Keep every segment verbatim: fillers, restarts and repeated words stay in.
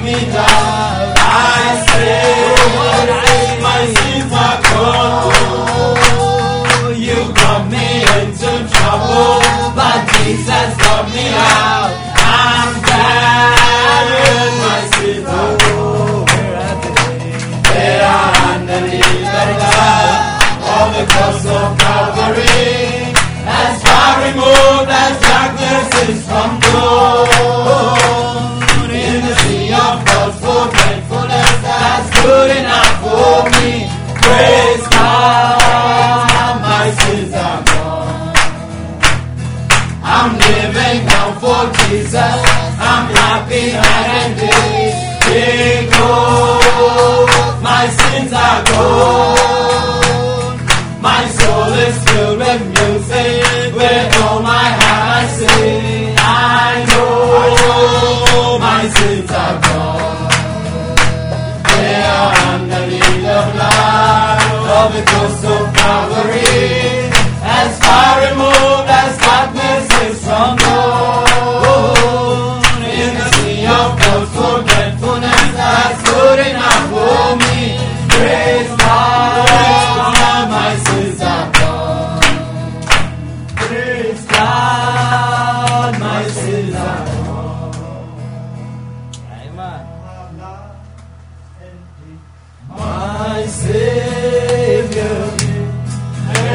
me down. I say, my sins are gone. You got me into trouble, but Jesus got me out. I'm glad my sins are gone. They are underneath the blood of the cross of Calvary. As far removed as darkness is from dawn, in the sea of God's forgetfulness, that's good enough for me. Praise God, my sins are gone. I'm living now for Jesus. I'm happy night and day. Because my sins are gone. My soul is filled with music. With all my heart I sing. I know my sins are gone. They are underneath the blood of the cross of Calvary. As far removed as darkness is from dawn, in the sea of God's forgetfulness, that's good enough for me. Praise God, my sins are gone. Praise God, my sins are gone. Amen. My Savior,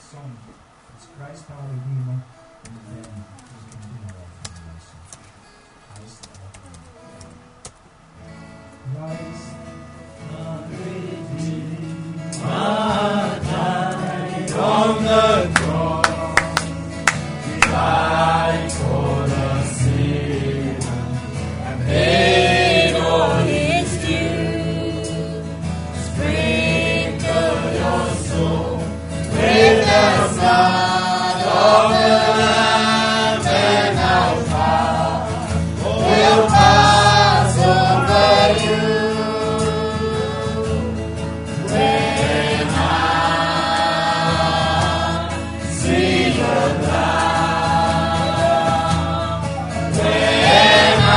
song. It's Christ our Redeemer, and then we continue our conversation. Christ our Redeemer. Christ our died on the cross. He died for the sinner and paid all his due. Sprinkle your soul with the blood of the Lamb, and our power will pass over you. When I see the blood, when I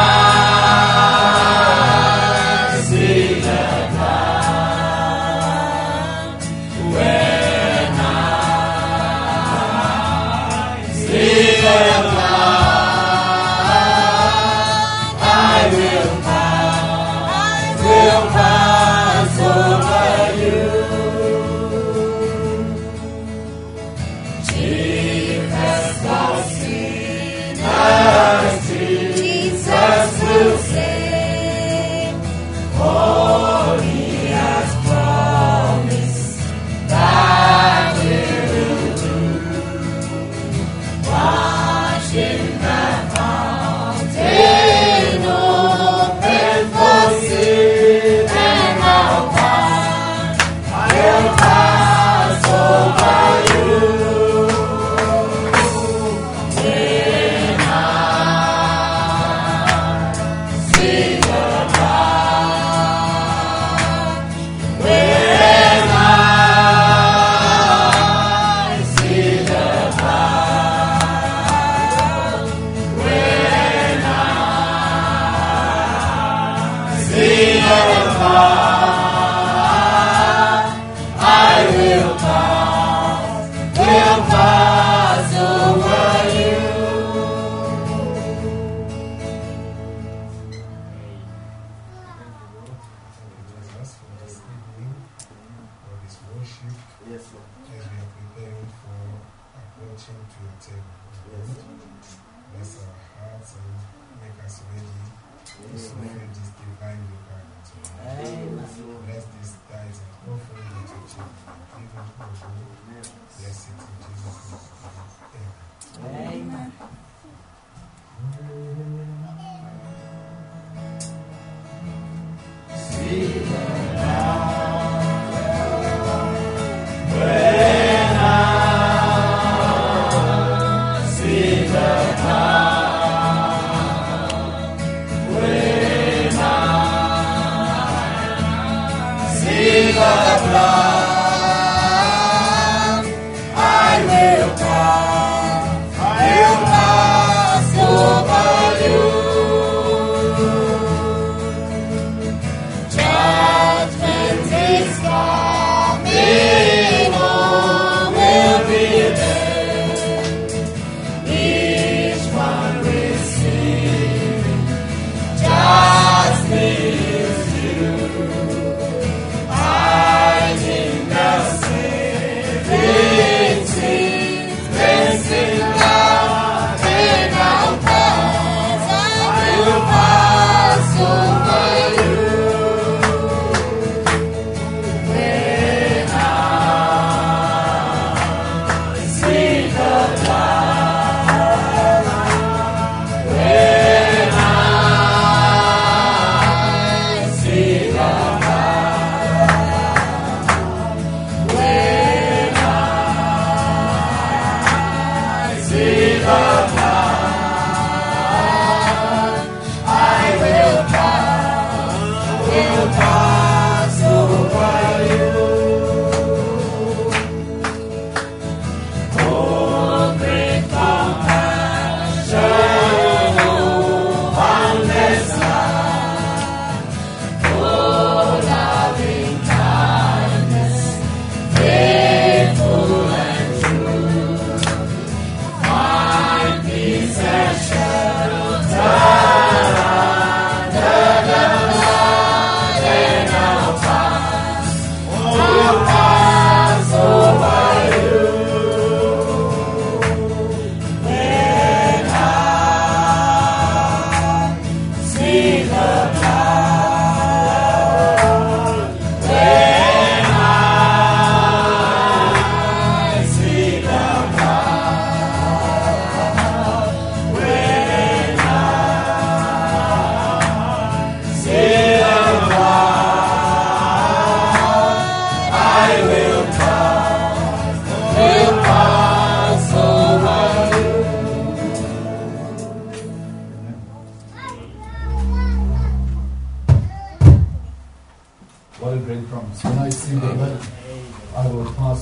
see the blood, when I see the blood, I will pass, will pass over you. Jesus for sinners, Jesus will save. All he has promised, that will do. Wash in the fountain, open for sin, and our path will pass over you. When I see the blood, when I see the blood, when I see the blood, I will pass, will pass over you. Jesus, for this evening, for this worship, Yes, Lord. as we are preparing for approaching to your table. Bless our hearts and make us ready to fulfill this divine requirement. Bless these tithes and offering that you choose. Even for you, bless it in Jesus' name. Amen. See the when I see the cloud, when I see the blood,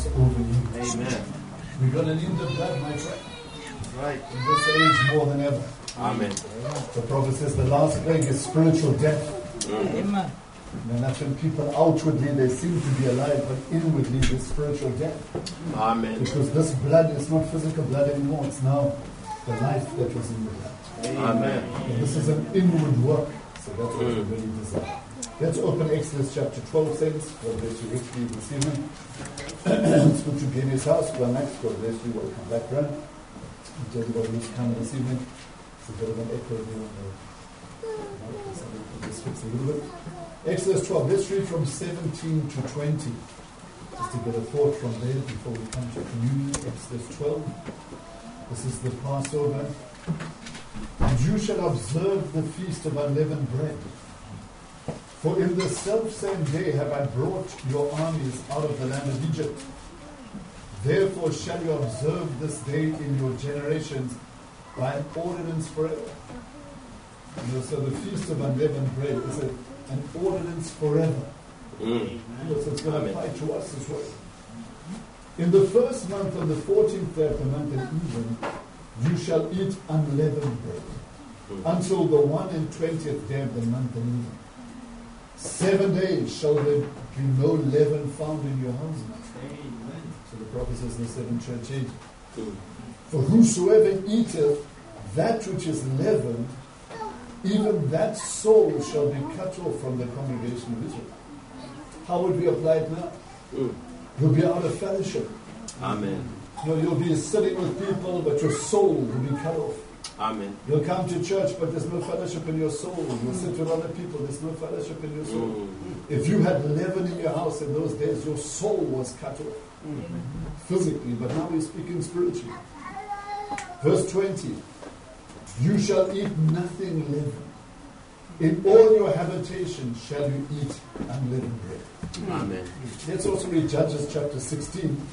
pass over you. Amen. We're going to need the blood, my friend. Right. In this age more than ever. Amen. The prophet says the last plague is spiritual death. Amen. And that's when people outwardly they seem to be alive, but inwardly there's spiritual death. Amen. Because this blood is not physical blood anymore. It's now the life that was in the blood. Amen. And this is an inward work. So that's what we really desire. Let's open Exodus chapter twelve, saints. God bless you richly this evening. It's good to be in his house. Well, next, God bless you. Welcome back, Brad. Everybody who's coming this evening. It's a bit of an echo here on the. Just fix a little bit. Exodus twelve. Let's read from seventeen to twenty. Just to get a thought from there before we come to communion. Exodus twelve. This is the Passover. And you shall observe the feast of unleavened bread. For in the selfsame day have I brought your armies out of the land of Egypt. Therefore shall you observe this day in your generations by an ordinance forever. You know, so the feast of unleavened bread is a, an ordinance forever. Mm. You know, so it's going to apply to us as well. In the first month, on the fourteenth day of the month at even, you shall eat unleavened bread mm. until the one and twentieth day of the month at even. Seven days shall there be no leaven found in your houses. Amen. So the prophet says in the seventh church age, mm. for whosoever eateth that which is leavened, even that soul shall be cut off from the congregation of Israel. How would we apply it now? Mm. You'll be out of fellowship. Amen. You know, you'll be sitting with people, but your soul will be cut off. Amen. You'll come to church, but there's no fellowship in your soul. You'll sit with other people, there's no fellowship in your soul. Mm. If you had leaven in your house in those days, your soul was cut off. Mm. Physically, but now we're speaking spiritually. Verse twenty. You shall eat nothing leavened. In all your habitation shall you eat unleavened bread. Amen. Let's also read Judges chapter sixteen.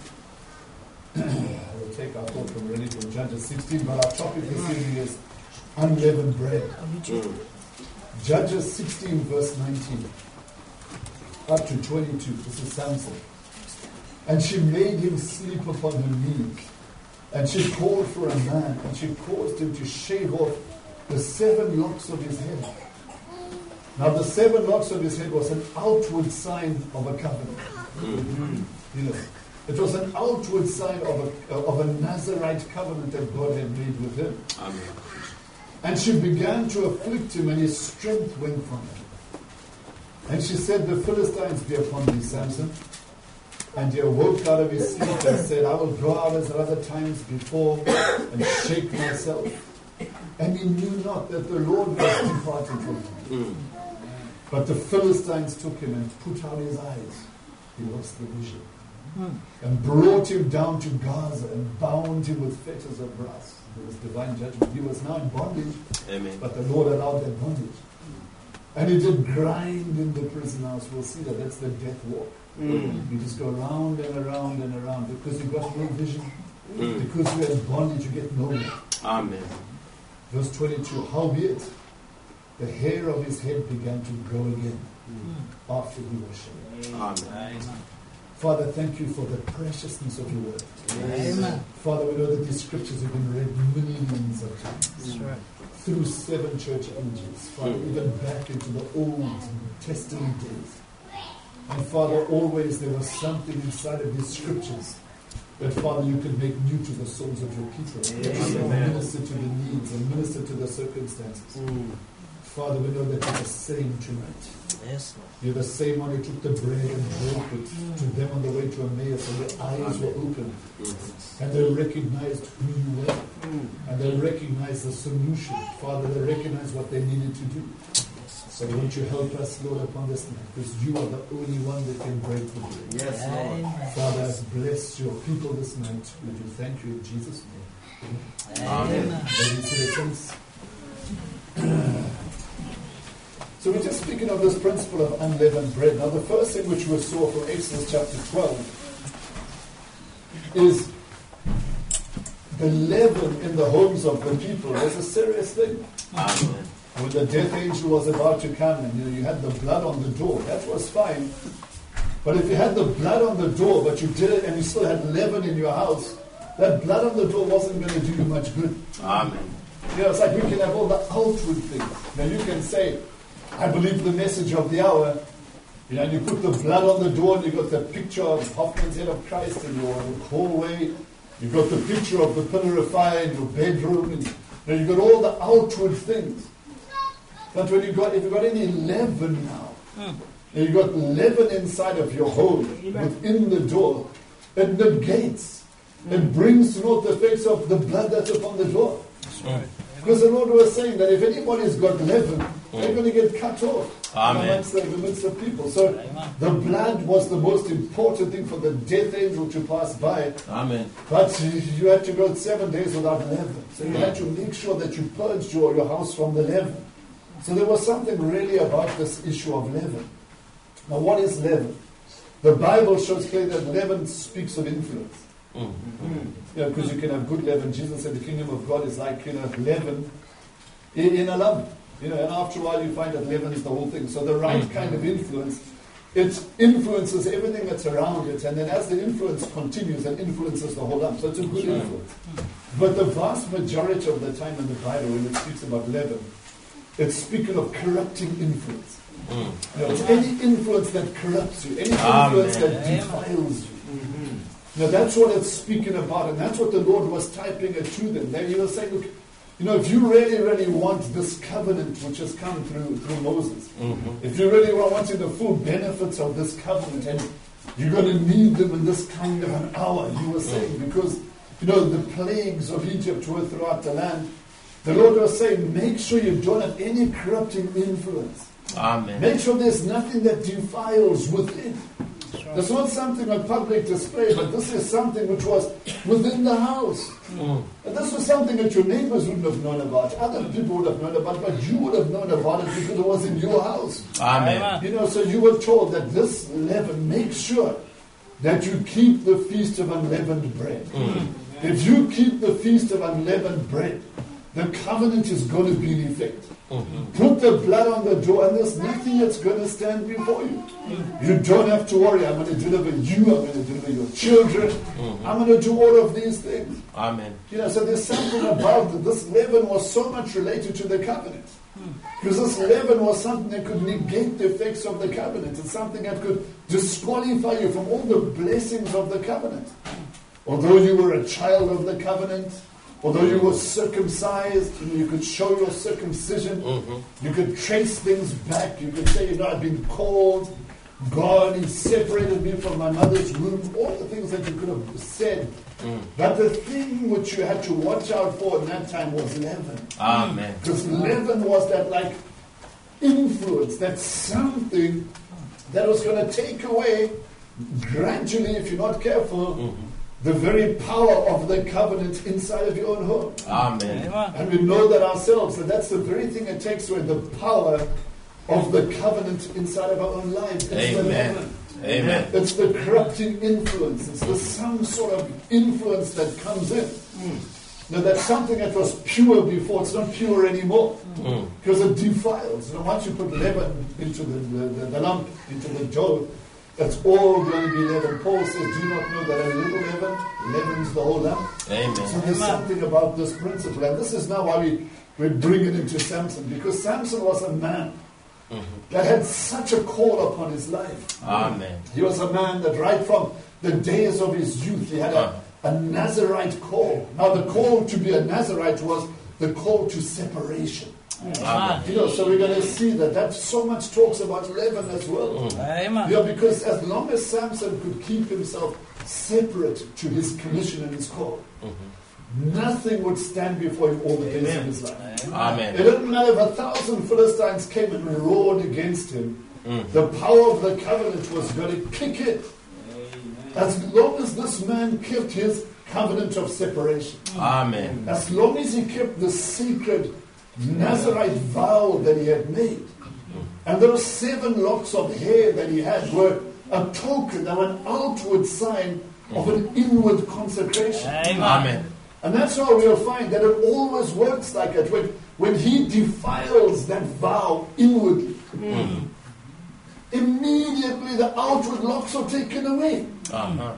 We'll take our thought from really from Judges sixteen, but our topic this evening is unleavened bread. Mm. Judges sixteen, verse nineteen, up to twenty-two. This is Samson. And she made him sleep upon her knees, and she called for a man, and she caused him to shave off the seven locks of his head. Now the seven locks of his head was an outward sign of a covenant. Mm-hmm. You know, it was an outward sign of a of a Nazirite covenant that God had made with him. Amen. And she began to afflict him, and his strength went from him. And she said, the Philistines be upon thee, Samson. And he awoke out of his sleep and said, I will go out as other times before and shake myself. And he knew not that the Lord was departed from him. Mm. But the Philistines took him and put out his eyes. He lost the vision. Mm. And brought him down to Gaza and bound him with fetters of brass. There was divine judgment. He was now in bondage. Amen. But the Lord allowed that bondage. And he did grind in the prison house. We'll see that. That's the death walk. Mm. You just go around and around and around because you've got no vision. Mm. Because you're in bondage, you get nowhere. Amen. Verse twenty-two, howbeit, the hair of his head began to grow again mm. after he was shaved. Amen. Father, thank you for the preciousness of your word. Amen. Father, we know that these scriptures have been read millions of times. That's right. Through seven church ages. Father, mm. even back into the Old Testament days. And Father, always there was something inside of these scriptures that, Father, you could make new to the souls of your people. Amen. Minister to the needs and minister to the circumstances. Mm. Father, we know that you're the same tonight. Yes, Lord. You're the same one who took the bread and broke it mm. to them on the way to Emmaus, and their eyes Amen. Were opened. Mm. And they recognized who you were. Mm. And they recognized the solution. Father, they recognized what they needed to do. So won't you help us, Lord, upon this night? Because you are the only one that can break the bread. Yes, Lord. Father, bless your people this night. We do thank you in Jesus' name. Amen. Amen. So we're just speaking of this principle of unleavened bread. Now the first thing which we saw from Exodus chapter twelve is the leaven in the homes of the people was a serious thing. Amen. When the death angel was about to come and you, know, you had the blood on the door, that was fine. But if you had the blood on the door, but you did it and you still had leaven in your house, that blood on the door wasn't going to do you much good. Amen. You know, it's like we can have all the outward things. Now you can say, I believe the message of the hour. You know, and you put the blood on the door and you got the picture of Hoffman's Head of Christ in your hallway. You got the picture of the pillar of fire in your bedroom. And, you know, you got all the outward things. But when you got, if you got any leaven now, mm. and you got leaven inside of your home, within the door, it negates, mm. it brings to naught the effects of the blood that's upon the door. That's right. Because the Lord was saying that if anybody's got leaven, mm. they're going to get cut off. Amen. Amongst the, the midst of people. So Amen. The blood was the most important thing for the death angel to pass by. Amen. But you, you had to go seven days without leaven. So you mm. had to make sure that you purged your, your house from the leaven. So there was something really about this issue of leaven. Now what is leaven? The Bible shows clearly that leaven speaks of influence. Mm. Mm. You know, because you can have good leaven. Jesus said the kingdom of God is like, you know, leaven in, in a lump. You know, and after a while you find that leaven is the whole thing. So the right mm. kind of influence, it influences everything that's around it. And then as the influence continues, it influences the whole lump. So it's a good influence. But the vast majority of the time in the Bible, when it speaks about leaven, it's speaking of corrupting influence. Mm. You know, it's any influence that corrupts you, any influence Amen. That defiles you. Mm-hmm. Now that's what it's speaking about, and that's what the Lord was typing it to them. Then He was saying, look, you know, if you really, really want this covenant which has come through through Moses, mm-hmm. if you really want wanting the full benefits of this covenant, and you're going to need them in this kind of an hour, you were saying, mm-hmm. because, you know, the plagues of Egypt were throughout the land. The Lord was saying, make sure you don't have any corrupting influence. Amen. Make sure there's nothing that defiles within. It's not something on public display, but this is something which was within the house. Mm. And this was something that your neighbors wouldn't have known about. Other people would have known about, but you would have known about it because it was in your house. Amen. You know, so you were told that this leaven, make sure that you keep the feast of unleavened bread. Mm. If you keep the feast of unleavened bread, the covenant is going to be in effect. Mm-hmm. Put the blood on the door and there's nothing that's going to stand before you. Mm-hmm. You don't have to worry. I'm going to deliver you. I'm going to deliver your children. Mm-hmm. I'm going to do all of these things. Amen. You know, so there's something about it. This leaven was so much related to the covenant. Because this leaven was something that could negate the effects of the covenant. It's something that could disqualify you from all the blessings of the covenant. Although you were a child of the covenant, although you were circumcised, you could show your circumcision. Mm-hmm. You could trace things back. You could say, you know, I've been called. God, He separated me from my mother's womb. All the things that you could have said. Mm. But the thing which you had to watch out for in that time was leaven. Amen. Because leaven was that like influence, that something that was going to take away gradually, if you're not careful, mm-hmm. the very power of the covenant inside of your own home. Amen. And we know that ourselves, that that's the very thing it takes away the power of the covenant inside of our own lives. It's Amen. the leaven. Amen. It's the corrupting influence. It's the some sort of influence that comes in. Mm. Now that's something that was pure before, it's not pure anymore. Mm. Because it defiles. You know, once you put leaven into the, the, the, the lump, into the dough, that's all going to be leaven. Paul says, do you not know that a little leaven leavens the whole lump? Amen. So there's something about this principle. And this is now why we, we bring it into Samson. Because Samson was a man mm-hmm. that had such a call upon his life. Amen. He was a man that right from the days of his youth, he had a, a Nazirite call. Now the call to be a Nazirite was the call to separation. Amen. You know, so we're going to see that that so much talks about leaven as well. Amen. You know, because as long as Samson could keep himself separate to his commission and his call, mm-hmm. nothing would stand before him all the days of his life. Amen. It didn't matter if a thousand Philistines came and roared against him. Mm. The power of the covenant was going to kick in. Amen. As long as this man kept his covenant of separation. Amen. As long as he kept the secret Nazirite vow that he had made. And those seven locks of hair that he had were a token, they were an outward sign of an inward consecration. Amen. And that's why we'll find that it always works like it. When, when he defiles that vow inwardly, mm. immediately the outward locks are taken away. Uh-huh.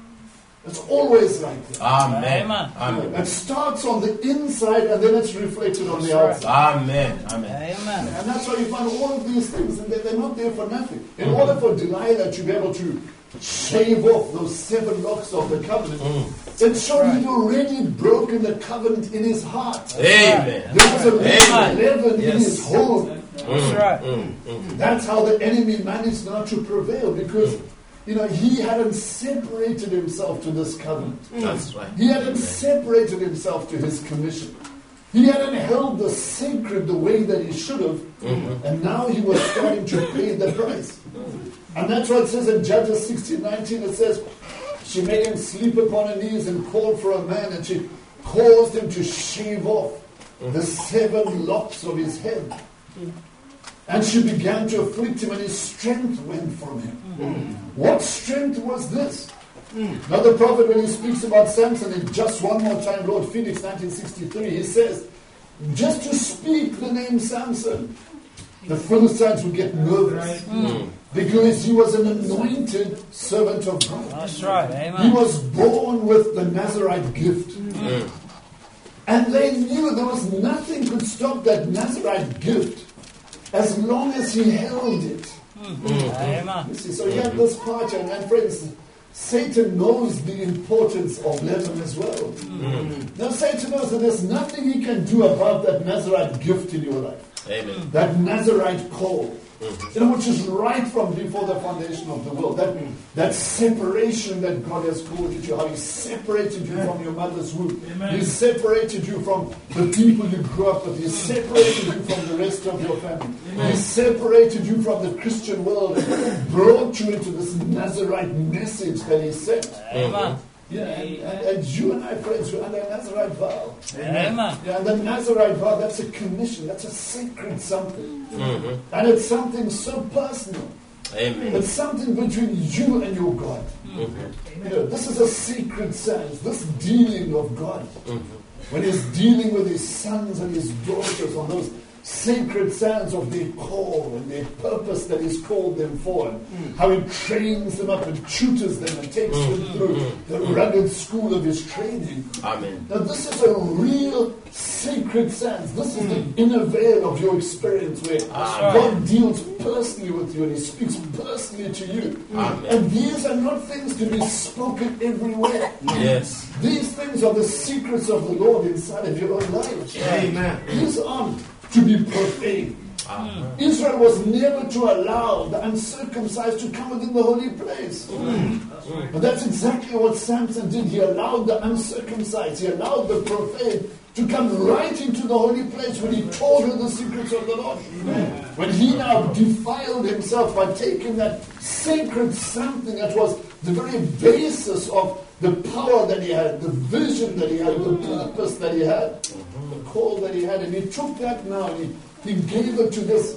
It's always like that. Amen. Amen. Amen. It starts on the inside and then it's reflected on the That's outside. Amen. Amen. Amen. And that's why you find all of these things, and they're not there for nothing. In mm-hmm. order for Delilah to be able to shave off those seven locks of the covenant, mm. it showed right. he'd already broken the covenant in his heart. Amen. There was a leaven yes. in his home. That's mm. right. Mm. Mm. That's how the enemy managed not to prevail, because you know, he hadn't separated himself to this covenant. That's right. He hadn't separated himself to his commission. He hadn't held the sacred the way that he should have. Mm-hmm. And now he was starting to pay the price. And that's what it says in Judges sixteen nineteen. It says, she made him sleep upon her knees and called for a man, and she caused him to shave off mm-hmm. the seven locks of his head. Mm-hmm. And she began to afflict him, and his strength went from him. Mm. What strength was this? Mm. Now the prophet, when he speaks about Samson, in just one more time, Lord Felix, nineteen sixty-three, he says, just to speak the name Samson, the Philistines would get nervous. Mm. Because he was an anointed servant of God. That's right, amen. He was born with the Nazarite gift. Mm. And they knew there was nothing could stop that Nazarite gift as long as he held it. Mm-hmm. You see, so he had this part, and, and friends, Satan knows the importance of leaven as well. Mm-hmm. Now Satan knows that there's nothing he can do about that Nazarite gift in your life. Amen. That Nazarite call. Mm-hmm. You know, which is right from before the foundation of the world. That, that separation that God has called you to. How He separated you from your mother's womb. Amen. He separated you from the people you grew up with. He separated you from the rest of your family. Amen. He separated you from the Christian world and brought you into this Nazarite message that He sent. Amen. Yeah, and, and, and you and I, friends, we're under a Nazarite vow. Amen. Yeah, and the Nazarite vow, that's a commission. That's a sacred something. Mm-hmm. And it's something so personal. Amen. It's something between you and your God. Mm-hmm. You know, this is a secret sense, this dealing of God. Mm-hmm. When He's dealing with His sons and His daughters on those sacred sands of their call and their purpose that He's called them for, and mm. how He trains them up and tutors them and takes mm. them through mm. the rugged school of His training. Amen. Now this is a real sacred sense. This is mm. the inner veil of your experience where Amen. God deals personally with you and He speaks personally to you. Amen. And these are not things to be spoken everywhere. Yes. These things are the secrets of the Lord inside of your own life. Amen. These aren't to be profane. Uh-huh. Israel was never to allow the uncircumcised to come within the holy place. Mm. But that's exactly what Samson did. He allowed the uncircumcised, he allowed the profane to come right into the holy place when he told her the secrets of the Lord. Mm. When he now defiled himself by taking that sacred something that was the very basis of the power that he had, the vision that he had, the purpose that he had, the call that he had, and he took that now and he, he gave it to this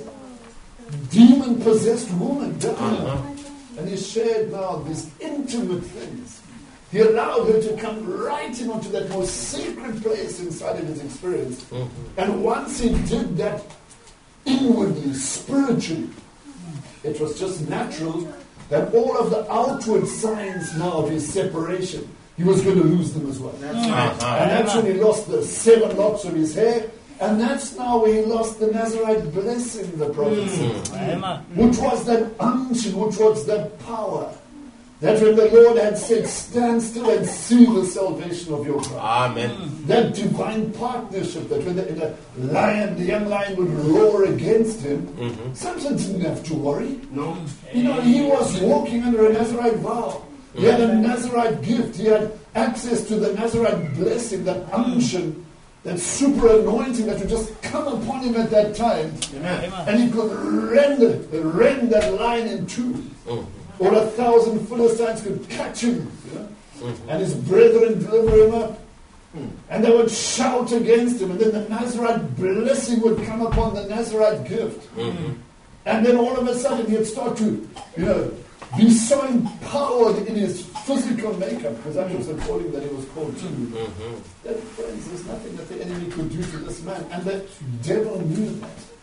demon-possessed woman, uh-huh. and he shared now these intimate things. He allowed her to come right in onto that most sacred place inside of his experience. Mm-hmm. And once he did that inwardly, spiritually, it was just natural that all of the outward signs now of his separation, he was going to lose them as well. That's right. Uh-huh. And that's when he lost the seven locks of his hair. And that's now where he lost the Nazarite blessing, the prophet said. Mm. Which was that unction, which was that power. That when the Lord had said, stand still and see the salvation of your God. Amen. That divine partnership, that when the, the lion, the young lion would roar against him, mm-hmm. Samson didn't have to worry. No. You know, he was walking under a Nazarite vow. He had a Nazarite gift. He had access to the Nazarite blessing, that unction, that super anointing that would just come upon him at that time. Amen. And he could rend, rend that lion in two. Mm. Or a thousand Philistines could catch him, you know? Mm-hmm. And his brethren deliver him up. Mm. And they would shout against him. And then the Nazarite blessing would come upon the Nazarite gift. Mm-hmm. And then all of a sudden he'd start to, you know, be so empowered in his physical makeup, because that was the calling that he was called to. Mm-hmm. That, friends, there's nothing that the enemy could do to this man. And the devil knew that.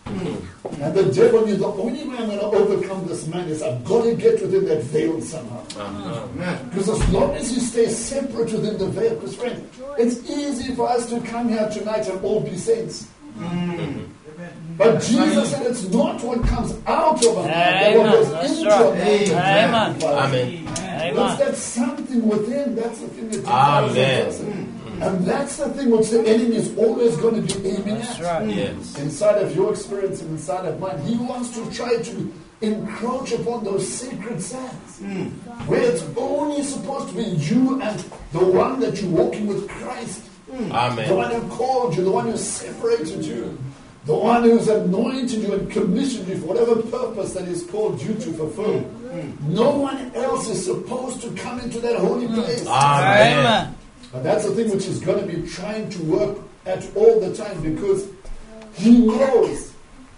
And the devil knew the only way I'm going to overcome this man is I've got to get within that veil somehow. Amen. Because as long as you stay separate within the veil, because friend, it's easy for us to come here tonight and all be saints. Mm. But Jesus said it's not what comes out of a man, but what goes into a man. Amen. It's that something within, that's the thing that defiles a person. And that's the thing which the enemy is always going to be aiming at. Right. Yes. Inside of your experience and inside of mine, he wants to try to encroach upon those sacred sands, mm. where it's only supposed to be you and the one that you're walking with Christ. Mm. Amen. The one who called you, the one who separated you, the one who's anointed you and commissioned you for whatever purpose that he's called you to fulfill. Mm. No one else is supposed to come into that holy place. Amen. Amen. But that's the thing which he's going to be trying to work at all the time, because he knows.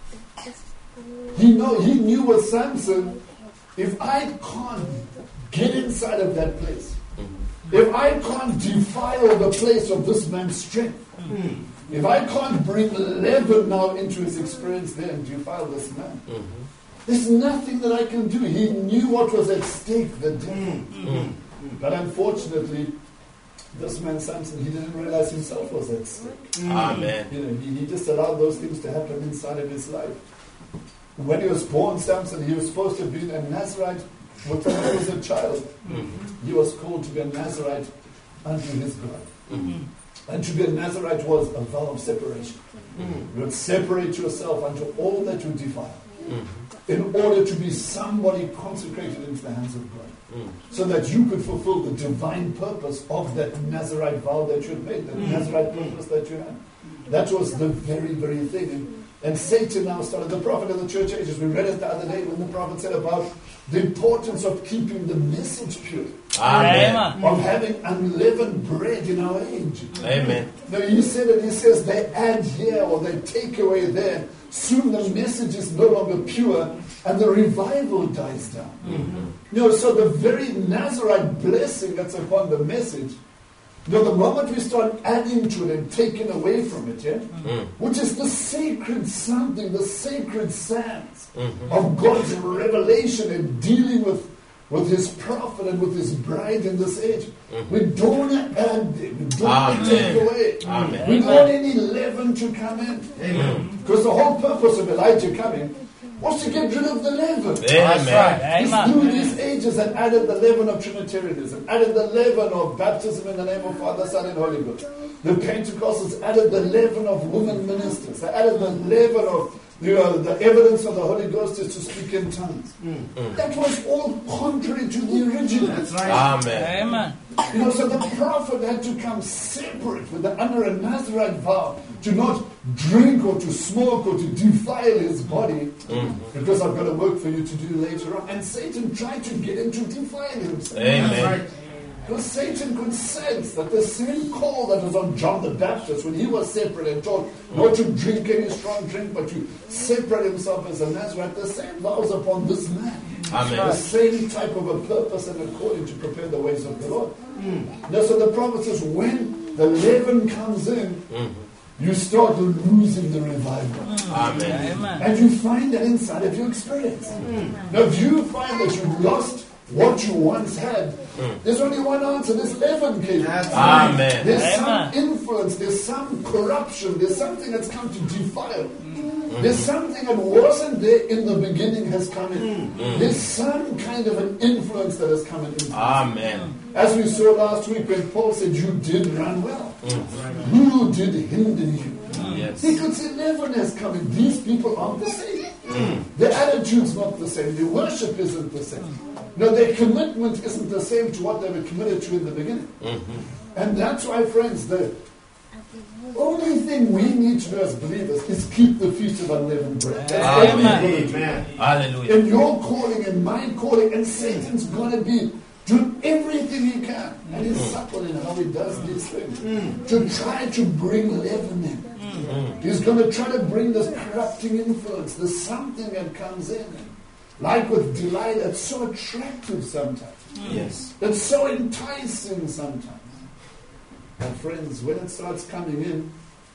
He know he knew with Samson, if I can't get inside of that place, if I can't defile the place of this man's strength, if I can't bring leaven now into his experience there and defile this man, there's nothing that I can do. He knew what was at stake that day. But unfortunately, this man Samson, he didn't realize himself was at stake. Amen. You know, he, he just allowed those things to happen inside of his life. When he was born, Samson, he was supposed to have been a Nazirite when he was a child. Mm-hmm. He was called to be a Nazirite unto his God. Mm-hmm. And to be a Nazirite was a vow of separation. Mm-hmm. You would separate yourself unto all that you defile, mm-hmm. in order to be somebody consecrated into the hands of God. Mm. So that you could fulfill the divine purpose of that Nazirite vow that you had made, that mm. Nazirite purpose that you had. That was the very, very thing. And, and Satan now started, the prophet of the church ages, we read it the other day when the prophet said about the importance of keeping the message pure. Amen. Of having unleavened bread in our age. Amen. Now he said it, he says they add here or they take away there. Soon the message is no longer pure and the revival dies down. Mm-hmm. You know, so the very Nazirite blessing that's upon the message, you know, the moment we start adding to it and taking away from it, yeah, mm-hmm. which is the sacred something, the sacred sands mm-hmm. of God's revelation and dealing with with his prophet and with his bride in this age. Mm-hmm. We don't add, we don't take away. Amen. We don't want any leaven to come in. Amen. Because the whole purpose of Elijah coming was to get rid of the leaven. That's right. He's through these ages and added the leaven of Trinitarianism, added the leaven of baptism in the name of Father, Son, and Holy Ghost. The Pentecostals added the leaven of women ministers. They added the leaven of You know, the evidence of the Holy Ghost is to speak in tongues. Mm. Mm. That was all contrary to the original. That's right. Amen. Amen. You know, so the prophet had to come separate with the under a Nazirite vow to not drink or to smoke or to defile his body, mm. because I've got a work for you to do later on. And Satan tried to get him to defile himself. Amen. Because Satan could sense that the same call that was on John the Baptist when he was separate and told not to drink any strong drink, but to separate himself as a Nazarite, the same vows upon this man. Amen. The same type of a purpose and a calling to prepare the ways of the Lord. Mm. Now, so the prophet says, when the leaven comes in, mm. you start losing the revival. Amen. And you find that inside of your experience. Mm. Now, if you find that you've lost what you once had, mm. there's only one answer. There's leaven came. Amen. There's Amen. some influence, there's some corruption, there's something that's come to defile. Mm. There's something that wasn't there in the beginning has come in. Mm. There's some kind of an influence that has come in. Amen. As we saw last week when Paul said, you did run well. Mm. Who did hinder you? Mm. Yes. He could say leaven has come in. These people aren't the same. Mm. Their attitude's not the same. Their worship isn't the same. No, their commitment isn't the same to what they were committed to in the beginning. Mm-hmm. And that's why, friends, the only thing we need to do as believers is keep the feast of unleavened bread. That's all we're going to do. Hallelujah. In your calling, in my calling, and Satan's going to be doing everything he can. And he's mm. subtle in how he does these things. Mm. To try to bring leaven in. Mm. He's going to try to bring this corrupting influence. There's something that comes in. Like with delight, that's so attractive sometimes. Yes. That's so enticing sometimes. And friends, when it starts coming in,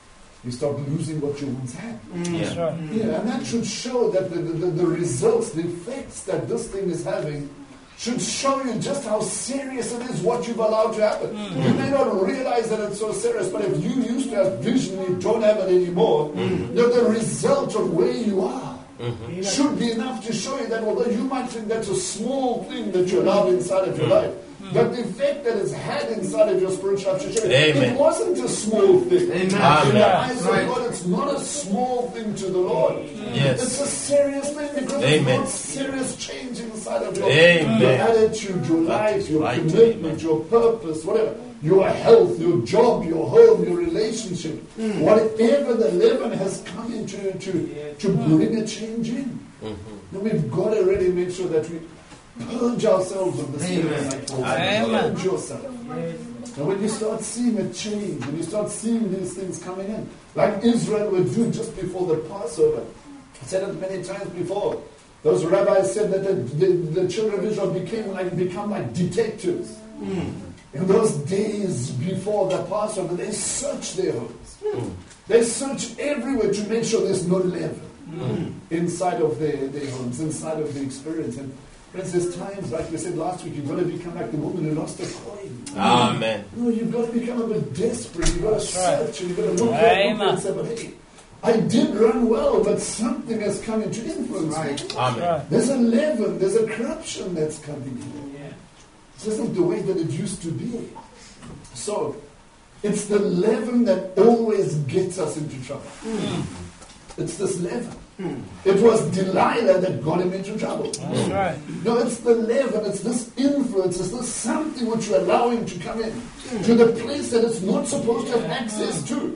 you start losing what you once had. Yeah. right. Yeah, and that should show that the, the, the results, the effects that this thing is having should show you just how serious it is what you've allowed to happen. Mm. You may not realize that it's so serious, but if you used to have vision, you don't have it anymore, Mm-hmm. then the result of where you are Mm-hmm. should be enough to show you that although you might think that's a small thing that you allow inside of your Mm-hmm. life, but the effect that it's had inside of your spiritual life should show you Amen. it wasn't a small thing. Amen. In the Amen. eyes of Right. God, it's not a small thing to the Lord. Yes. It's a serious thing because Amen. it's not serious change inside of your, Amen. your attitude, your That life, is your right. commitment, Amen. your purpose, whatever. Your health, your job, your home, your relationship. Whatever the leaven has come into to, to bring a change in. Mm-hmm. Now we've got to really make sure that we purge ourselves of the spirit. Amen. Like Paul. Amen. Purge yourself. Now when you start seeing a change, when you start seeing these things coming in, like Israel would do just before the Passover. I said it many times before. Those rabbis said that the, the, the children of Israel became like become like detectives. In those days before the Passover, they searched their homes. They searched everywhere to make sure there's no leaven inside of their, their homes, inside of the experience. And friends, there's times, like we said last week, you've got to become like the woman who lost her coin. Amen. No, you've got to become a bit desperate. You've got to That's right. search and you've got to look Amen. at and say, but hey, I did run well, but something has come into influence me. Right. Amen. Right. There's a leaven, there's a corruption that's coming in. It isn't the way that it used to be. So, it's the leaven that always gets us into trouble. It's this leaven. It was Delilah that got him into trouble. That's right. No, it's the leaven, it's this influence, it's this something which you're allowing to come in to the place that it's not supposed to have access to.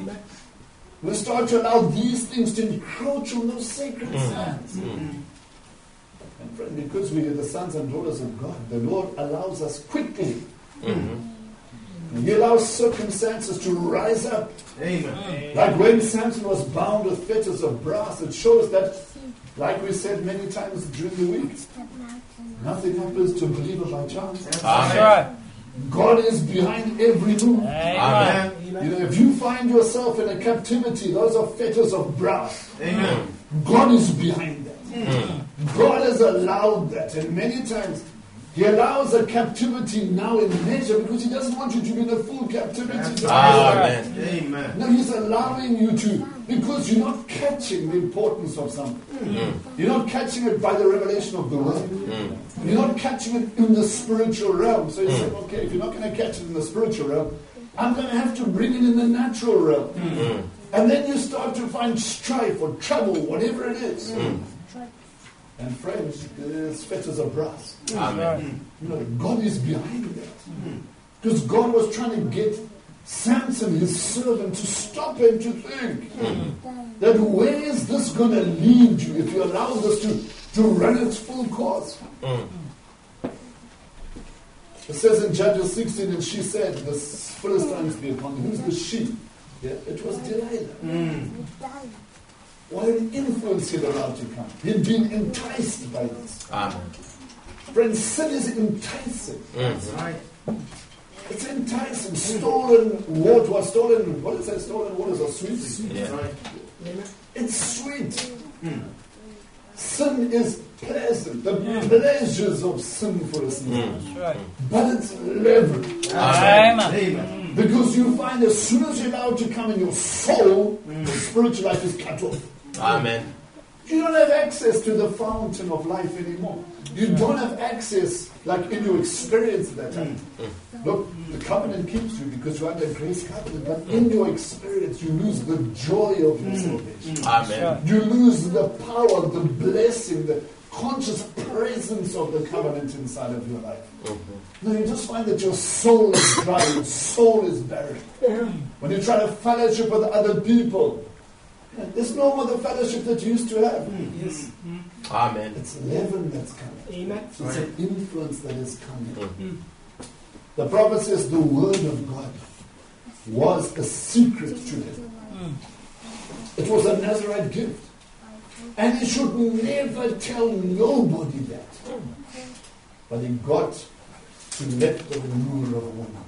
We start to allow these things to encroach on those sacred sands. And friend, because we are the sons and daughters of God, the Lord allows us quickly. He allows circumstances to rise up. Amen. Like when Samson was bound with fetters of brass, it shows that, like we said many times during the week, nothing happens to a believer by chance. That's Amen. right. God is behind every move. Amen. You know, if you find yourself in a captivity, those are fetters of brass. Amen. God is behind that. God has allowed that, and many times He allows a captivity now in measure because He doesn't want you to be in a full captivity. Amen. Amen. No, He's allowing you to, because you're not catching the importance of something. You're not catching it by the revelation of the Word. You're not catching it in the spiritual realm. So you say, okay, if you're not going to catch it in the spiritual realm, I'm going to have to bring it in the natural realm. And then you start to find strife or trouble, whatever it is. And friends, there's fetters of brass. Amen. You know, God is behind that. Because God was trying to get Samson, his servant, to stop and to think that where is this going to lead you if you allow this to, to run its full course? It says in Judges sixteen, and she said, the Philistines be upon me. Who's the she? Yeah, it was Delilah. What an influence he'd allowed to come. He'd been enticed by this. Amen. Friends, sin is enticing. That's right. It's enticing. Stolen water, stolen, what is that? Stolen waters are sweet. Yeah. Right. It's sweet. Sin is pleasant. The pleasures of sinfulness. That's right. But it's leaven. Amen. Amen. Because you find as soon as you're allowed to come in your soul, the spiritual life is cut off. Amen. You don't have access to the fountain of life anymore. You don't have access like in your experience at that time. Look, the covenant keeps you because you're under grace covenant, but in your experience you lose the joy of your salvation. Amen. You lose the power, the blessing, the conscious presence of the covenant inside of your life. No, you just find that your soul is dry, your soul is barren. When you try to fellowship with other people, there's no more the fellowship that you used to have. Yes. Amen. It's leaven that's coming. Amen. It's an influence that is coming. The prophet says the word of God was a secret to him. It was a Nazarite gift. And he should never tell nobody that. But he got to let the lure of a woman.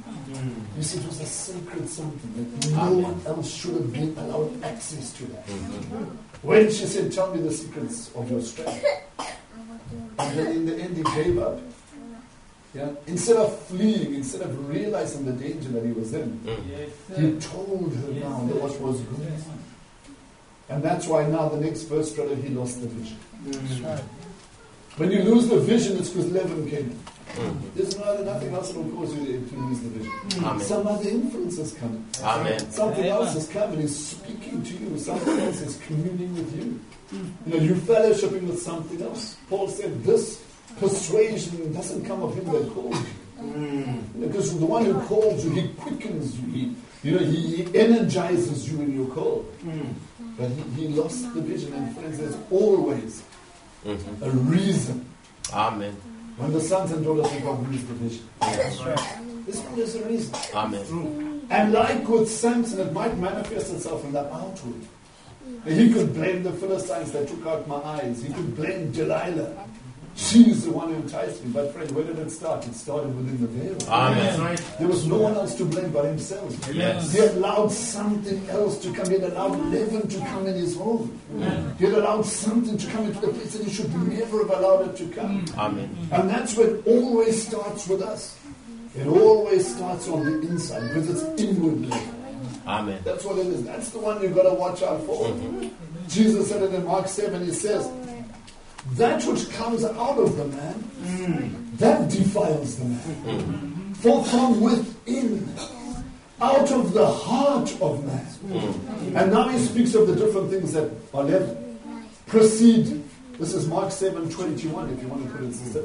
You see, it was a sacred something that no one else should have been allowed access to that. When she said, tell me the secrets of your strength. And then in the end he gave up. Yeah? Instead of fleeing, instead of realizing the danger that he was in, he told her now what was good. And that's why now the next verse, brother, he lost the vision. That's right. When you lose the vision, it's because leaven came in. There's no, nothing else that will cause you to lose the vision. Amen. Some other influence has come. Amen. Something else has come and is speaking to you. Something else is communing with you. You know, you're fellowshipping with something else. Paul said this persuasion doesn't come of him that called you. Because the one who calls you, he quickens you. He, you know, he, he energizes you in your call. But he, he lost the vision. And friends, there's always Mm-hmm. a reason. Amen. When the sons and daughters of God lose the vision. That's right. There's always a reason. Amen. And like with Samson, it might manifest itself in the outward. And he could blame the Philistines that took out my eyes. He could blame Delilah. She's the one who enticed me. But friend, where did it start? It started within the veil. Amen. There was no one else to blame but himself. Yes. He allowed something else to come. He had allowed leaven to come in his home. He had allowed something to come into the place that he should never have allowed it to come. Amen. And that's where it always starts with us. It always starts on the inside because it's inward level. Amen. That's what it is. That's the one you've got to watch out for. Mm-hmm. Jesus said it in Mark seven. He says, that which comes out of the man, mm. that defiles the man. Mm. For from within, out of the heart of man. Mm. And now he speaks of the different things that are left. Proceed. This is Mark seven twenty-one, if you want to put it sister.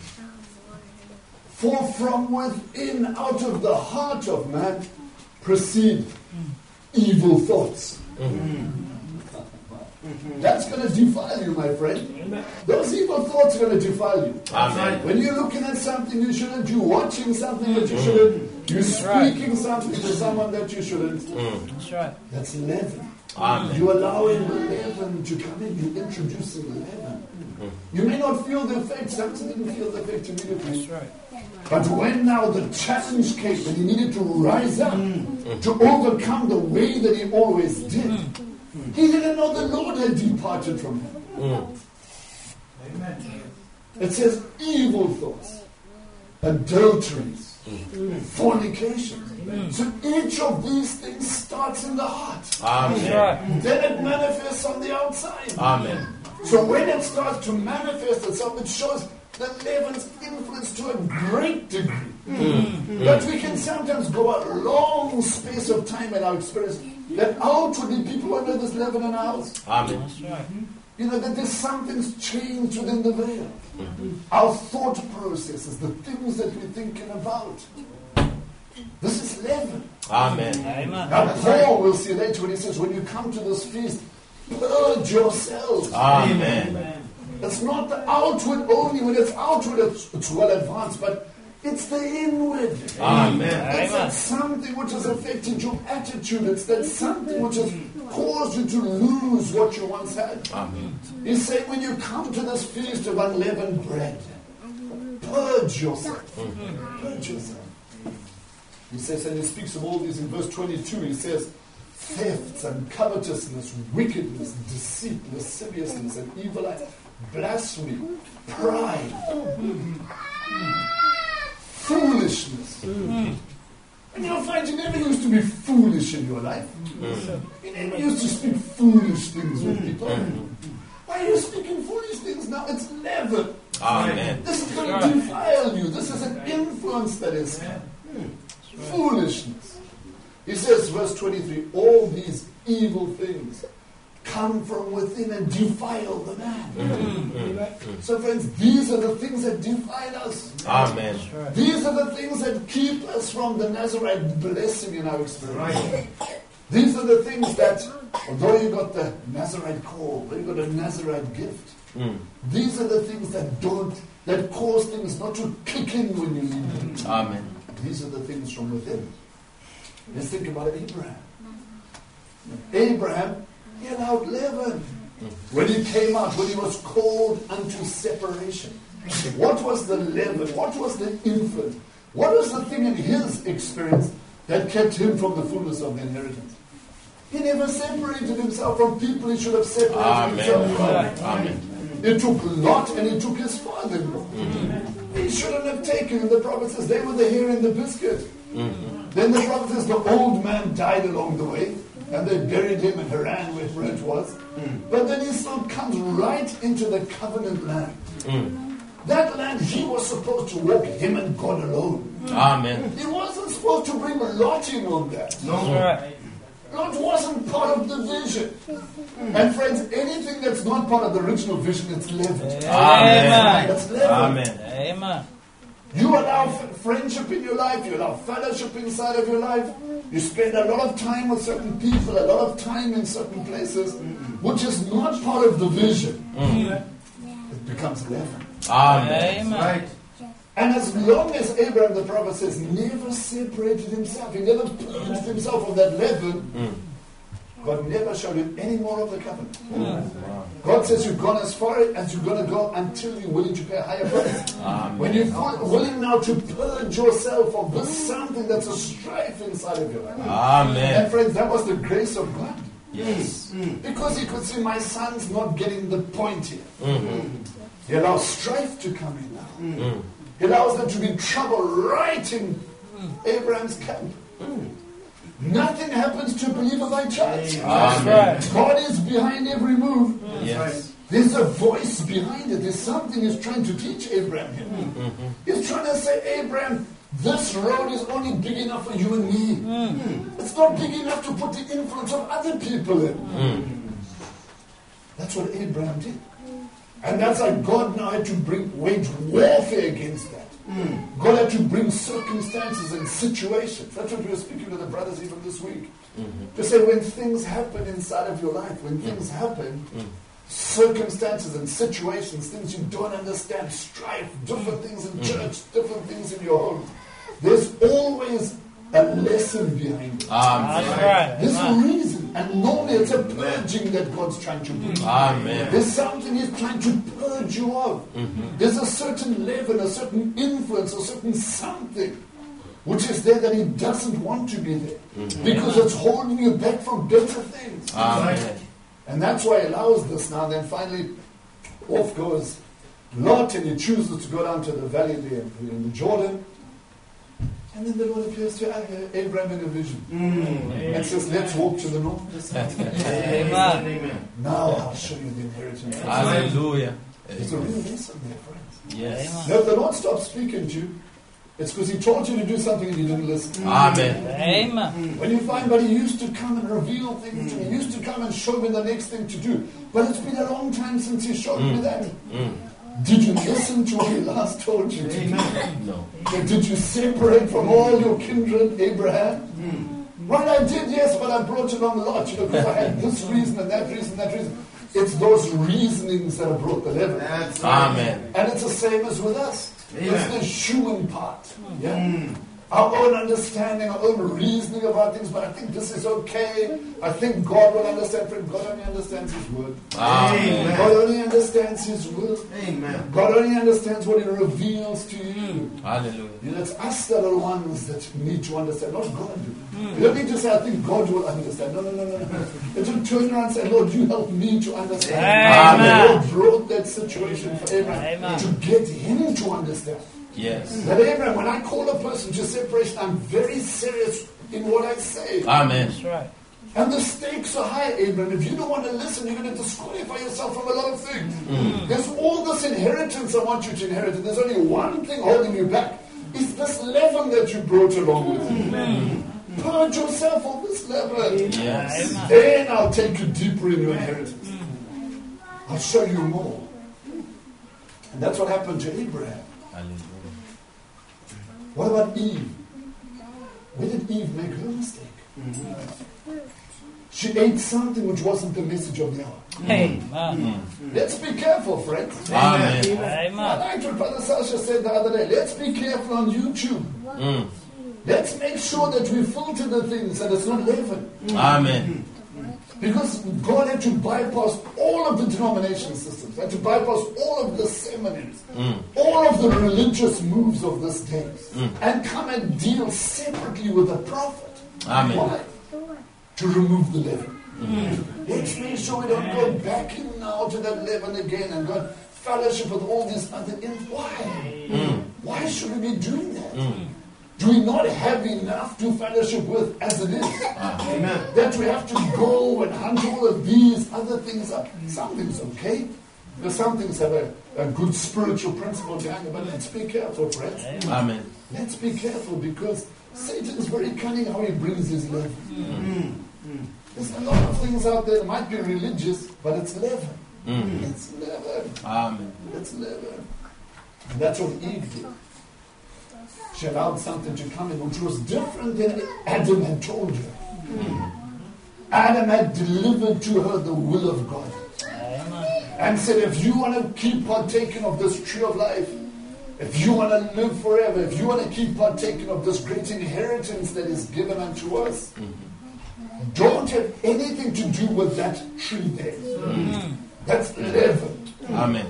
For from within, out of the heart of man, proceed evil thoughts. Mm. That's going to defile you, my friend. Those evil thoughts are going to defile you. Amen. When you're looking at something you shouldn't, you're watching something that you shouldn't, you're speaking something to someone that you shouldn't. That's right. That's leaven. Amen. You're allowing the leaven to come in. You're introducing the leaven. You may not feel the effect. Samson didn't feel the effect immediately. That's right. But when now the challenge came and he needed to rise up to overcome the way that he always did, he didn't know the Lord had departed from him. Mm. Amen. It says evil thoughts, adulteries, mm. fornication. Mm. So each of these things starts in the heart. Amen. Right. Then it manifests on the outside. Amen. So when it starts to manifest itself, it shows the leaven's influence to a great degree. Mm. But we can sometimes go a long space of time in our experience that outwardly people under this leaven in our house. Amen. That's right. You know, that there's something's changed within the veil. Mm-hmm. Our thought processes, the things that we're thinking about. This is leaven. Amen. Amen. Now, Paul will see later when he says, when you come to this feast, purge yourselves. Amen. It's not the outward only. When it's outward, it's, it's well advanced, but it's the inward. Amen. It's that something which has affected your attitude. It's that something which has caused you to lose what you once had. Amen. He's saying when you come to this feast of unleavened bread, purge yourself. Mm-hmm. Purge yourself. He says, and he speaks of all these in verse twenty-two, he says, thefts and covetousness, wickedness, deceit, lasciviousness, and evil acts, blasphemy, pride, foolishness. Mm. And you'll find you never used to be foolish in your life. Mm. You never used to speak foolish things with people. Mm. Why are you speaking foolish things now? It's never. Amen. This is going to defile you. This is an influence that is mm. foolishness. He says, verse twenty-three, all these evil things come from within and defile the man. Mm-hmm. Mm-hmm. So friends, these are the things that defile us. Amen. These are the things that keep us from the Nazarite blessing in our experience. Right. These are the things that, although you got the Nazarite call, although you got a Nazarite gift, mm. these are the things that don't, that cause things not to kick in when you leave them. Amen. These are the things from within. Let's think about Abraham. Abraham, he allowed leaven. When he came out, when he was called unto separation. What was the leaven? What was the influence? What was the thing in his experience that kept him from the fullness of the inheritance? He never separated himself from people he should have separated Amen. himself from. Amen. It took Lot and it took his father-in-law. Mm-hmm. He shouldn't have taken, and the prophet says they were the hair in the biscuit. Mm-hmm. Then the prophet says the old man died along the way, and they buried him in Haran, wherever it was. Mm. But then he still comes right into the covenant land. Mm. That land he was supposed to walk, him and God alone. Amen. He wasn't supposed to bring Lot in on that. No. Right. Lot wasn't part of the vision. And friends, anything that's not part of the original vision, it's leavened. Amen. It's leavened. Amen. Amen. You allow f- friendship in your life, you allow fellowship inside of your life, you spend a lot of time with certain people, a lot of time in certain places, which is not part of the vision. Mm. It becomes leaven. Amen. Amen. Right. And as long as Abraham, the prophet says, never separated himself, he never purged himself of that leaven, mm. God never showed him any more of the covenant. Mm. God says you've gone as far as you're going to go until you're willing to pay a higher price. Amen. When you're willing now to purge yourself of this something that's a strife inside of you. Amen. And friends, that was the grace of God. Yes. Mm. Because he could see my son's not getting the point here. Mm-hmm. He allows strife to come in now. Mm. He allows them to be trouble right in mm. Abraham's camp. Mm. Nothing happens to a believer by chance. Amen. God is behind every move. Yes. There's a voice behind it. There's something he's trying to teach Abraham here. Mm-hmm. He's trying to say, Abraham, this road is only big enough for you and me. Mm. It's not big enough to put the influence of other people in. Mm. That's what Abraham did. And that's why God now had to bring wage warfare against that. Mm. God had to bring circumstances and situations. That's what we were speaking to the brothers even this week. Mm-hmm. To say when things happen inside of your life, when things happen, mm. circumstances and situations, things you don't understand, strife, different things in church, different things in your home, there's always a lesson behind it. Amen. That's right. There's a reason. And normally it's a purging that God's trying to bring. Amen. There's something He's trying to purge you of. Mm-hmm. There's a certain leaven, a certain influence, a certain something which is there that He doesn't want to be there. Mm-hmm. Because it's holding you back from better things. Amen. And that's why He allows this now. Then finally, off goes Lot, and he chooses to go down to the valley there in the Jordan. And then the Lord appears to Abraham in a vision. Mm. And says, let's walk to the north. Amen. Amen. Now I'll show you the inheritance. Hallelujah. It's a real lesson there, friends. Yes. Now if the Lord stops speaking to you, it's because He told you to do something and you didn't listen. Amen. Amen. When you find, but He used to come and reveal things to me. He used to come and show me the next thing to do. But it's been a long time since He showed mm. me that. Mm. Did you listen to what He last told you to do? No. Did you separate from all your kindred, Abraham? Mm. Well, I did, yes, but I brought along a lot, you know, because I had this reason and that reason and that reason. It's those reasonings that have brought the leaven. Amen. And it's the same as with us. Amen. It's the human part. Yeah? Mm. Our own understanding, our own reasoning about things, but I think this is okay. I think God will understand. God only understands His word. Amen. God only understands His will. Amen. God only understands what He reveals to you. Hallelujah. You know, it's us that are the ones that need to understand, not God. Mm. You don't need to say, I think God will understand. No, no, no, no. no. You don't turn around and say, Lord, you help me to understand. Amen. The Lord brought that situation for Abraham Amen. to get him to understand. Yes. That Abraham, when I call a person to separation, I'm very serious in what I say. Amen. That's right. And the stakes are high, Abraham. If you don't want to listen, you're going to disqualify yourself from a lot of things. Mm. There's all this inheritance I want you to inherit, and there's only one thing holding you back. It's this leaven that you brought along with you. Mm. Purge yourself of this leaven. Yes. Then I'll take you deeper in your inheritance. Mm. I'll show you more. And that's what happened to Abraham. Hallelujah. What about Eve? Where did Eve make her mistake? Mm-hmm. She ate something which wasn't the message of the hour. Amen. Mm-hmm. Let's be careful, friends. Amen. Amen. I liked what Brother Sasha said the other day. Let's be careful on YouTube. Mm. Let's make sure that we filter the things and it's not leaven. Amen. Because God had to bypass all of the denomination systems, had to bypass all of the seminaries, Mm. all of the religious moves of this day, Mm. and come and deal separately with the prophet. Amen. Why? To remove the leaven. Let's make sure we don't go back in now to that leaven again and go and fellowship with all these other things. Why? Mm. Why should we be doing that? Mm. Do we not have enough to fellowship with as it is? Amen. That we have to go and hunt all of these other things up. Some things okay. But some things have a, a good spiritual principle behind it. But let's be careful, friends. Amen. Let's be careful because Satan is very cunning how he brings his leaven. Mm. There's a lot of things out there that might be religious, but it's leaven. Mm. It's leaven. Amen. It's leaven. And that's what Eve did. She allowed something to come in which was different than Adam had told her. Mm. Adam had delivered to her the will of God. And said, if you want to keep partaking of this tree of life, if you want to live forever, if you want to keep partaking of this great inheritance that is given unto us, Mm-hmm. don't have anything to do with that tree there. Mm. That's leaven. Amen.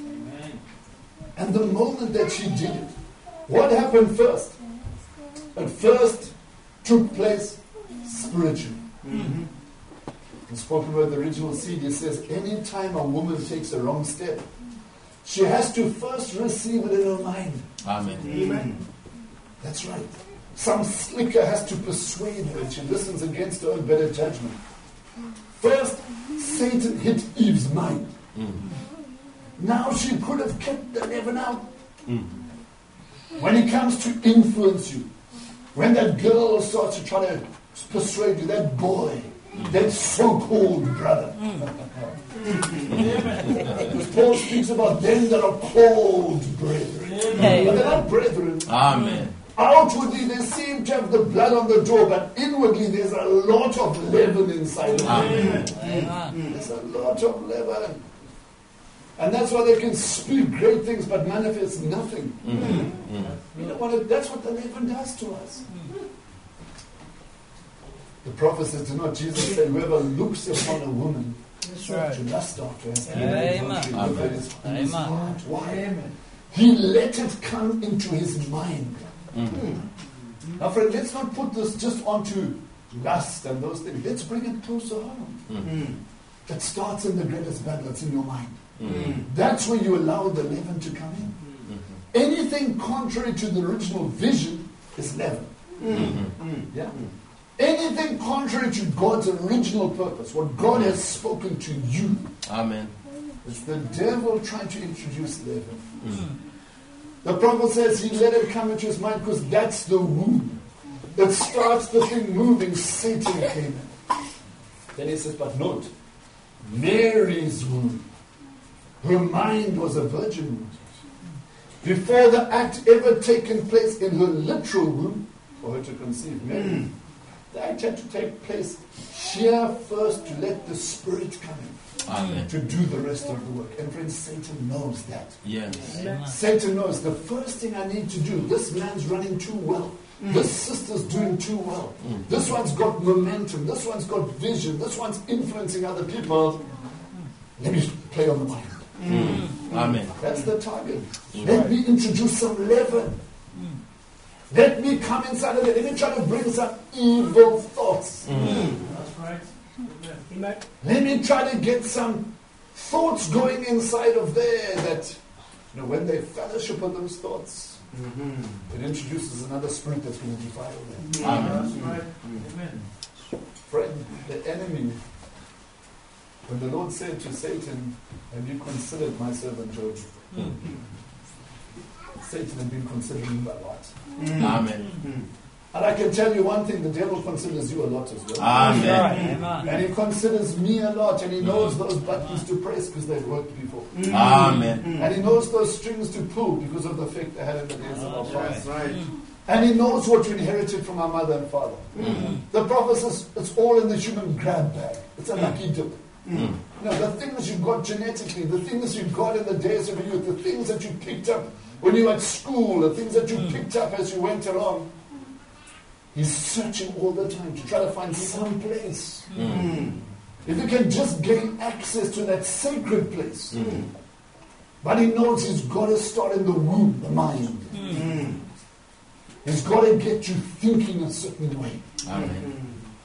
And the moment that she did it, what happened first? At first took place spiritually. Mm-hmm. Spoken about the original seed, it says, any time a woman takes a wrong step, she has to first receive it in her mind. Amen. Amen. That's right. Some slicker has to persuade her, and she listens against her own better judgment. First, Satan hit Eve's mind. Mm-hmm. Now she could have kept the leaven out. Mm-hmm. When it comes to influence you, when that girl starts to try to persuade you, that boy, that so-called brother. Because Paul speaks about them that are called brethren. But they're not brethren. Amen. Outwardly they seem to have the blood on the door, but inwardly there's a lot of leaven inside of them. Amen. There's a lot of leaven. And that's why they can speak great things but manifest nothing. Mm-hmm. You know what? That's what the leaven does to us. The prophet says, do not Jesus say, whoever looks upon a woman right. to lust after has Amen. committed adultery with his- in his Amen. heart. Why? He let it come into his mind. Mm-hmm. Now, friend, let's not put this just onto lust and those things. Let's bring it closer home. Mm-hmm. It starts in the greatest battle. It's in your mind. Mm-hmm. That's where you allow the leaven to come in. Mm-hmm. Anything contrary to the original vision is leaven. Mm-hmm. Yeah. Anything contrary to God's original purpose, what God has spoken to you, Amen. is the devil trying to introduce leaven. Mm-hmm. The prophet says he let it come into his mind because that's the womb that starts the thing moving. Satan came in. Then he says, but note, Mary's womb, her mind was a virgin womb. Before the act ever taken place in her literal womb, for her to conceive Mary, the act had to take place here first to let the Spirit come in. Amen. To do the rest of the work. And friends, Satan knows that. Yes. Satan knows the first thing I need to do, this man's running too well. This sister's doing too well. This one's got momentum. This one's got vision. This one's influencing other people. Let me play on the mind. Mm. Amen. That's the target. Let me introduce some leaven. Let me come inside of it. Let me try to bring some evil thoughts. That's right. Amen. Let me try to get some thoughts going inside of there that, you know, when they fellowship with those thoughts, it introduces another spirit that's going to defile them. Amen. That's right. Amen. Friend, the enemy, when the Lord said to Satan, have you considered my servant Job? Satan had been considering him a lot. Amen. And I can tell you one thing, the devil considers you a lot as well. Amen. And he considers me a lot, and he knows those buttons to press because they've worked before. Amen. And he knows those strings to pull because of the faith they had in the days of our That's fathers. right. And he knows what we inherited from our mother and father. The prophet says it's all in the human grab bag. It's a lucky dip. Mm. You know, the things you got genetically, the things you got in the days of your youth, the things that you picked up when you were at school, the things that you picked up as you went along. He's searching all the time to try to find some place. Mm. If he can just gain access to that sacred place. Mm. But he knows he's got to start in the womb, the mind. Mm. He's got to get you thinking a certain way. Amen.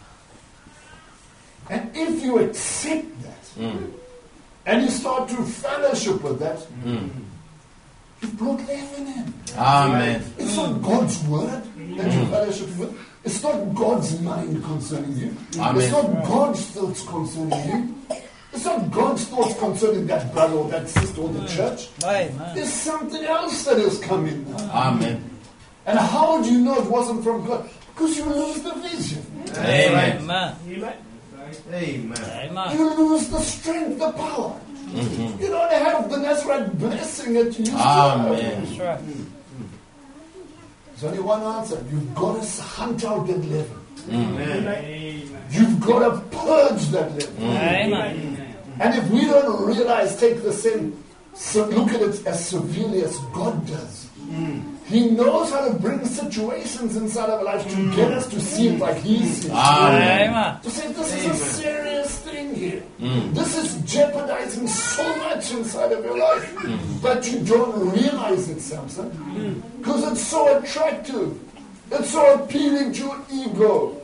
And if you accept that, Mm. and you start to fellowship with that, Mm. you've brought leaven in. Amen. It's not God's word that you fellowship with. It's not God's mind concerning you. Amen. It's not God's thoughts concerning you. It's not God's thoughts concerning that brother or that sister or the church. Amen. There's something else that has come in now. Amen. And how do you know it wasn't from God? Because you lose the vision. Amen. Amen. Amen. Amen. You lose the strength, the power. Mhm. You don't have the Nazarite blessing that you used to Amen. have. That's right. There's only one answer. You've got to hunt out that leaven. Amen. You've got to purge that leaven. Amen. And if we don't realize, take the same, so look at it as severely as God does. He knows how to bring situations inside our life to get us to see it like He sees it. Amen. Amen. To say this is a serious thing here. Mm. This is jeopardizing so much inside of your life. But you don't realize it, Samson. Because it's so attractive. It's so appealing to your ego.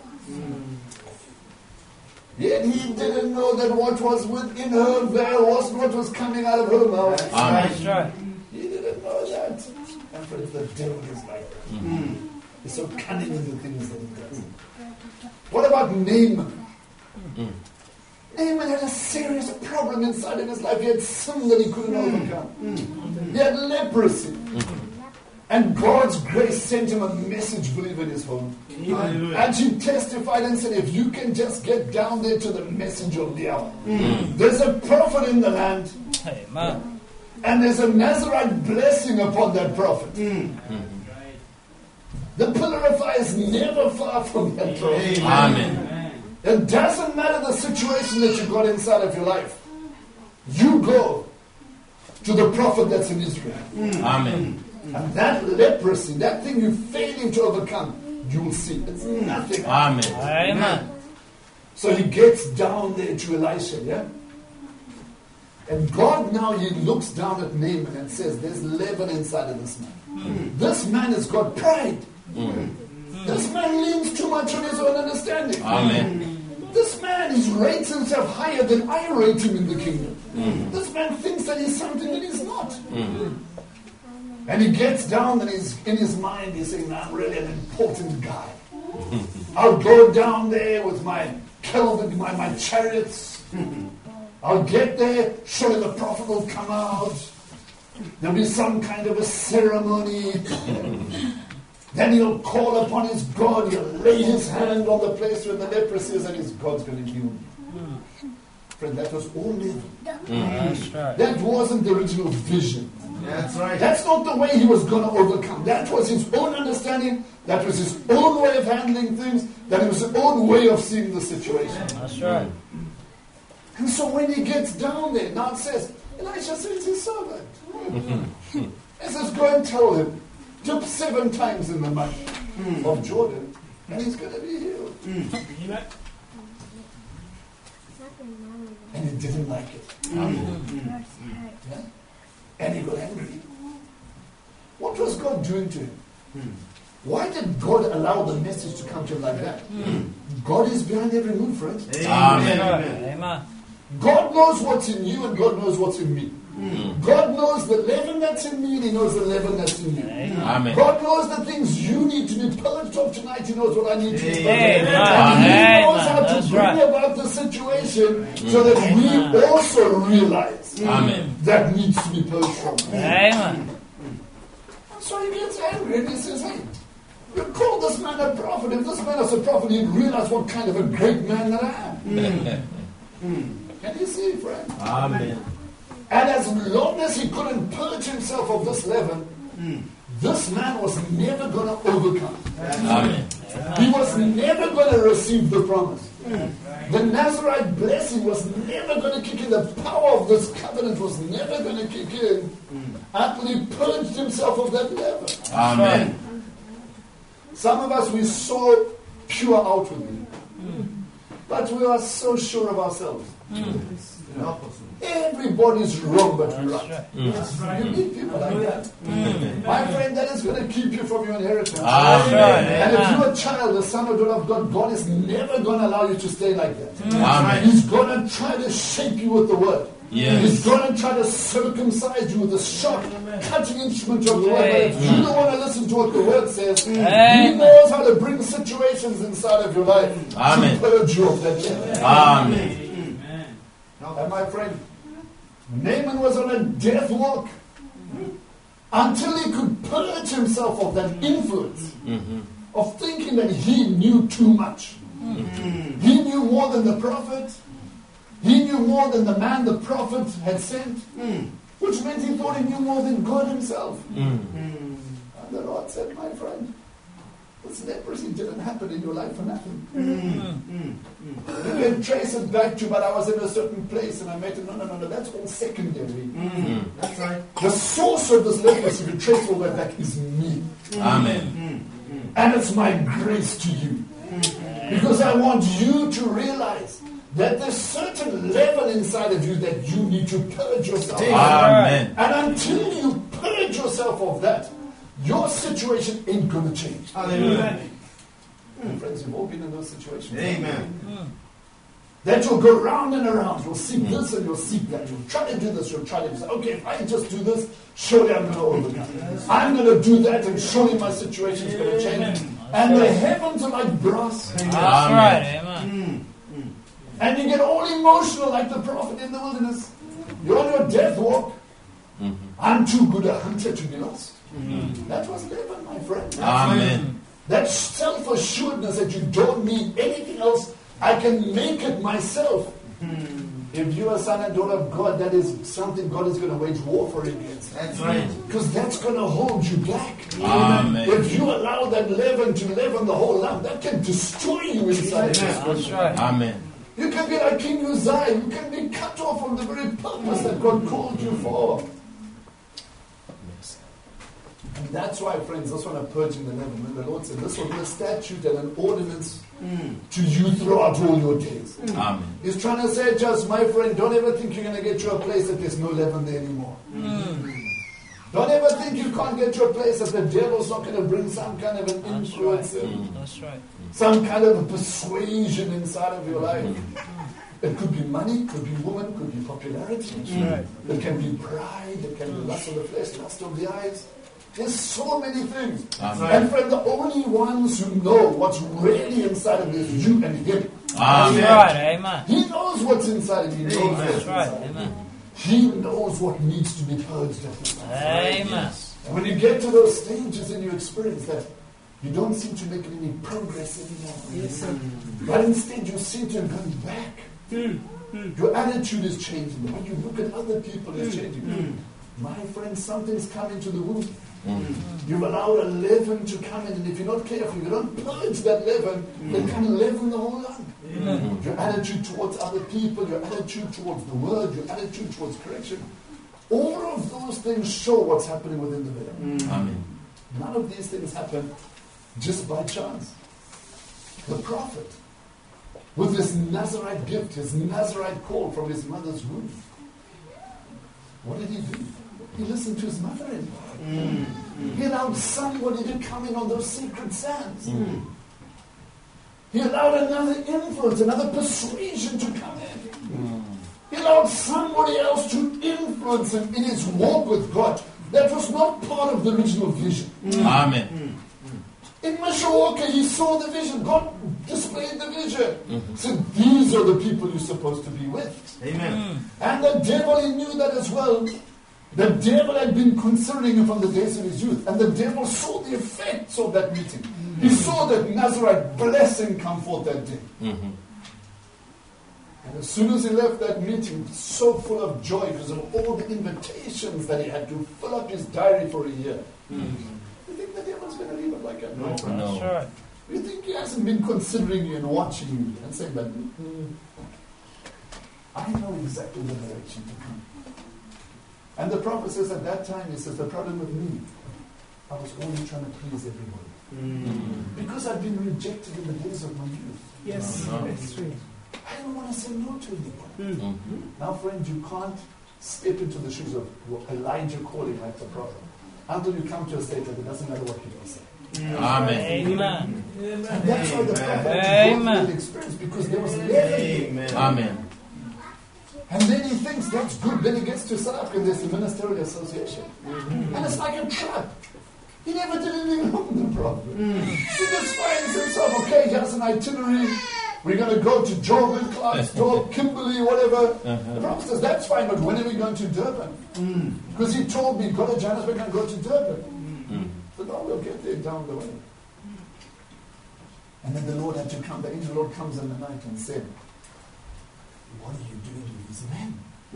Yet he didn't know that what was within her veil wasn't what was coming out of her mouth. That's right. He didn't know that. And friends, the devil is like that. Mm. He's so cunning in the things that he does. What about Naaman? Mm. Naaman had a serious problem inside of his life. He had sin that he couldn't overcome. He had leprosy. And God's grace sent him a message, believe in his home. And she testified and said, if you can just get down there to the message of the hour. There's a prophet in the land. Amen. And there's a Nazarite blessing upon that prophet. The pillar of fire is never far from that prophet. Amen. It doesn't matter the situation that you've got inside of your life. You go to the prophet that's in Israel. Amen. And that leprosy, that thing you're failing to overcome, you will see. It's nothing. Amen. Amen. So he gets down there to Elisha, yeah? And God now, he looks down at Naaman and says, there's leaven inside of this man. Mm. This man has got pride. Mm. This man leans too much on his own understanding. Amen. This man is rates himself higher than I rate him in the kingdom. Mm. This man thinks that he's something that he's not. Mm. And he gets down and he's in his mind, he's saying, I'm really an important guy. I'll go down there with my Kelvin, my, my chariots. I'll get there, surely the prophet will come out. There'll be some kind of a ceremony. Then he'll call upon his God. He'll lay his hand on the place where the leprosy is and his God's going to heal me. Friend, that was all leaven. That's right. That wasn't the original vision. That's right. That's not the way he was going to overcome. That was his own understanding. That was his own way of handling things. That was his own way of seeing the situation. That's right. And so when he gets down there, now it says, Elisha sends his servant. He says, go and tell him, dip seven times in the mud of Jordan, and he's going to be healed. And he didn't like it. Amen. Yeah? And he got angry. What was God doing to him? Why did God allow the message to come to him like that? God is behind every move, friends. Amen. Amen. God knows what's in you and God knows what's in me. God knows the leaven that's in me and He knows the leaven that's in you. Amen. God knows the things you need to be purged of tonight. He knows what I need to be purged of. Amen. And He knows how to That's bring right. about the situation so that we also realize Amen. that needs to be purged from. Amen. So he gets angry and he says, hey, you call this man a prophet. If this man is a prophet, he'd realize what kind of a great man that I am. Can you see, friend? Amen. And as long as he couldn't purge himself of this leaven, this man was never going to overcome. Amen. He was never going to receive the promise. The Nazarite blessing was never going to kick in. The power of this covenant was never going to kick in until he purged himself of that leaven. Amen. Some of us, we're so pure outwardly. But we are so sure of ourselves. Help us. Everybody's wrong, but we're That's right. right. That's right. You need people like that. My friend, that is going to keep you from your inheritance. That's right. And if Amen. you're a child, the son or daughter of God, God is never going to allow you to stay like that. Amen. He's going to try to shape you with the word. Yes. He's going to try to circumcise you with a sharp, cutting instrument of the word. But if you don't want to listen to what the word says, He Amen. knows how to bring situations inside of your life Amen. to purge you of that level. Amen. And my friend, Naaman was on a death walk until he could purge himself of that influence Mm-hmm. of thinking that he knew too much. He knew more than the prophet. He knew more than the man the prophet had sent. Which meant he thought he knew more than God himself. And the Lord said, my friend, this leprosy didn't happen in your life for nothing. You can trace it back to, but I was in a certain place and I met it. No, no, no, no, that's all secondary. That's right. The source of this leprosy, if you trace all that back, is me. Amen. And it's my grace to you. Because I want you to realize that there's certain level inside of you that you need to purge yourself of. Amen. And until you purge yourself of that, your situation ain't going to change. Hallelujah. And friends, you've all been in those situations. Amen. That you'll go round and around. You'll seek this and you'll seek that. You'll try to do this. You'll try to say, okay, if I just do this, surely I'm going to overcome. I'm going to do that and surely my situation is going to change. And the heavens are like brass. That's right. Amen. And you get all emotional like the prophet in the wilderness. You're on your death walk. I'm too good a hunter to be lost. That was Laban, my friend. Amen. That self-assuredness that you don't need anything else, I can make it myself. If you're a son and daughter of God, that is something God is going to wage war for against. That's right. Because that's going to hold you back. Amen. If you allow that leaven to leaven the whole lump, that can destroy you inside. That's right. Amen. You can be like King Uzziah. You can be cut off from the very purpose that God called you for. And that's why, friends, that's what I'm purging the leaven. When the Lord said, this will be a statute and an ordinance to you throughout all your days. Amen. He's trying to say, just my friend, don't ever think you're going to get to a place that there's no leaven there anymore. Don't ever think you can't get to a place that the devil's not going to bring some kind of an influence in. That's right. Some kind of a persuasion inside of your life. It could be money, could be woman, could be popularity. right. It can be pride, it can be lust of the flesh, lust of the eyes. There's so many things. Amen. And friend, the only ones who know what's really inside of this, you and him. That's Amen. right. Amen. He knows what's inside of you. He knows what's That's right. inside of you. Amen. He knows what needs to be purged of his life. Amen. And when you get to those stages in your experience that you don't seem to make any progress anymore. Yes, sir. But instead you seem to have gone back. Your attitude is changing. The way you look at other people is changing. My friend, something's come into the womb. You've allowed a leaven to come in, and if you're not careful, you don't purge that leaven, it can leaven the whole lump. Your attitude towards other people, your attitude towards the word, your attitude towards correction, all of those things show what's happening within the leaven. Amen. None of these things happen just by chance. The prophet, with his Nazarite gift, his Nazarite call from his mother's womb, what did he do? He listened to his mother-in-law. Mm. He allowed somebody to come in on those sacred sands. Mm. He allowed another influence, another persuasion to come in. Mm. He allowed somebody else to influence him in his walk with God. That was not part of the original vision. Mm. Amen. In Mishawaka, he saw the vision. God displayed the vision. Mm-hmm. Said, these are the people you're supposed to be with. Amen. And the devil, he knew that as well. The devil had been concerning him from the days of his youth. And the devil saw the effects of that meeting. Mm-hmm. He saw that Nazarite blessing come forth that day. Mm-hmm. And as soon as he left that meeting, so full of joy because of all the invitations that he had to fill up his diary for a year. Mm-hmm. You think the devil's going to leave it like that? No. No. That's right. You think he hasn't been considering you and watching you and saying that, mm, I know exactly the direction to come. And the prophet says at that time, he says, the problem with me, I was only trying to please everybody. Because I've been rejected in the days of my youth. Yes, No. that's true. I don't want to say no to anyone. Mhm. Now, friends, you can't step into the shoes of Elijah calling like the prophet until you come to a state that it doesn't matter what people say. Amen. Amen. And that's why the prophet had to go Amen. through the experience, because there was leaven. Amen. And then he thinks that's good. Then he gets to South Africa and there's the ministerial association. And it's like a trap. He never did anything wrong with the prophet. He just finds himself, okay, here's an itinerary. We're going to go to Joburg, Clarksdorp, Kimberley, whatever. Uh-huh. The prophet says, that's fine, but when are we going to Durban? Because he told me, go to Johannesburg and go to Durban. So no, we'll get there down the way. And then the Lord had to come. The angel Lord comes in the night and said, what are you doing with these men?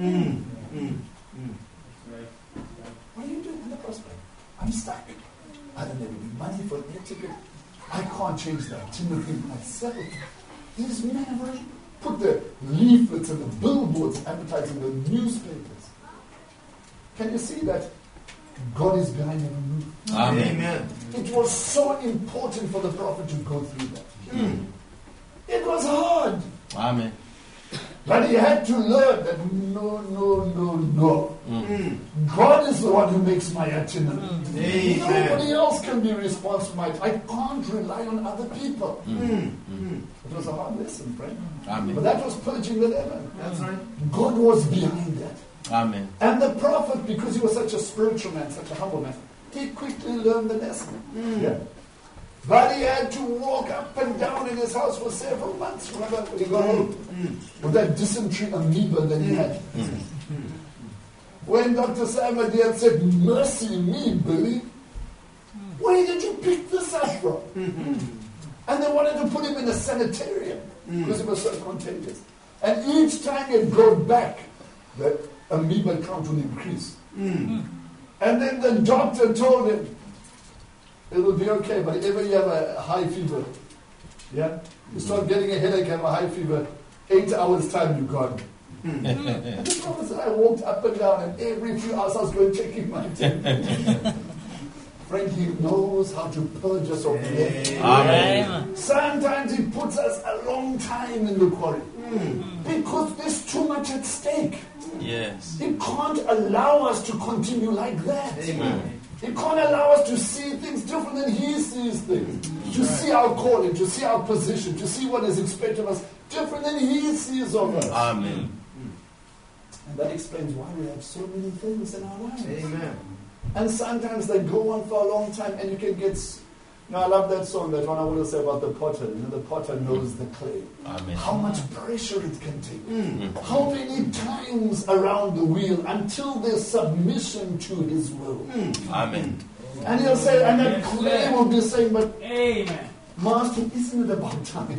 What are you doing in the prospect? I'm stuck. I don't have any money for an air ticket. I can't change the itinerary myself. These men have already put the leaflets and the billboards advertising the newspapers. Can you see that God is behind every move? Amen. It was so important for the prophet to go through that. It was hard. Amen. But he had to learn that no, no, no, no. God is the one who makes my itinerary. Amen. Nobody else can be responsible for my I can't rely on other people. It was a hard lesson, friend. Amen. But that was purging the leaven. That's right. God was behind that. Amen. And the prophet, because he was such a spiritual man, such a humble man, he quickly learned the lesson. Yeah. But he had to walk up and down in his house for several months. Remember when he got home? With that dysentery amoeba that he had. When Doctor Sam had said, mercy me, Billy, where did you pick this up from? And they wanted to put him in a sanitarium because it was so contagious. And each time he'd go back, the amoeba count would increase. And then the doctor told him, it will be okay, but if ever you have a high fever, yeah, you start getting a headache, have a high fever, eight hours time you're gone. And the prophet said, I walked up and down, and every few hours I was going checking my temperature. Friend, he knows how to purge us of the Amen. Sometimes he puts us a long time in the quarry because there's too much at stake. Yes. He can't allow us to continue like that. Amen. He can't allow us to see things different than he sees things. To see our calling, to see our position, to see what is expected of us different than he sees of us. Amen. And that explains why we have so many things in our lives. Amen. And sometimes they go on for a long time and you can get... s- Now I love that song, that one I want to say about the potter. You know, the potter knows the clay. Amen. How much pressure it can take. How many times around the wheel until there's submission to his will. Amen. And he'll say, and that clay will be saying, but Amen. Master, isn't it about time?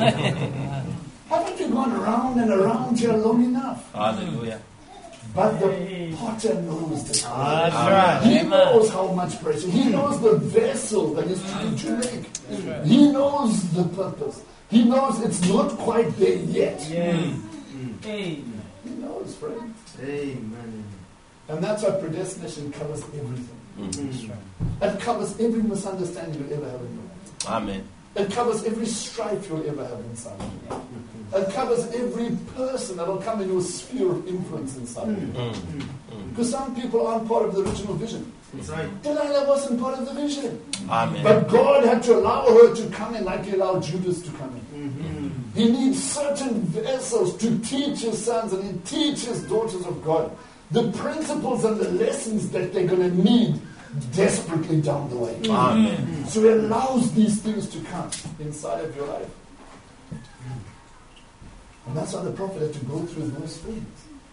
Haven't you gone around and around here long enough? Hallelujah. But the potter knows the clay. That's right. He Amen. knows how much pressure. He knows the vessel that he's trying to make. He knows the purpose. He knows it's not quite there yet. Amen. He knows, friend. Amen. And that's why predestination covers everything. Mm. It covers every misunderstanding you'll ever have in your life. Amen. It covers every strife you'll ever have inside of you. It covers every person that will come into a sphere of influence inside of you. Mm. Because some people aren't part of the original vision. That's right. Delilah wasn't part of the vision. Amen. But God had to allow her to come in like he allowed Judas to come in. He needs certain vessels to teach his sons and he teach his daughters of God the principles and the lessons that they're going to need desperately down the way. Amen. So he allows these things to come inside of your life. And that's why the prophet had to go through those things.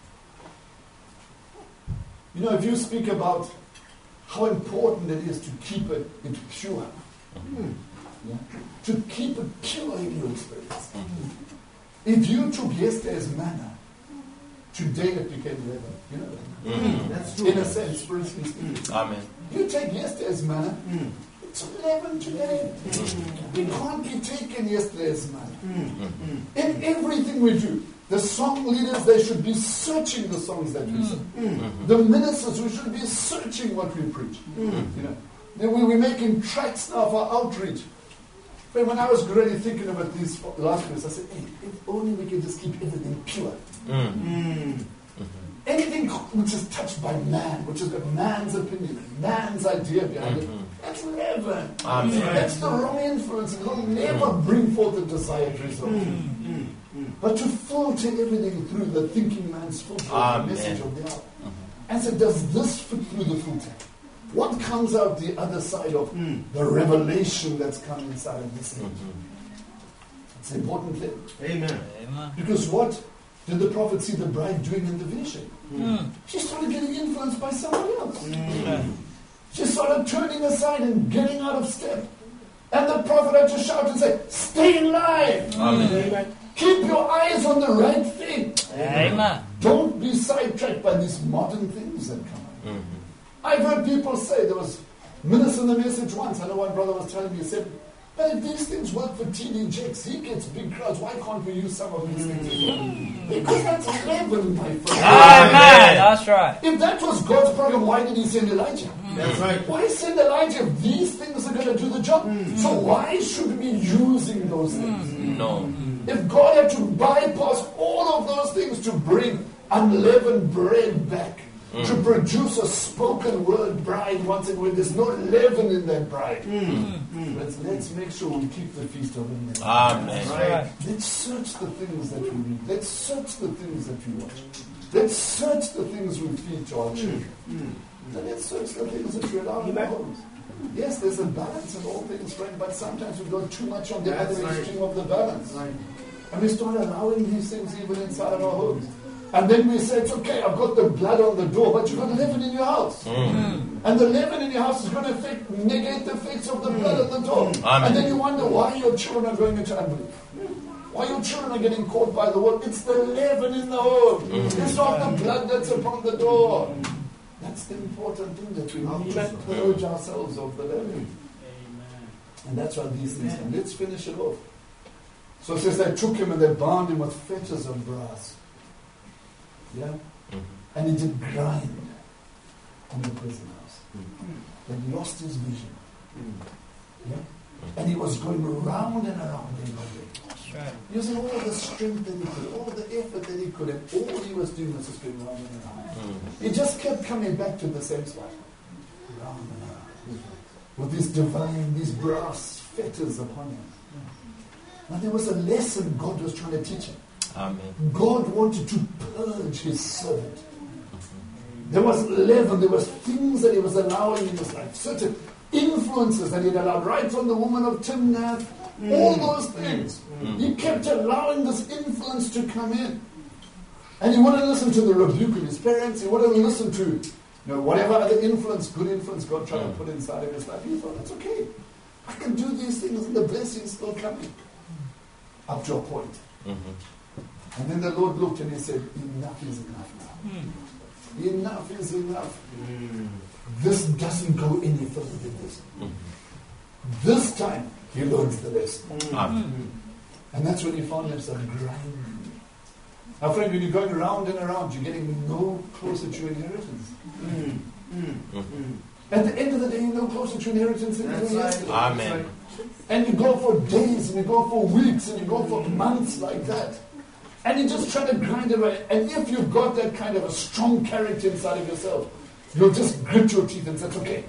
You know, if you speak about how important it is to keep it, it pure. Yeah? To keep it pure in your experience. If you took yesterday's manna, today it became leaven. You know that? Mm. That's true. In a sense, spiritually speaking. Amen. You take yesterday's manna, it's leaven today. We can't be taking yesterday's manna. In everything we do, the song leaders, they should be searching the songs that we sing. The ministers, we should be searching what we preach. You know, Then we were making tracks now for outreach. But when I was really thinking about this last week, I said, hey, if only we can just keep everything pure. Mm. Mm. Anything which is touched by man, which has got man's opinion, man's idea behind Mm-hmm. it, that's leaven. Amen. That's the wrong influence. It will never bring forth the desired result. Mm. Mm. But to filter everything through the thinking man's filter, the Amen. message of the hour. And so does this fit through the filter? What comes out the other side of Mm. the revelation that's come inside of this age? Mm-hmm. It's an important thing. Amen. Amen. Because what did the prophet see the bride doing in the vision? Mm. She started getting influenced by somebody else. Mm. She started turning aside and getting out of step. And the prophet had to shout and say, stay in line. Amen. Keep your eyes on the right thing. Amen. Don't be sidetracked by these modern things that come up. Mm-hmm. I've heard people say, there was minister in the message once, I know one brother was telling me, he said, but if these things work for T D Jakes, he gets big crowds, why can't we use some of these things as well? Because that's heaven, my friend. Amen. That's right. If that was God's program, why did he send Elijah? That's right. Why send Elijah if these things are going to do the job? So why should we be using those things? No. If God had to bypass all of those things to bring unleavened bread back, mm. to produce a spoken word bride once again, where there's no leaven in that bride, mm. Mm. Let's, let's make sure we keep the feast of unleavened. Amen. Right. Let's search the things that we read. Let's search the things that we watch. Let's search the things we feed to our children. Mm. And let's search the things that we allow in our homes. Yes, there's a balance in all things, friend, but sometimes we go too much on the That's other right. extreme of the balance. Right. And we start allowing these things even inside of our homes. And then we say, it's okay, I've got the blood on the door, but you've got leaven in your house. Mm. And the leaven in your house is going to affect, negate the effects of the blood on the door. Amen. And then you wonder why your children are going into unbelief. Why your children are getting caught by the world. It's the leaven in the home. Mm. It's not the blood that's upon the door. That's the important thing, that we need to purge ourselves of the leaven. And that's why these things come. Let's finish it off. So it says they took him and they bound him with fetters of brass. Yeah? Mm-hmm. And he did grind in the prison house. Mm-hmm. He lost his vision. Mm-hmm. Yeah? And he was going around and around in the way. That's right. Using all the strength that he could, all the effort that he could, and all he was doing was just going around and around. Mm-hmm. He just kept coming back to the same spot. Round and around. With these divine, these brass fetters upon him. Now there was a lesson God was trying to teach him. Amen. God wanted to purge his servant. There was leaven, there was things that he was allowing in his life, certain influences that he had allowed, right from the woman of Timnath, mm. all those things. Mm. He kept allowing this influence to come in. And he wouldn't listen to the rebuke of his parents, he wouldn't listen to, you know, whatever other influence, good influence God tried mm. to put inside of his life. He thought, it's okay. I can do these things and the blessings still coming. Up to a point. Mm-hmm. And then the Lord looked and he said, enough is enough now. Mm. Enough is enough. Mm. This doesn't go any further than this. Mm. This time, he learns the lesson. Mm. Mm. And that's when he found himself grinding. Now friend, when you're going around and around, you're getting no closer to inheritance. Mm. Mm. Mm. At the end of the day, you're no closer to inheritance than you were yesterday. Amen. And you go for days, and you go for weeks, and you go for months like that. And you just try to grind away. And if you've got that kind of a strong character inside of yourself, you'll just grit your teeth and say, it's okay.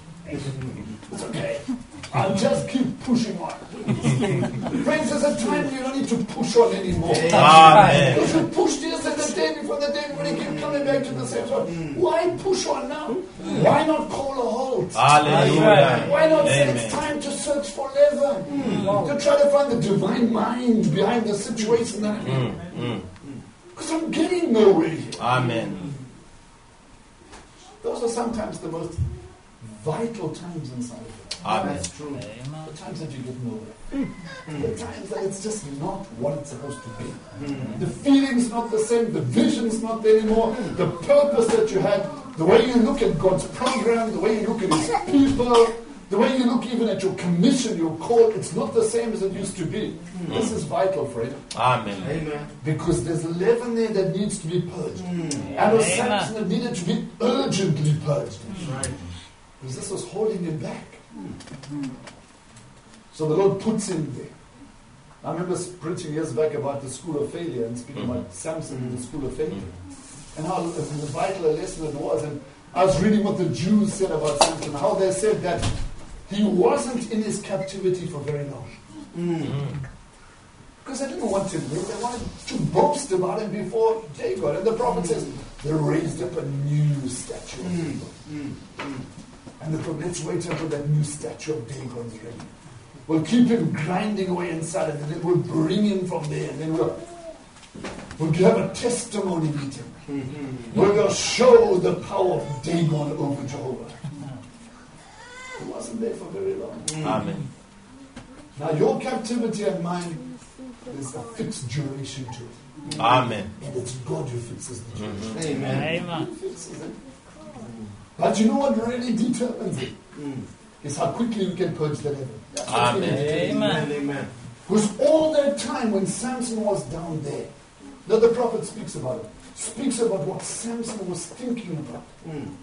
It's okay. I'll just keep pushing on. Friends, there's a time when you don't need to push on anymore. Amen. Because you pushed yesterday, the day before, the day before, you keep coming back to the same spot. Why push on now? Why not call a halt? Hallelujah. Why not say Amen. it's time to search for leaven? Mm. To try to find the divine mind behind the situation that I'm in. Because mm. mm. I'm getting nowhere here. Amen. Those are sometimes the most vital times inside of you. Amen. That's true. Amen. The times that you get nowhere. Mm. The times that it's just not what it's supposed to be. Mm. The feeling's not the same. The vision's not there anymore. The purpose that you had, the way you look at God's program, the way you look at His people, the way you look even at your commission, your call, it's not the same as it used to be. Mm. This is vital, friend. Amen. Amen. Because there's leaven there that needs to be purged. Mm. And a Samson that needed to be urgently purged. Right. Because this was holding him back. So the Lord puts him there. I remember preaching years back about the school of failure and speaking mm-hmm. about Samson in the school of failure. Mm-hmm. And how vital a lesson it was. And I was reading what the Jews said about Samson, how they said that he wasn't in his captivity for very long. Mm-hmm. Because they didn't want him there. They wanted to boast about him before they got. And the prophet says, they raised up a new statue of Dagon. Mm-hmm. And the prophet, let's wait until that new statue of Dagon is ready. We'll keep him grinding away inside, and then we'll bring him from there, and then we'll, we'll have a testimony meeting. Mm-hmm. Where we'll show the power of Dagon over Jehovah. He wasn't there for very long. Mm-hmm. Amen. Now your captivity and mine, there's a fixed duration to it. Amen. And it's God who fixes the duration. Mm-hmm. Amen. Amen. He fixes it. But you know what really determines it? Mm. Is how quickly we can purge the devil. Amen. Amen. Amen. Because all that time when Samson was down there, now the prophet speaks about it, speaks about what Samson was thinking about. Mm.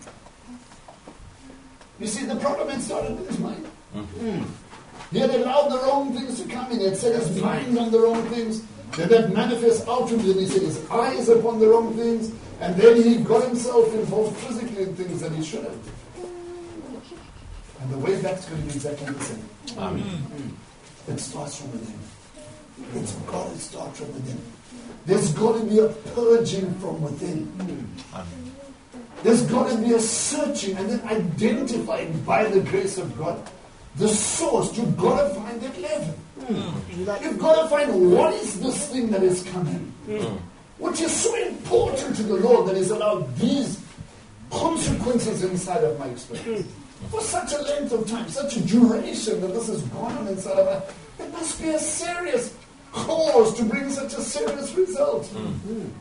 You see, the problem had started in his mind. Mm. He had allowed the wrong things to come in. He had set his mind on the wrong things. Then that manifests outwardly, and he set his eyes upon the wrong things, and then he got himself involved physically in things that he shouldn't. And the way back's going to be exactly the same. Amen. Mm. It starts from within. It's got to start from within. There's got to be a purging from within. Amen. There's got to be a searching and then identifying by the grace of God the source. You've got to find that level. Mm. You've got to find what is this thing that is coming. Mm. Which is so important to the Lord that He's allowed these consequences inside of my experience. For such a length of time, such a duration that this has gone on inside of my, it must be a serious cause to bring such a serious result. Mm.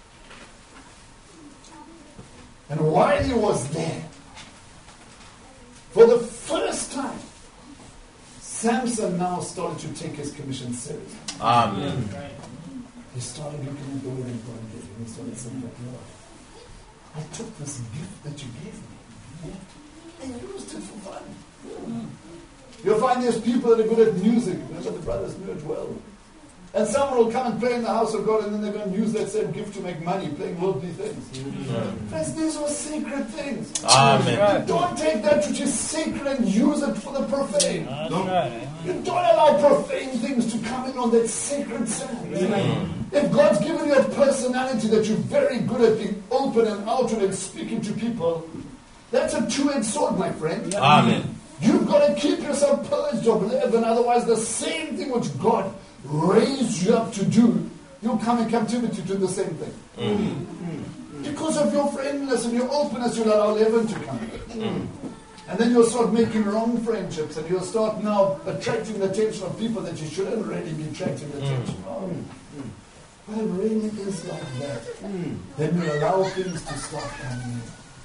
And while he was there, for the first time, Samson now started to take his commission seriously. Amen. He started looking at the way that God did, and he started saying, Lord, I took this gift that you gave me, and used it for fun. Mm. You'll find there's people that are good at music. Remember, the brothers knew it well. And someone will come and play in the house of God, and then they're going to use that same gift to make money, playing worldly things. Mm-hmm. Friends, these are sacred things. Amen. You don't take that which is sacred and use it for the profane. That's right. You don't allow profane things to come in on that sacred sand. Mm-hmm. If God's given you a personality that you're very good at being open and outward and speaking to people, that's a two-edged sword, my friend. Amen. You've got to keep yourself purged of leaven, otherwise the same thing which God raised you up to do, you'll come in captivity to the same thing. Mm. Mm. Because of your friendliness and your openness, you'll allow leaven to come in. Mm. And then you'll start making wrong friendships, and you'll start now attracting the attention of people that you shouldn't really be attracting the attention of. Mm. But it really is like that. Mm. Then you allow things to start coming in.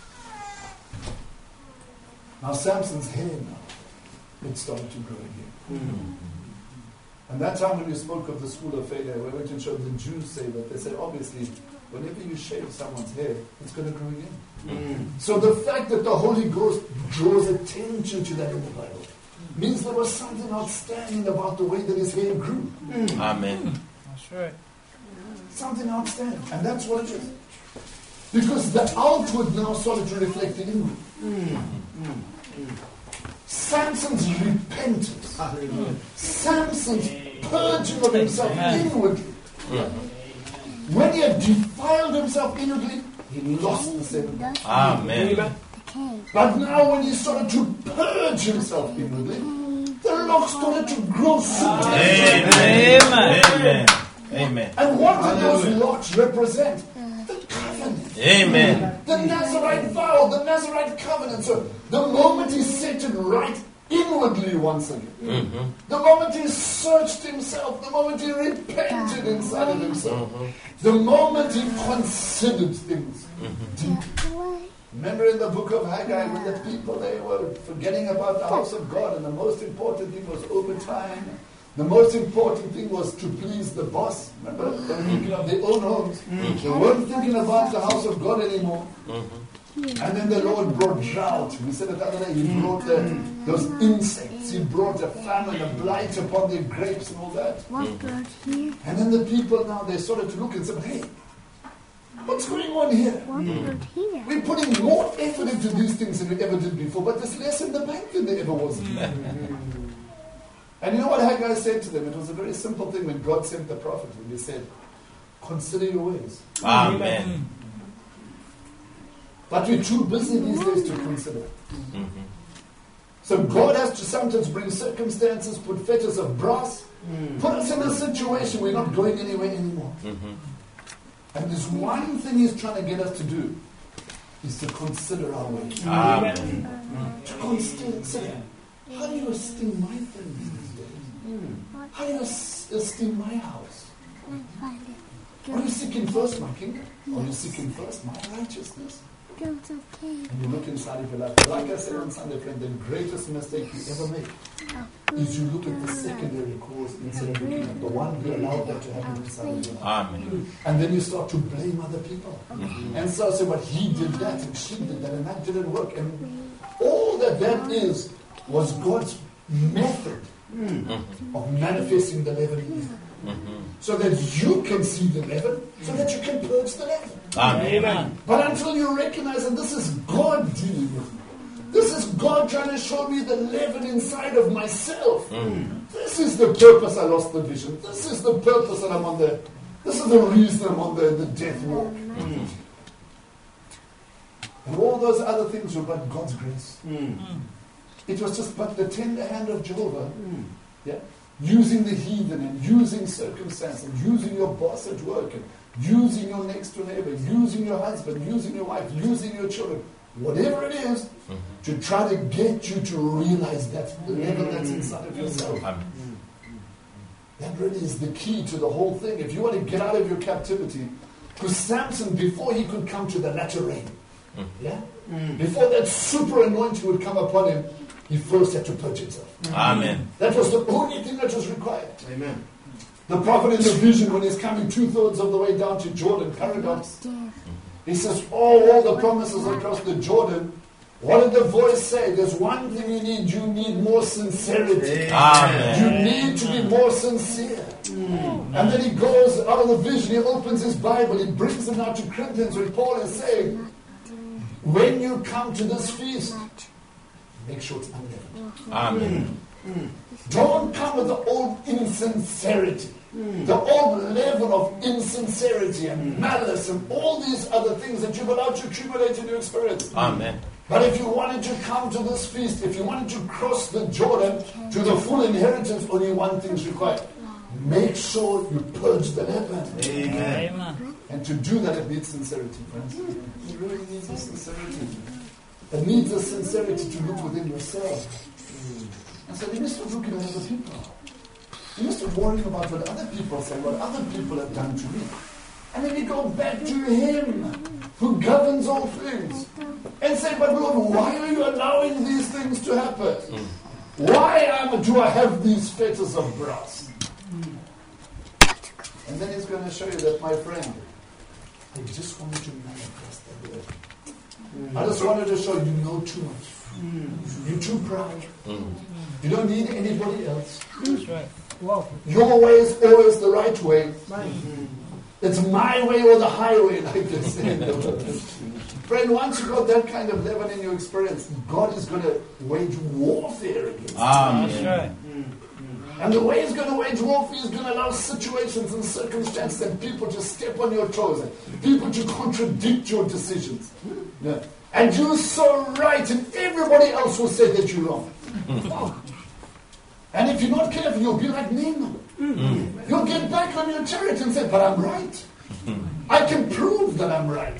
Now Samson's hair now, it started to grow again. Mm. And that time when you spoke of the school of failure, we went and showed the Jews say that they said, obviously, whenever you shave someone's hair, it's going to grow again. Mm. So the fact that the Holy Ghost draws attention to that in the Bible means there was something outstanding about the way that his hair grew. Mm. Amen. That's right. Something outstanding. And that's what it is. Because the outward now started to reflect the inward. Mm. Mm. Mm. Samson's repentance, Hallelujah. Samson's purging of himself Amen. Inwardly. Mm. When he had defiled himself inwardly, he lost the seven. Amen. But now when he started to purge himself inwardly, the locks started to grow supernaturally. Amen. Amen. Amen. And what do those locks represent? The covenant. Amen. The Nazarite vow, the Nazarite covenant. So the moment he set it right inwardly once again, mm-hmm. the moment he searched himself, the moment he repented inside of himself, mm-hmm. the moment he considered things mm-hmm. deep. Remember in the book of Haggai when the people, they were forgetting about the house of God, and the most important thing was over time, The most important thing was to please the boss. Remember, they were thinking of their own homes. They weren't thinking about the house of God anymore. And then the Lord brought drought. We said it the other day, He brought the, those insects. He brought a famine, a blight upon their grapes and all that. And then the people now, they started to look and said, hey, what's going on here? We're putting more effort into these things than we ever did before, but there's less in the bank than there ever was. And you know what Haggai said to them? It was a very simple thing when God sent the prophet. When He said, consider your ways. Amen. But we're too busy these days to consider. Mm-hmm. So God has to sometimes bring circumstances, put fetters of brass, mm. put us in a situation we're not going anywhere anymore. Mm-hmm. And there's one thing He's trying to get us to do, is to consider our ways. Amen. Mm-hmm. To consider, how do you esteem my things these days? Mm. How do you esteem my house? Are you seeking first my kingdom? Are you seeking first my righteousness? And you look inside of your life. Like I said on Sunday, friend, the greatest mistake you ever make is you look at the secondary cause instead of looking at the one who allowed that to happen inside of your life. Amen. And then you start to blame other people. Mm-hmm. And so I say, but he did that and she did that and that didn't work. And all that that is was God's method mm-hmm. of manifesting the leaven in you. Mm-hmm. So that you can see the leaven, so that you can purge the leaven. Amen. But until you recognize that this is God dealing with me, this is God trying to show me the leaven inside of myself. Mm. This is the purpose I lost the vision. This is the purpose that I'm on the, this is the reason I'm on the, the death walk. Mm. And all those other things were but God's grace. Mm. It was just but the tender hand of Jehovah. Mm. Yeah. Using the heathen and using circumstance and using your boss at work and using your next door neighbor, using your husband, using your wife, using your children, whatever it is, mm-hmm. to try to get you to realize that the level that's inside of yourself. Mm-hmm. That really is the key to the whole thing. If you want to get out of your captivity, because Samson, before he could come to the latter rain, mm-hmm. yeah, mm-hmm. before that super anointing would come upon him, he first had to purge himself. Amen. That was the only thing that was required. Amen. The prophet in the vision, when he's coming two-thirds of the way down to Jordan, paradox, he says, oh, all the promises across the Jordan. What did the voice say? There's one thing you need. You need more sincerity. Amen. You need to be more sincere. Mm. And then he goes out of the vision, he opens his Bible, he brings it out to Corinthians, where Paul is saying, when you come to this feast, make sure it's unleavened. Amen. Mm. Don't come with the old insincerity. Mm. The old level of insincerity and malice and all these other things that you've allowed to accumulate in your experience. Amen. But if you wanted to come to this feast, if you wanted to cross the Jordan to the full inheritance, only one thing is required. Make sure you purge the leaven. Amen. Amen. And to do that, it needs sincerity, friends. It really needs a sincerity. It needs a sincerity to look within yourself. And so you must stop looking at other people. You must stop worrying about what other people say, what other people have done to me. And then you go back to Him who governs all things. And say, but Lord, why are you allowing these things to happen? Why am, do I have these fetters of brass? And then He's going to show you that, my friend, I just wanted to manifest that word. I just wanted to show you know too much. You're too proud. You don't need anybody else. That's right. Wow. Your way is always the right way. It's my way or the highway, like they say in the word. Friend, once you got that kind of leaven in your experience, God is going to wage warfare against you. Amen. That's right. And the way He's going to wage warfare is going to allow situations and circumstances and people to step on your toes, and people to contradict your decisions. Yeah. And you're so right, and everybody else will say that you're wrong. Oh. And if you're not careful, you'll be like Naaman. Mm. You'll get back on your chariot and say, but I'm right. Mm. I can prove that I'm right.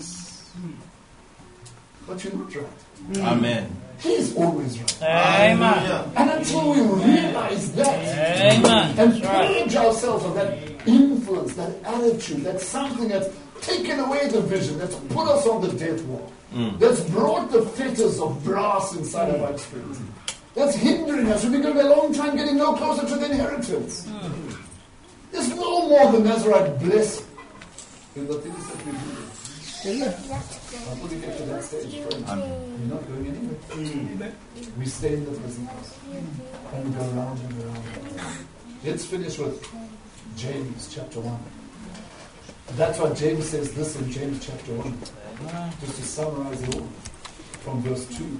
But you're not right. Mm. Amen. He's always right. Amen. And until we realize that, Amen. and That's right. purge ourselves of that influence, that attitude, that's something that's taken away the vision, that's put us on the death walk, mm. that's brought the fetters of brass inside mm. of our experience. That's hindering us. We've been going a long time getting no closer to the inheritance. Mm. There's no more the Nazarite blessing in the things that we do. Until we get to that stage, friends, we're not going anywhere. Mm. We stay in the present house. And we go round and around. Let's finish with James chapter one. That's why James says this in James chapter one. Just to summarize it all from verse two.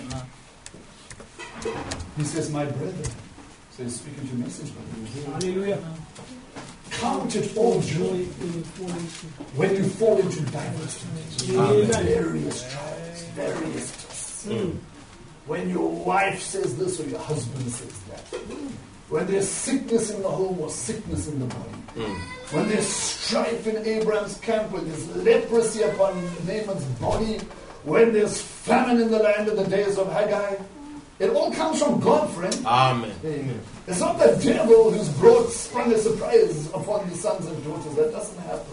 He says, my brethren, so he's speaking to message, but hallelujah. Count it all joy when you fall into diverse temptations, various trials, various tests. Mm. When your wife says this or your husband says that. When there's sickness in the home or sickness in the body. Mm. When there's strife in Abraham's camp, when there's leprosy upon Naaman's body, when there's famine in the land in the days of Haggai. It all comes from God, friend. Amen. Amen. It's not the devil who's brought, sprung a surprise upon the sons and daughters. That doesn't happen.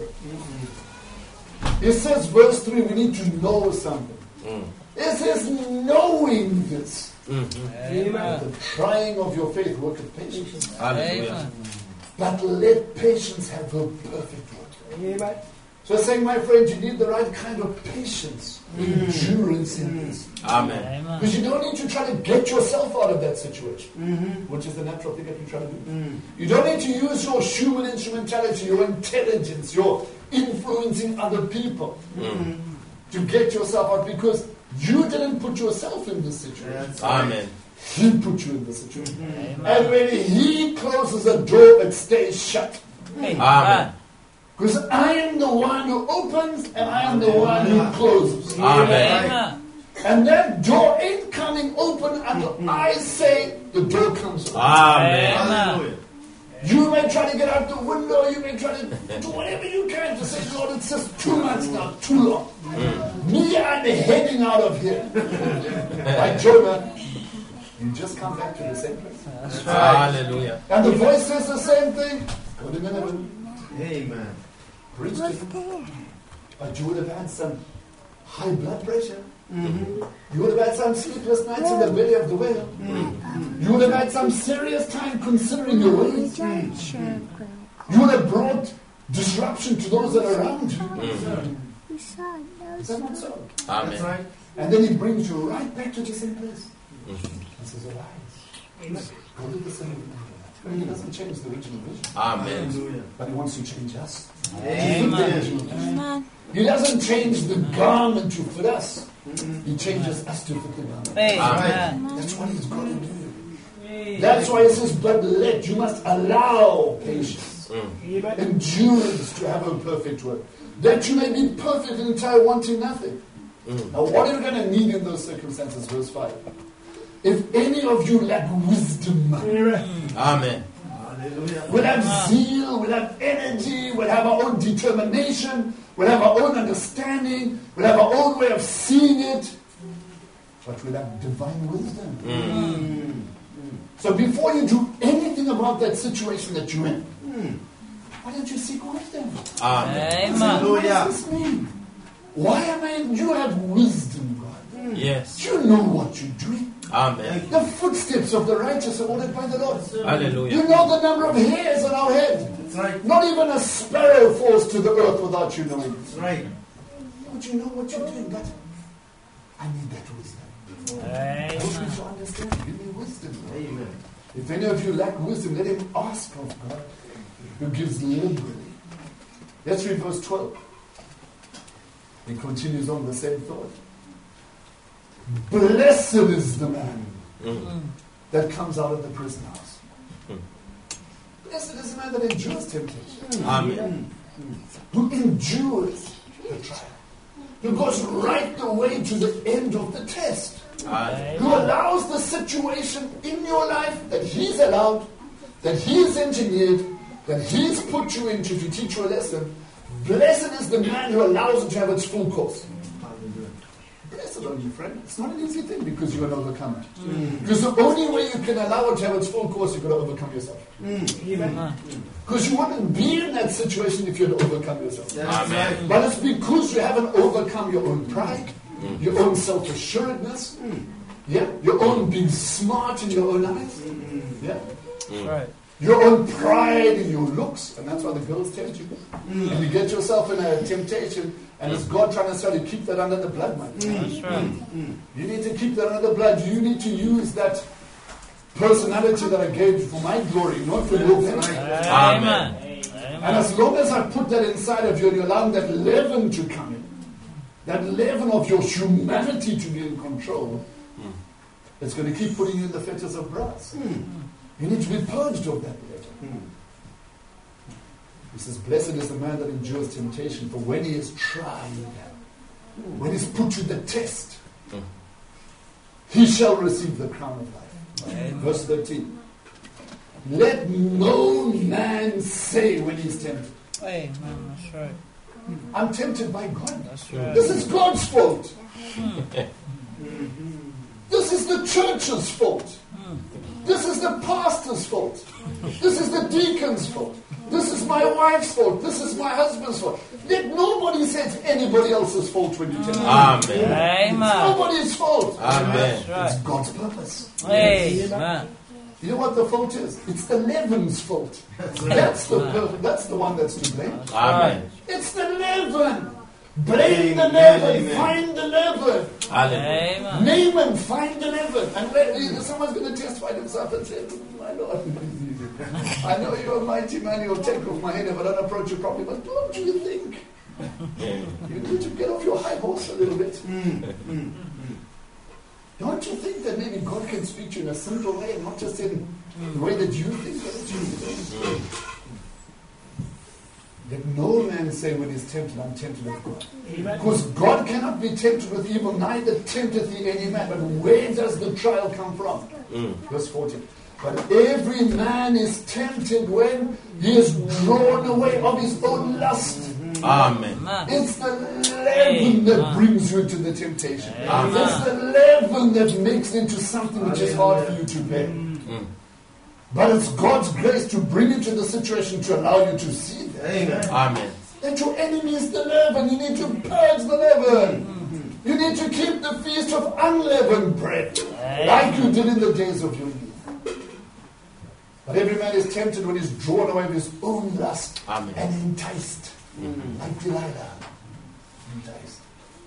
Mm-hmm. It says, verse three, we need to know something. Mm. It says, knowing this. Mm-hmm. The trying of your faith worketh patience. Hallelujah. But let patience have her perfect work. Amen. So I'm saying, my friend, you need the right kind of patience, mm. endurance in this. Amen. Because you don't need to try to get yourself out of that situation, mm-hmm. which is the natural thing that you try to do. Mm. You don't need to use your human instrumentality, your intelligence, your influencing other people mm. to get yourself out, because you didn't put yourself in this situation. Amen. He put you in this situation. Mm. And when He closes a door, it stays shut. Amen. Because I am the one who opens and I am the one who closes. Amen. And that door ain't coming open until I say the door comes open. Amen. You may try to get out the window, you may try to do whatever you can to say, Lord, it's just too much now, too long. Mm. Me, I'm heading out of here. Like Jonah, you just come back to the same place. That's right. Hallelujah. And the voice says the same thing. Go to Nineveh. Amen. Preach to him. But you would have had some high blood pressure. Mm-hmm. You would have had some sleepless nights in the belly of the whale. Mm-hmm. You would have had some serious time considering your ways. Mm-hmm. You would have brought disruption to those that are around you. Mm-hmm. Is that not so? Amen. That's right. And then He brings you right back to the same place. Mm-hmm. He says, arise. Go to the same place. He doesn't change the original vision. Amen. But He wants to change us. Amen. Amen. He doesn't change the garment to fit us. He changes us to fit the garment. Amen. That's what He's going to do. That's why He says, but let, you must allow patience, mm. endurance to have a perfect work. That you may be perfect and entire, wanting nothing. Mm. Now what are you going to need in those circumstances? Verse five. If any of you lack wisdom, Amen. We'll have zeal, we'll have energy, we'll have our own determination, we'll have our own understanding, we'll have our own way of seeing it, but we'll have divine wisdom. Mm. Mm. So before you do anything about that situation that you're in, mm. why don't you seek wisdom? Amen. What does this mean? Why am I in? You have wisdom, God. Mm. Yes. You know what you're doing. Amen. The footsteps of the righteous are ordered by the Lord. Hallelujah. You know the number of hairs on our head. That's right. Not even a sparrow falls to the earth without you knowing. That's right. But you know what you're doing. But I need that wisdom. I want you to understand. Give me wisdom. Amen. If any of you lack wisdom, let him ask of God, who gives liberally. Let's read verse twelve. He continues on the same thought. Blessed is the man mm. that comes out of the prison house. Mm. Blessed is the man that endures temptation. Amen. Who endures the trial. Who goes right the way to the end of the test. Amen. Who allows the situation in your life that He's allowed, that He's engineered, that He's put you into to teach you a lesson. Blessed is the man who allows it to have its full course. Blessed on you, friend. It's not an easy thing because you're an overcomer. Mm. Because the only way you can allow it to have its full course, you've got to overcome yourself. Mm. Because you wouldn't be in that situation if you had overcome yourself. Amen. But it's because you haven't overcome your own pride, mm. your own self-assuredness, mm. Yeah, your own being smart in your own eyes. Yeah, That's right. your own pride in your looks, and that's why the girls tempt you. And you get yourself in a temptation, and it's God trying to tell you keep that under the blood, man. That's right. You need to keep that under the blood. You need to use that personality that I gave you for my glory, not for your glory. Amen. And as long as I put that inside of you and you allow that leaven to come in, that leaven of your humanity to be in control, mm. it's going to keep putting you in the fetters of brass. Mm. You need to be purged of that leaven. Mm. He says, blessed is the man that endures temptation, for when he is tried, mm. when he's put to the test, mm. he shall receive the crown of life. Amen. Verse thirteen. Let no man say when he's tempted. Hey, man, that's right. I'm tempted by God. That's right. This is God's fault. This is the church's fault. This is the pastor's fault. This is the deacon's fault. This is my wife's fault. This is my husband's fault. Let nobody say it's anybody else's fault when you tell them. Amen. It's nobody's fault. Amen. It's God's purpose. Amen. You know what the fault is? It's the leaven's fault. That's the perfect, that's the one that's to blame. Amen. It's the leaven. Blame the leaven. Find the leaven. Hallelujah. Name and find the leaven. And when, someone's going to testify himself and say, my Lord, I know you're a mighty man, you'll take off my head if I don't approach you properly, but don't you think you need to get off your high horse a little bit? Don't you think that maybe God can speak to you in a simple way, not just in the way that you think that it's you? Let no man say when he's tempted, I'm tempted of God. Because God cannot be tempted with evil, neither tempteth he any man. But where does the trial come from? Mm. Verse fourteen. But every man is tempted when he is drawn away of his own lust. Amen. It's the leaven that brings you into the temptation. Amen. It's the leaven that makes it into something which is hard for you to bear. Mm. But it's God's grace to bring you to the situation to allow you to see that. Amen. Amen. That your enemy is the leaven. You need to purge the leaven. Mm-hmm. You need to keep the feast of unleavened bread, Amen. Like you did in the days of your youth. But every man is tempted when he's drawn away with his own lust. Amen. And enticed. Mm-hmm. Like Delilah. Enticed.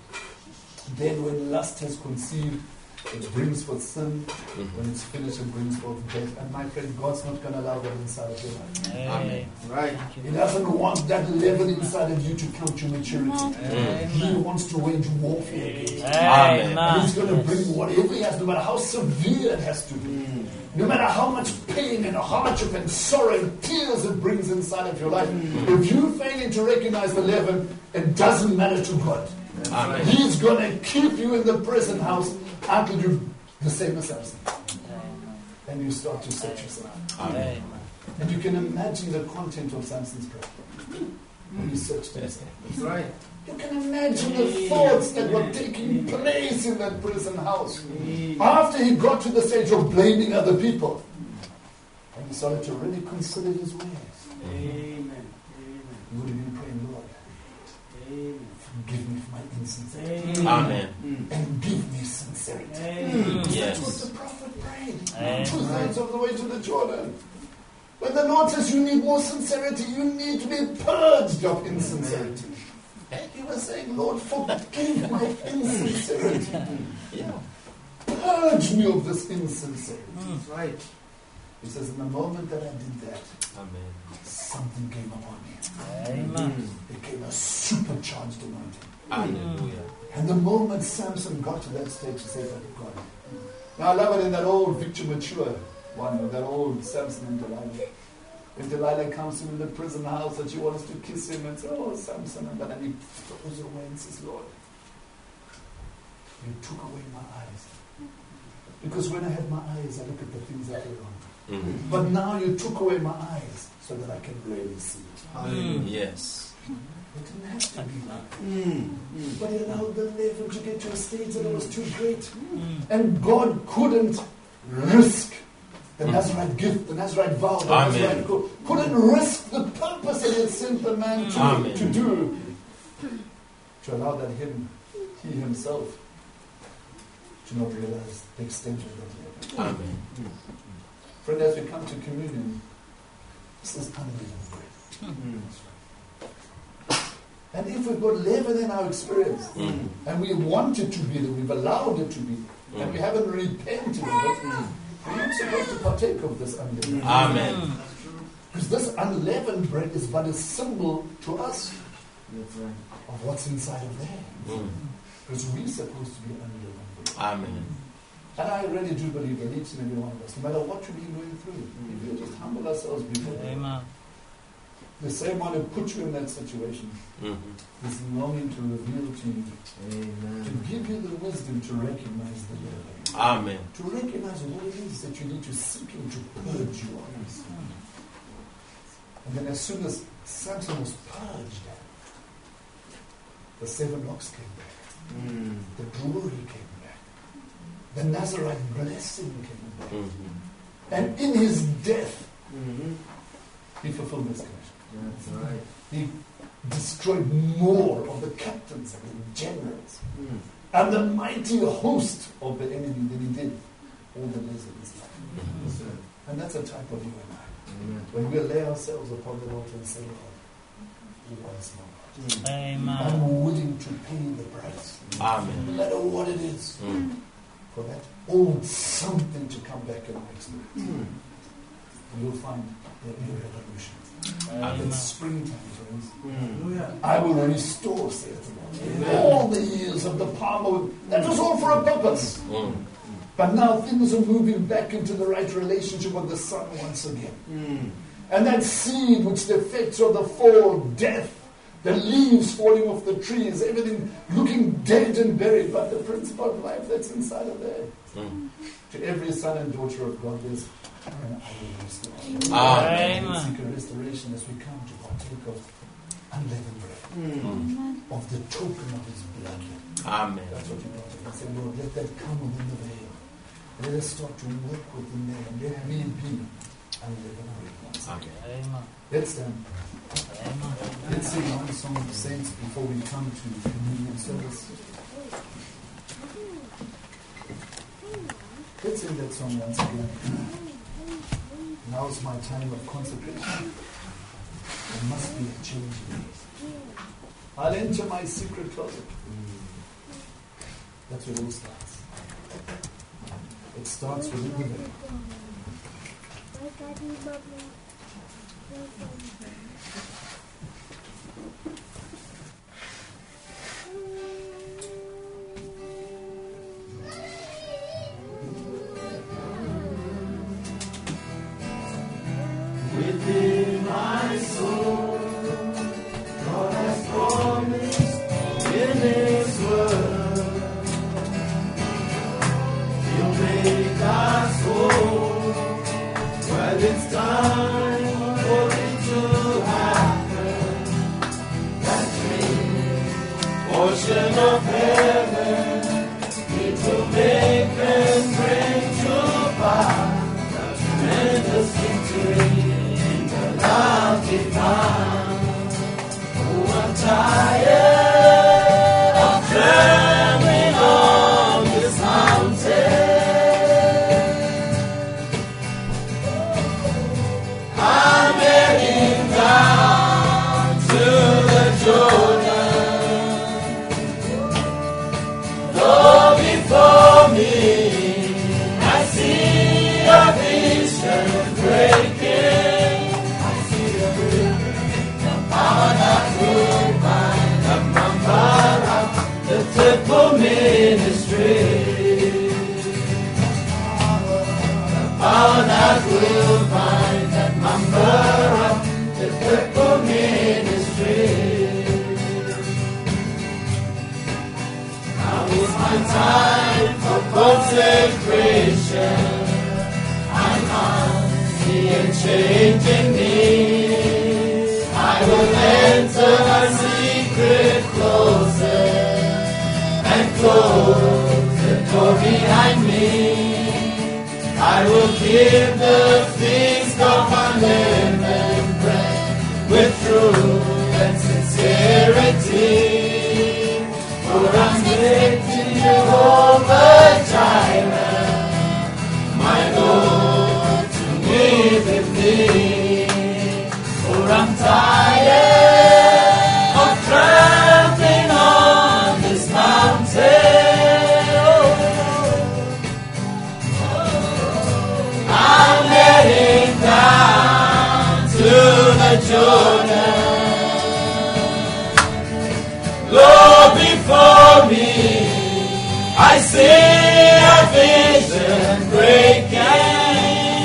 Then when lust has conceived, it brings forth sin. Mm-hmm. When it's finished, it brings forth death. And my friend, God's not going to allow that inside of your life. Amen. Right. He doesn't want that level inside of you to come to maturity. Amen. He wants to wage warfare against you. Amen. And he's going to bring whatever he has, no matter how severe it has to be. No matter how much pain and hardship and sorrow and tears it brings inside of your life. If you fail to recognize the leaven, it doesn't matter to God. Amen. He's going to keep you in the prison house until you're the same as Samson. And you start to search yourself. Amen. And you can imagine the content of Samson's prayer when he searched himself. That's right. You can imagine the thoughts that were taking place in that prison house. After he got to the stage of blaming other people. And he started to really consider his ways. Amen. He would have been praying, Lord, Amen. Forgive me for my insincerity. Amen. And give me sincerity. Amen. Yes. That's what the prophet prayed. Amen. Two thirds of the way to the Jordan. When the Lord says you need more sincerity, you need to be purged of insincerity. And he was saying, Lord, forgive my insincerity. Yeah. Purge me of this insincerity. That's right. He says, in the moment that I did that, Amen. Something came upon me. Amen. It came a supercharged anointing. Hallelujah. And the moment Samson got to that stage, he said, God. Now I love it in that old Victor Mature one, that old Samson and Delilah. When Delilah comes to him in the prison house and she wants to kiss him and say, oh, Samson, and then he throws away and says, Lord, you took away my eyes. Because when I had my eyes, I look at the things that were wrong. Mm-hmm. But now you took away my eyes so that I can really see. Mm. Yes. It didn't have to be like that. Mm. But he allowed the level to get to a stage that it was too great. Mm. And God couldn't risk the Nazarite gift, the Nazarite vow, the Amen. Nazarite code. Couldn't risk the purpose that he had sent the man to, to do. To allow that him, he himself, to not realize the extent of what we have. Amen. Friend, as we come to communion, this is unbelievable bread. And if we've got leaven in our experience, Mm. and we want it to be, that we've allowed it to be, and we haven't repented of it, we're not supposed to partake of this unleavened bread. Amen. Because this unleavened bread is but a symbol to us That's right. of what's inside of there. Mm. Because we're supposed to be unleavened bread. Amen. And I really do believe that each and every one of us, no matter what you've been going through, if we just humble ourselves before God, Amen. the same one who put you in that situation Mm-hmm. is longing to reveal to you, to Amen. give you the wisdom to recognize the Lord. Amen. To recognize what it is that you need to seek Him to purge you on. And then as soon as Samson was purged, the seven locks came back. Mm. The glory came back. The Nazarite blessing came back. Mm-hmm. And in His death, Mm-hmm. He fulfilled His commission. That's right. He destroyed more of the captains and the generals Mm. and the mighty host of the enemy than He did all the days of His life. Yes, sir. And that's a type of you and I. Amen. When we lay ourselves upon the altar and say, Lord, He wants more. Mm. Amen. I'm willing to pay the price, Amen. no matter what it is, Mm. for that old something to come back in my experience. Mm. And you'll find there'll be a revolution. Amen. It's springtime, friends. Mm. I will restore, saith the Lord. All the years of the palm oil, that was all for a purpose. Mm. But now things are moving back into the right relationship with the sun once again. Mm. And that seed which the effects of the fall, death, the leaves falling off the trees, everything looking dead and buried, but the principle of life that's inside of there. Mm. To every son and daughter of God, there's an I will restore. Amen. We seek a restoration as we come to partake of unleavened bread, Mm. of the token of His blood. Amen. That's what you partake. And say, Lord, let that come within the veil. Let us start to work within there, and let me be unleavened bread once again. Amen. Amen. Let's stand. Amen. Let's sing one song of the saints before we come to communion service. Let's sing that song once again. Now is my time of consecration. There must be a change in me. I'll enter my secret closet. That's where it all starts. It starts within the veil. Within my soul, God has promised in His word, He'll make us whole. When it's time for it to happen, that dream portion of heaven, it will make and bring to pass the tremendous victory. Love divine. Oh, I'm tired of traveling on this mountain. I'm heading down to the Jordan. Though before me I see a vision breaking. The temple ministry, the power that will find that member of the temple ministry. Now is my time for consecration. I must see a change in me. I will enter my secret closet and close the door behind me. I will give the feast of unleavened bread with truth and sincerity. For I'm waiting Jehovah I see a vision breaking,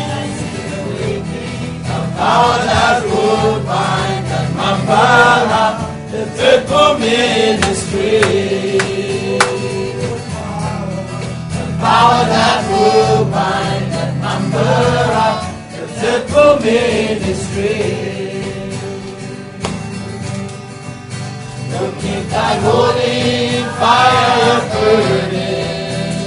a power that would bind and mumble up the faithful ministry. The power that would bind and mumble up the faithful ministry. To keep that holy fire burning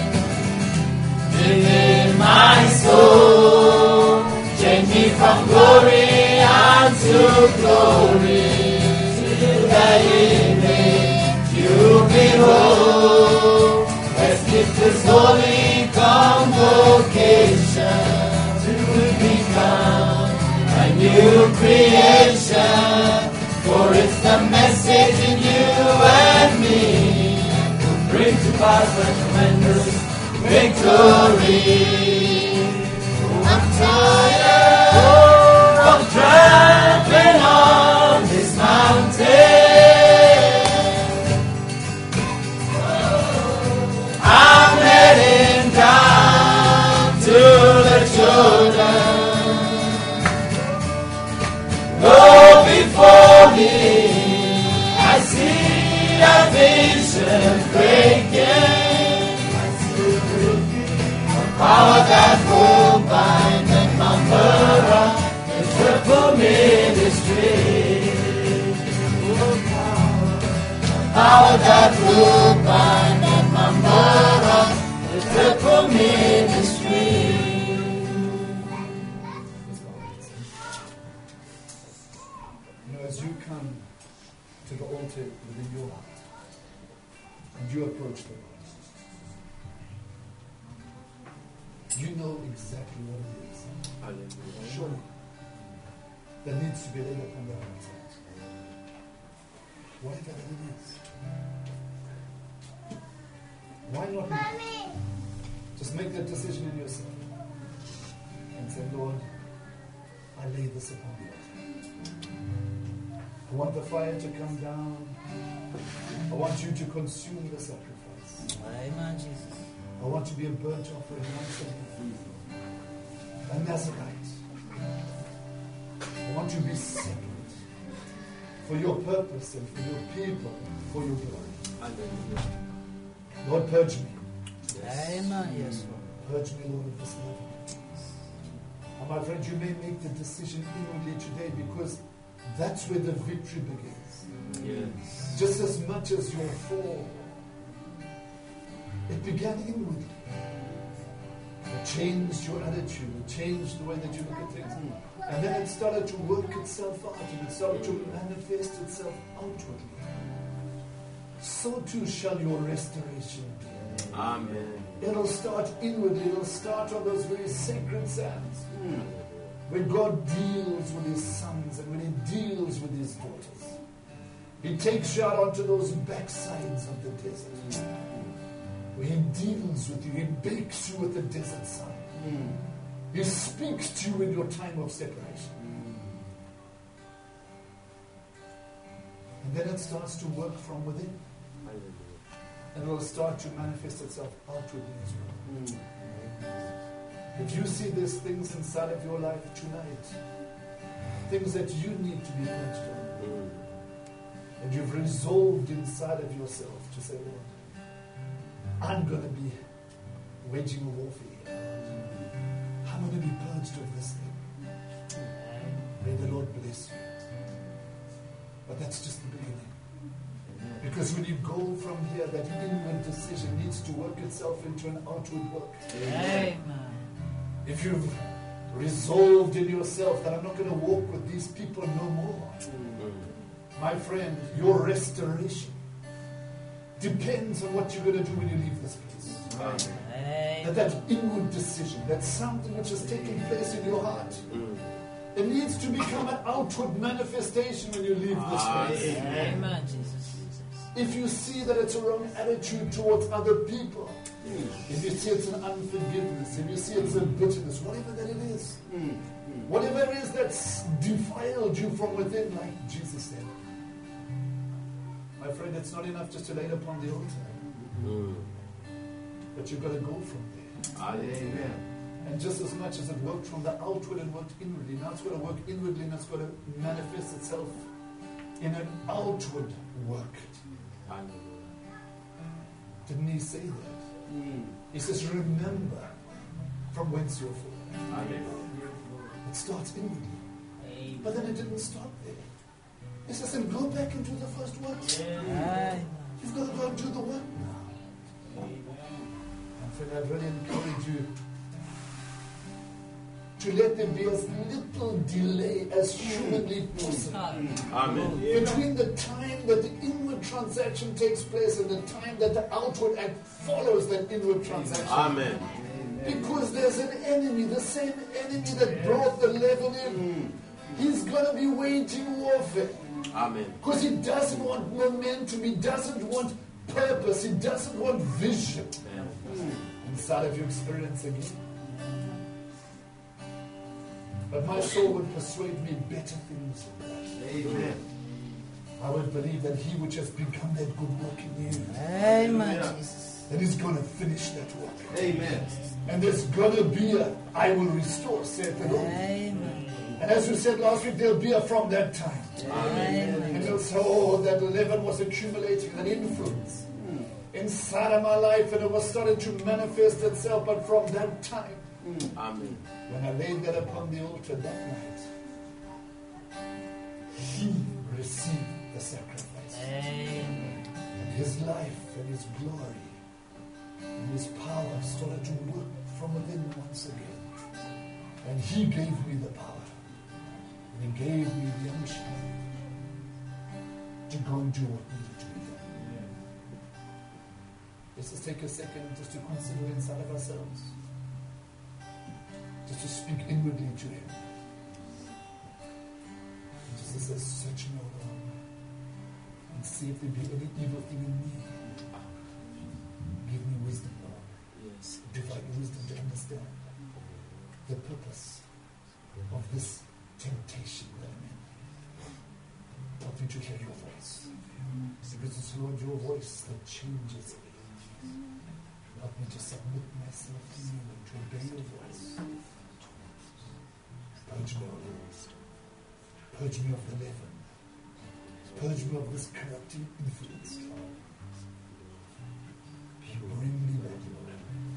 within my soul. Change me from glory unto glory, to the image you behold. Let's keep this holy convocation to become a new creation. For it's the message in you and me who bring to pass a tremendous victory. I'm tired of trampling on this mountain. I'm heading down to the Jordan. Go before me, I see a vision breaking, a power that will bind and number up the triple ministry. A power that will bind and number up the triple ministry. As you come to the altar within your heart and you approach the Lord, you know exactly what it is. Hallelujah. Sure. That needs to be laid upon the altar. Whatever that it is. Why not just make that decision in yourself and say, Lord, I lay this upon the altar. I want the fire to come down. I want you to consume the sacrifice. Amen, Jesus. I want to be a burnt offering, not sacrifice. A Nazarite. I want to be separate for your purpose and for your people, for your glory. Hallelujah. Lord, purge me. Amen, yes, Lord. Purge me, Lord, of this level. And my friend, you may make the decision inwardly today because that's where the victory begins. Yes. Just as much as your fall, it began inwardly. It changed your attitude. It changed the way that you look at things. And then it started to work itself out and it started to manifest itself outwardly. So too shall your restoration be. Amen. It'll start inwardly. It'll start on those very sacred sands. Mm. When God deals with his sons and when he deals with his daughters, he takes you out onto those backsides of the desert. Where he deals with you, he bakes you with the desert sun. Mm. He speaks to you in your time of separation. Mm. And then it starts to work from within. Hallelujah. And it will start to manifest itself outwardly as well. Mm. If you see these things inside of your life tonight, things that you need to be purged on, Mm. and you've resolved inside of yourself to say, Lord, I'm going to be waging a warfare. I'm going to be purged of this thing. May the Lord bless you. But that's just the beginning. Because when you go from here, that inward decision needs to work itself into an outward work. Amen. If you've resolved in yourself that I'm not going to walk with these people no more, Mm. my friend, your restoration depends on what you're going to do when you leave this place. Amen. That that inward decision, that's something which is taking place in your heart. Mm. It needs to become an outward manifestation when you leave this place. Amen, Jesus. If you see that it's a wrong attitude towards other people, Mm. if you see it's an unforgiveness, if you see it's a bitterness, whatever that it is, Mm. Mm. whatever it is that's defiled you from within, like Jesus said, my friend, it's not enough just to lay it upon the altar. Mm. But you've got to go from there. Amen. And just as much as it worked from the outward and worked inwardly, now it's going to work inwardly and it's going to manifest itself in an outward work. Hallelujah. Didn't he say that? Mm. He says, remember from whence you're fallen. Amen. It starts inwardly. But then it didn't stop there. He says, then go back into the first work. Amen. You've got to go and do the work now. And friend, I'd really encourage you to let there be as little delay as humanly possible Amen. between the time that the inward transaction takes place and the time that the outward act follows that inward transaction. Amen. Because there's an enemy, the same enemy that brought the level in. He's going to be waging warfare. Amen. Because he doesn't want momentum, he doesn't want purpose, he doesn't want vision inside of your experience again. But my soul would persuade me better things than that. Amen. I would believe that he which has begun that good work in you, Amen, Jesus. that he's going to finish that work. Amen. And there's going to be a, I will restore, saith the Lord. Amen. And as we said last week, there'll be a from that time. Amen. And they'll say, oh, that leaven was accumulating, that influence inside of my life, and it was starting to manifest itself. But from that time, Amen. when I laid that upon the altar that night, he received the sacrifice. Amen. And his life and his glory and his power started to work from within once again. And he gave me the power. And he gave me the unction to go and do what needed to be done. Let's just take a second just to consider inside of ourselves. Just to speak inwardly to him. And just to say, search me, O Lord, and see if there be any evil thing in me. Give me wisdom, Lord. Yes. Divine wisdom to understand the purpose of this temptation that I'm in. Help me to hear your voice. Because it's Lord, your voice that changes me. Help me to submit myself to you and to obey your voice. Purge me, O Lord. Purge me of the leaven. Purge me of this corrupting influence. Bring me back, Lord.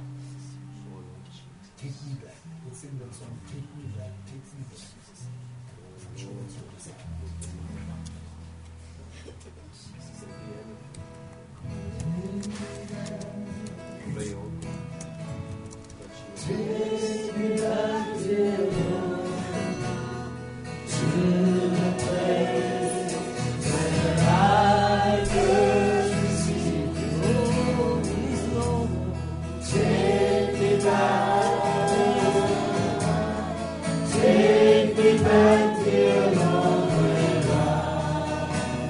Take me back. Let's sing that song. Take me back. Take me back. I'm sure that's your desire. Pray, oh God. Take me back, dear Lord, to the place where I first received you. Please, Lord, take me back. Take me back, dear Lord, where I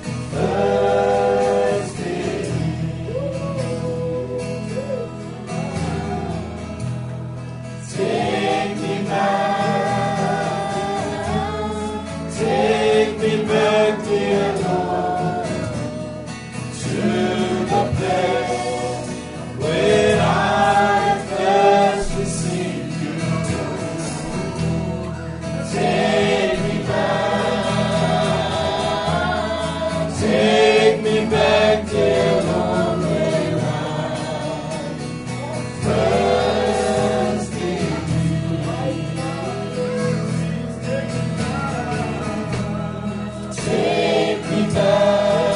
first did. Take me back. Take me back, dear Lord, to the place where I first received you. Take me back. Take me back, dear Lord, where I first did you. Take me back.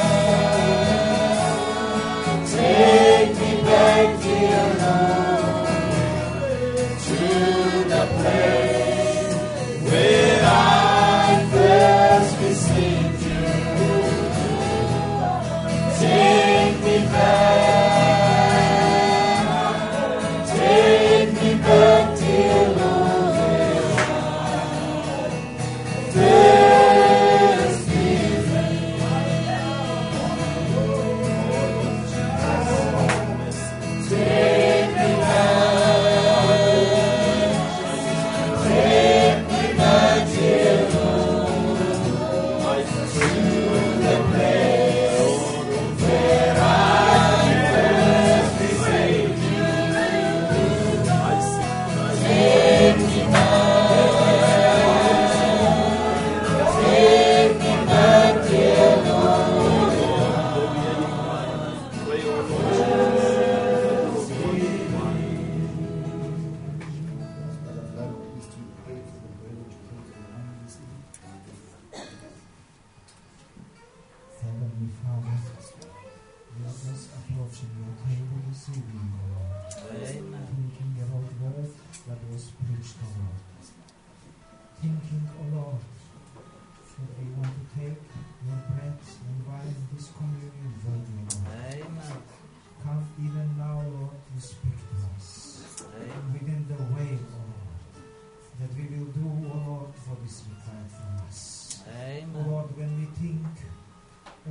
Take me back, dear Lord, to the place where I first received you. Take me back. Take me back, dear Lord, where I first believed. Take me back. Take me back, dear Lord, to the place where I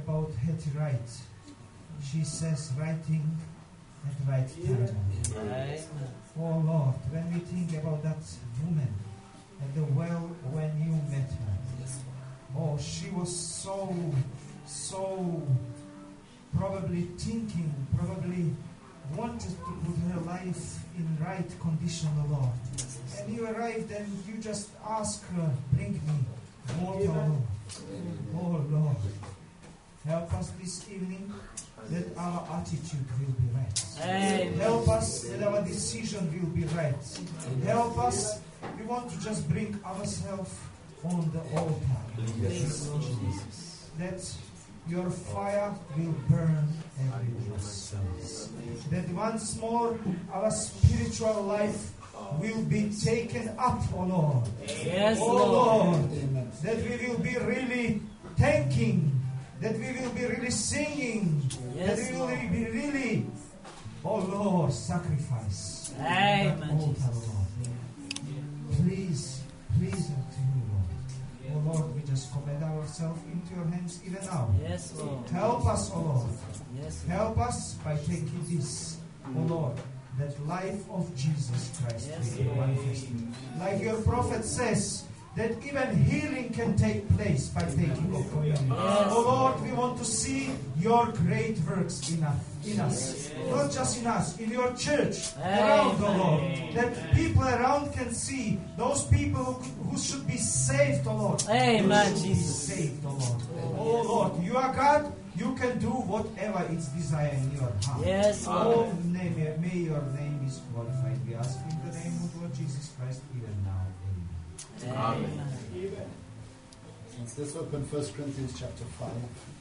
about Hetty Wright. She says writing at right time. Amen. Oh Lord, when we think about that woman at the well when you met her, oh, she was so, so probably thinking, probably wanted to put her life in right condition, O Lord. And you arrived and you just ask her, bring me water, Lord. Oh Lord, help us this evening that our attitude will be right. Amen. Help us that our decision will be right. Help us, we want to just bring ourselves on the altar. Yes, Lord. That your fire will burn everywhere. That once more our spiritual life will be taken up, O Lord. Yes, Oh Lord. Lord, that we will be really thanking, that we will be really singing, Yes, that we will Lord. be really, oh Lord, sacrifice. Amen, That altar, Jesus. Lord. Please, please unto you, Lord. Oh Lord, we just commit ourselves into your hands even now. Yes, Lord. Help us, O Lord. Yes, Lord. Help us by taking this, O Lord, that life of Jesus Christ Yes, will be Lord. manifested. Like your prophet says, that even healing can take place by taking of communion. Yes. Oh Lord, we want to see your great works in us, in us. Not just in us, in your church, around, oh Lord. That people around can see those people who, who should be saved, oh Lord. Amen, Who should be Jesus. saved, oh Lord. Oh Lord, you are God. You can do whatever is desired in your heart. Yes, Oh, Lord. may, may your name is glorified. We ask in the name of Lord Jesus Christ, even now. Amen. Amen. Let's, let's open First Corinthians chapter five.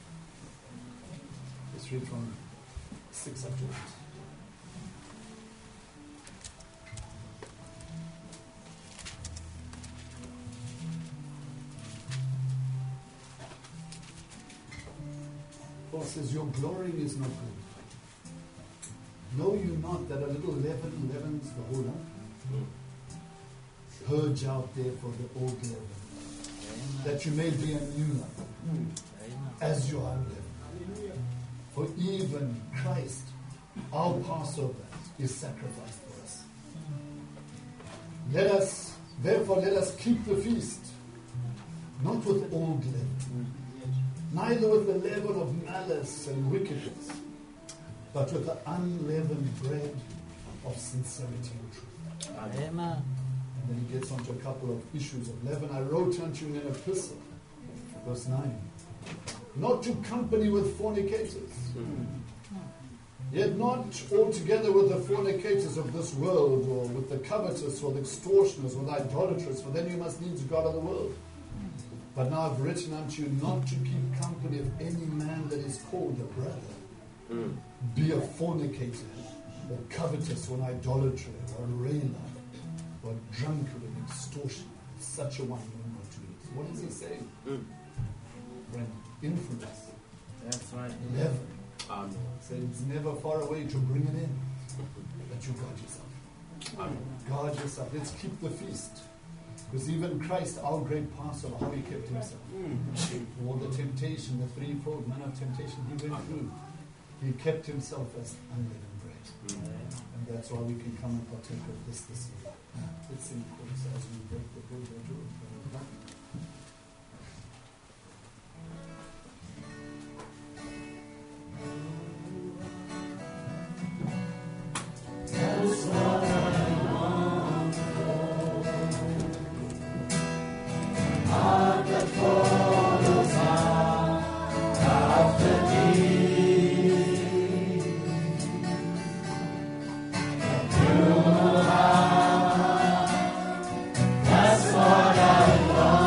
Let's read from six up to eight. Paul says, your glorying is not good. Know you not that a little leaven leavens the whole lump? Purge out therefore the old leaven, that you may be a new lump, as you are unleavened. For even Christ, our Passover, is sacrificed for us. Let us, therefore, let us keep the feast, not with old leaven, neither with the leaven of malice and wickedness, but with the unleavened bread of sincerity and truth. Amen. And then he gets onto a couple of issues of leaven. I wrote unto you in an epistle, verse nine, not to company with fornicators, yet not altogether with the fornicators of this world, or with the covetous, or the extortioners, or the idolaters, for then you must needs go out of the world. But now I've written unto you not to keep company of any man that is called a brother, Mm. be a fornicator, or covetous, or an idolater, or a railer, or a drunkard, an extortioner. Such a one will not do it. What is he saying? Mm. Friend, influence, That's right. leaven. Amen. So it's never far away to bring it in. But you guard yourself. Amen. Guard yourself. Let's keep the feast. Because even Christ, our great Passover, how he kept himself. All the temptation, the threefold man of temptation he went through. He kept himself as unleavened bread. And that's why we can come and partake of this this evening. Let's sing chorus as we break the bread of joy. That's what I want.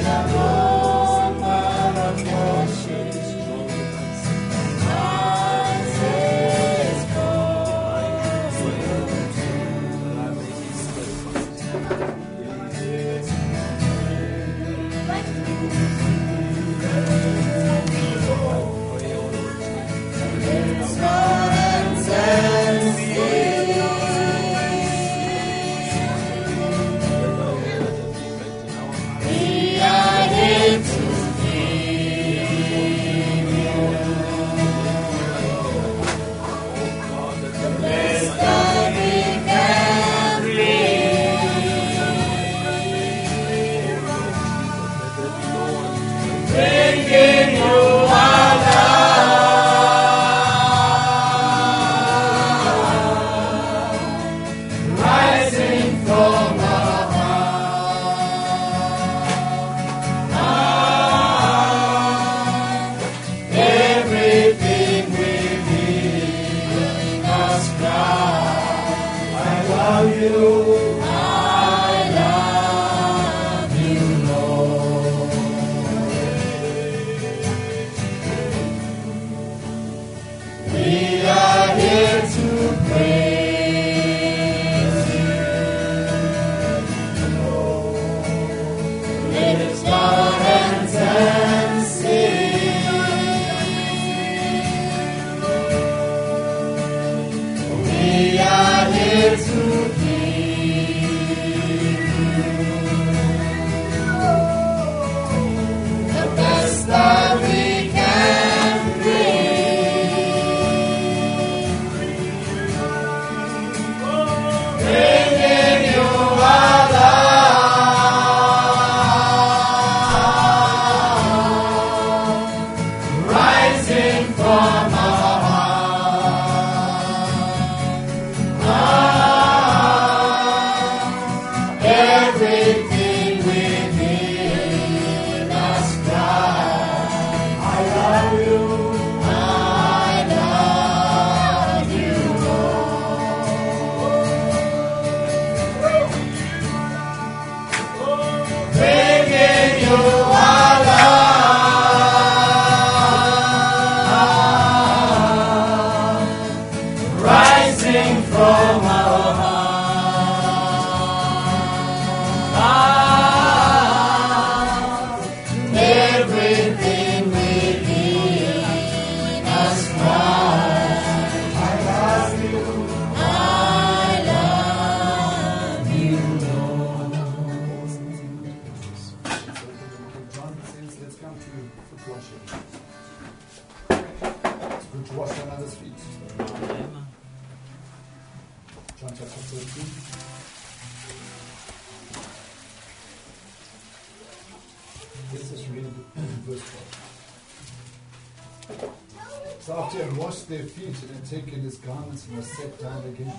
Their feet and had taken his garments and was set down again.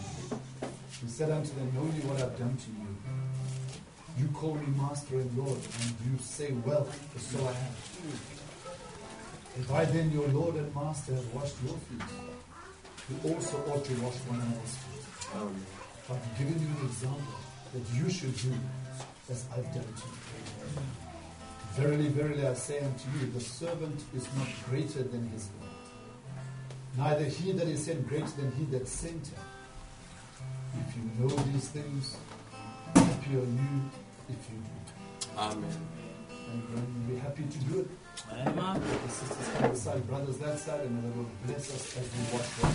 He said unto them, Know ye what I've done to you? You call me Master and Lord, and you say, Well, for so I have. If I then, your Lord and Master, have washed your feet, you also ought to wash one another's feet. Um, I've given you an example that you should do as I've done to you. Verily, verily, I say unto you, the servant is not greater than his Lord. Neither he that is sent greater than he that sent him. If you know these things, happy are you if you do. Amen. And we'll be happy to do it. Amen. The sisters on the side, brothers that side, and the Lord bless us as we watch one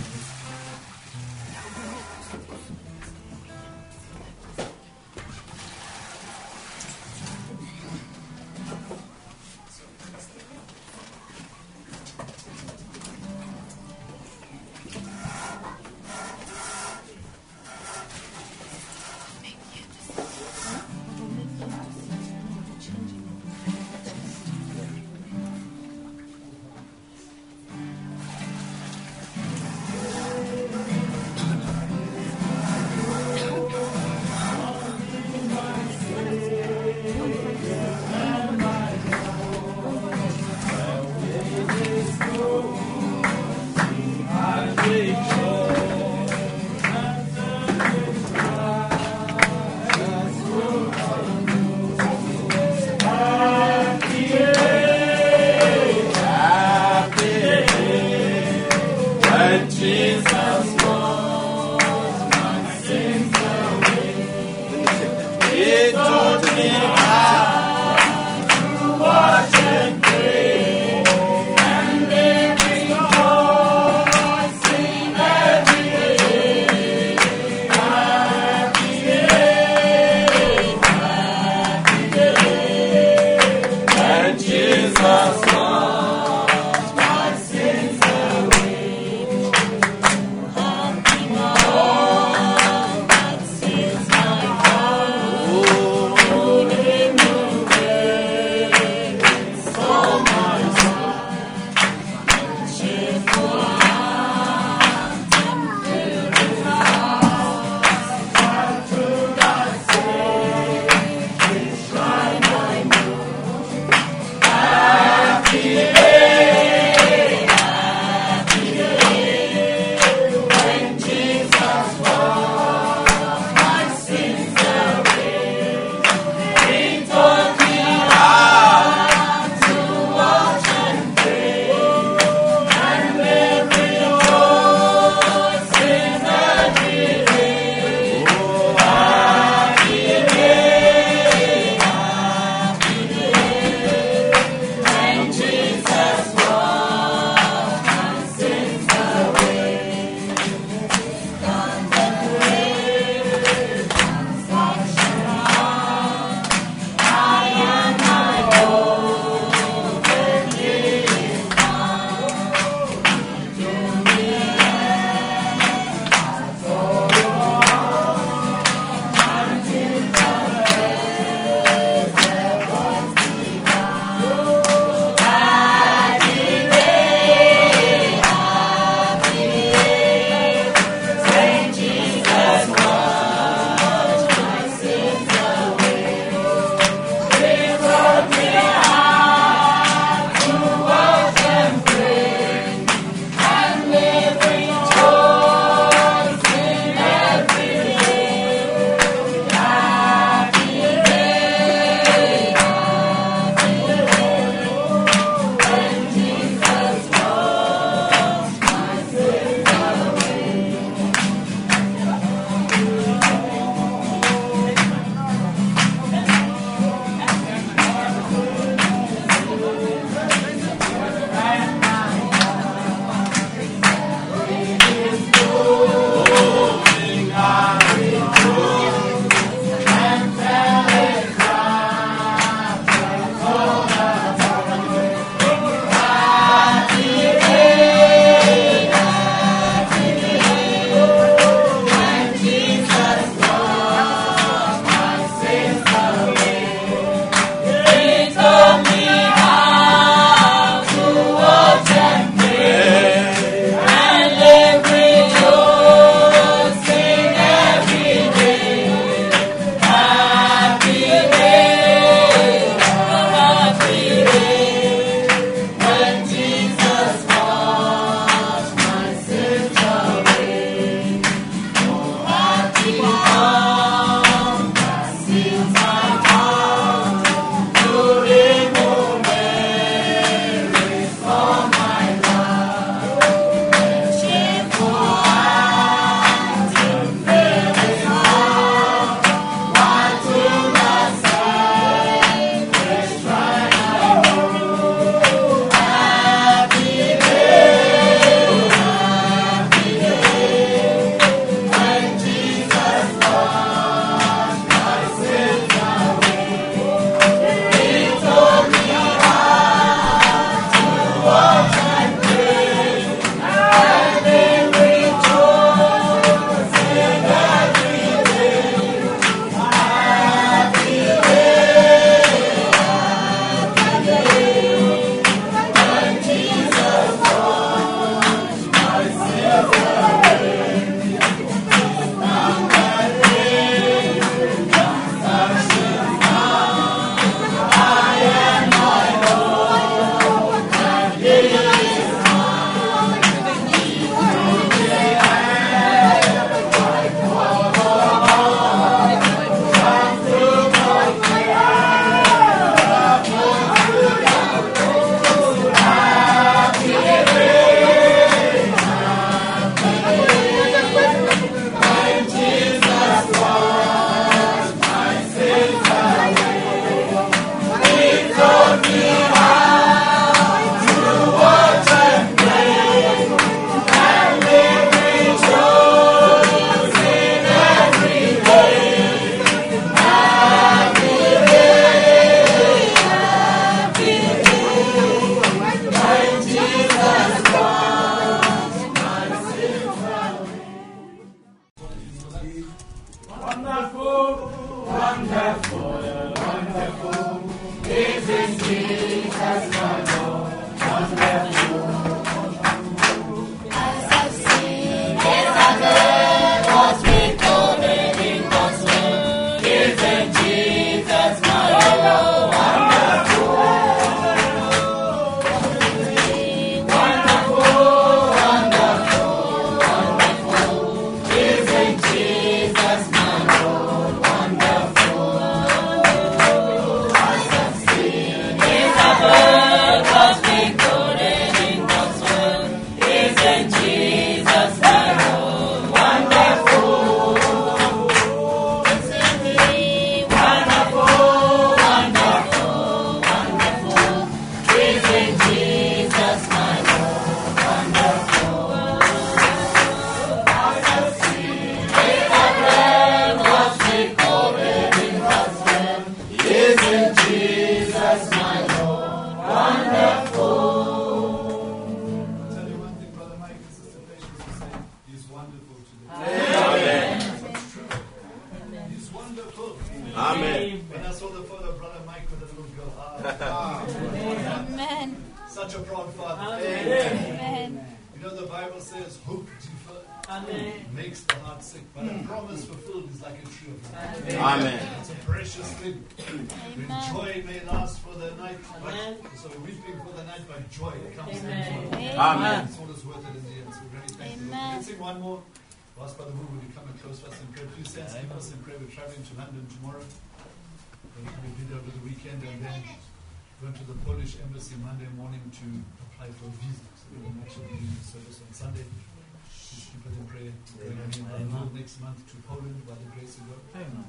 Embassy Monday morning to apply for a visa. So we will actually be in service on Sunday. Please keep us in prayer. We're going to next month to Poland by the grace of God.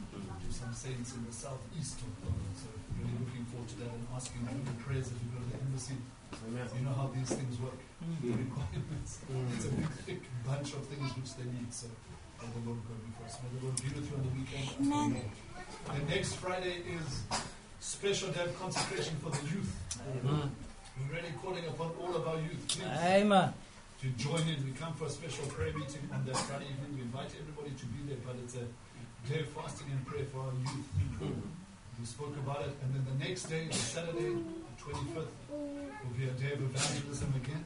To some saints in the southeast of Poland. So really looking forward to that and asking for the prayers as we go to the embassy. You know how these things work. The requirements. It's a big, thick bunch of things which they need. So may the Lord go before us. May the Lord be with you on the weekend. Amen. The next Friday is special day of consecration for the youth. Amen. We're really calling upon all of our youth, please, Amen, to join in. We come for a special prayer meeting on that Friday evening. We invite everybody to be there, but it's a day of fasting and prayer for our youth. We spoke about it, and then the next day, the Saturday, the twenty-fifth, will be a day of evangelism again.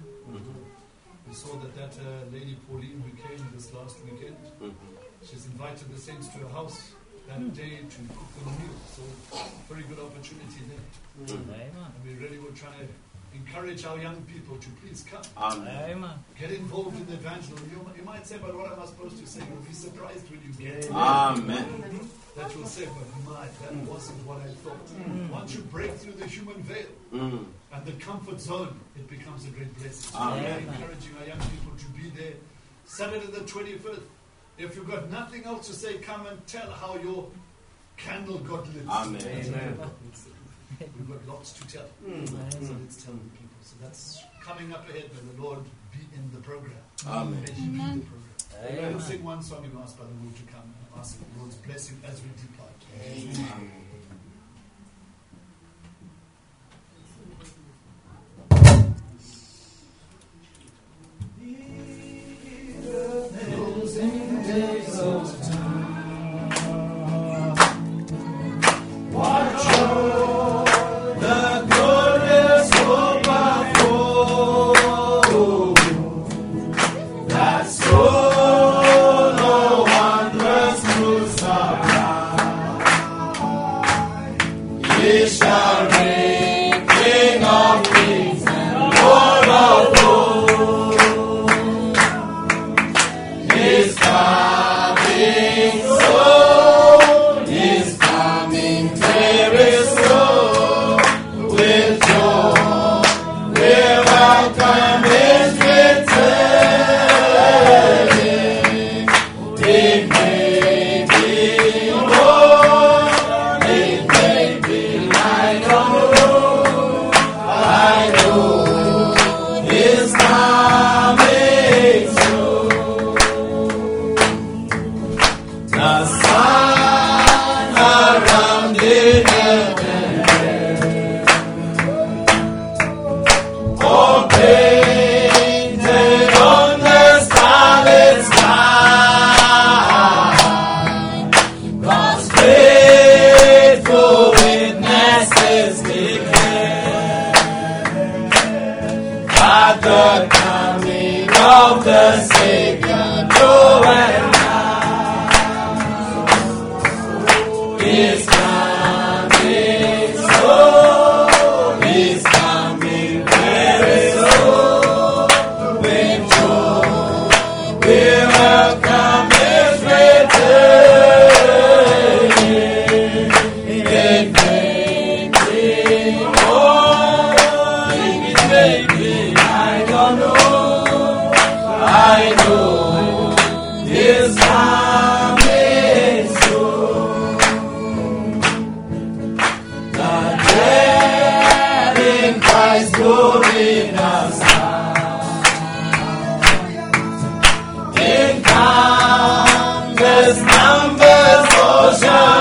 We saw that that uh, lady Pauline who came this last weekend, she's invited the saints to her house that day to cook them a meal. So, very good opportunity there. Amen. And we really were trying to encourage our young people to please come. Amen. Get involved in the evangelism. You, you might say, but what am I supposed to say? You'll be surprised when you get it. Amen. That you'll say, but my, that wasn't what I thought. Mm. Once you break through the human veil mm. and the comfort zone, it becomes a great blessing. So we are encouraging our young people to be there Saturday the twenty-fifth. If you've got nothing else to say, come and tell how your candle got lit. Amen. Amen. We've got lots to tell. Mm. So let's tell the people. So that's coming up ahead. May the Lord be in the program. Amen. May He be in the program. Amen. We'll sing one song and ask Brother Will to come and ask the Lord's blessing as we depart. Amen. Days of time, watch out, the glorious hope of that soul, no wondrous crucified. the coming of the Savior, no and now is coming, so is coming very soon. With joy we welcome His return. It may be morning, it may be, I don't know. I know His coming soon. The dead in Christ glory now stand. In countless numbers all shall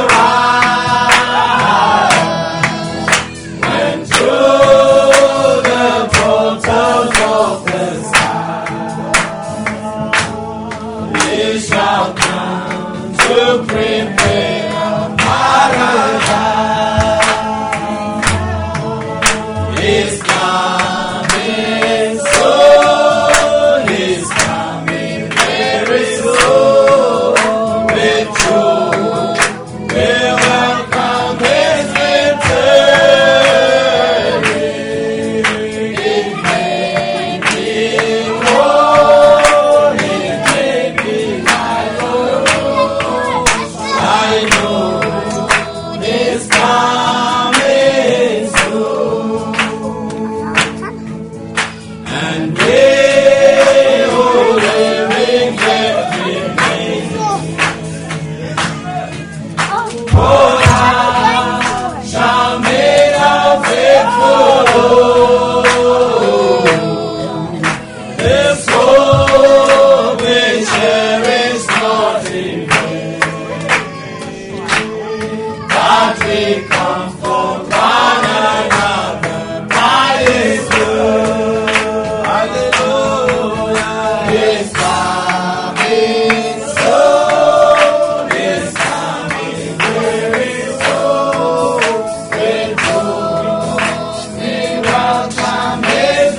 rise, when through the portals of the sky we shall come to prepare a paradise. He's coming soon, He's coming very soon. With joy we welcome His return. It may be morning, it may be night, I know He's coming soon. And we who living yet remain, for I shall meet our faithful Lord. This hope we cherish not in vain, but we comfort one another by His word. Hallelujah. He's coming soon, He's coming very soon. With joy we welcome His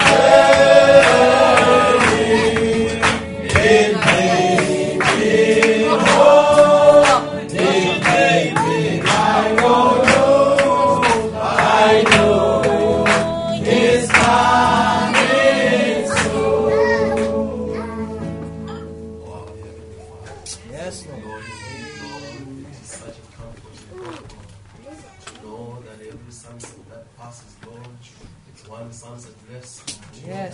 return. It may be morning, it may be night, oh no, I know He's coming soon. Wow, Heavenly Father. Yes, Lord. Lord, indeed, Lord, it is such a comfort, Lord, to know that every sunset that passes, Lord, it's one sunset less. Yes.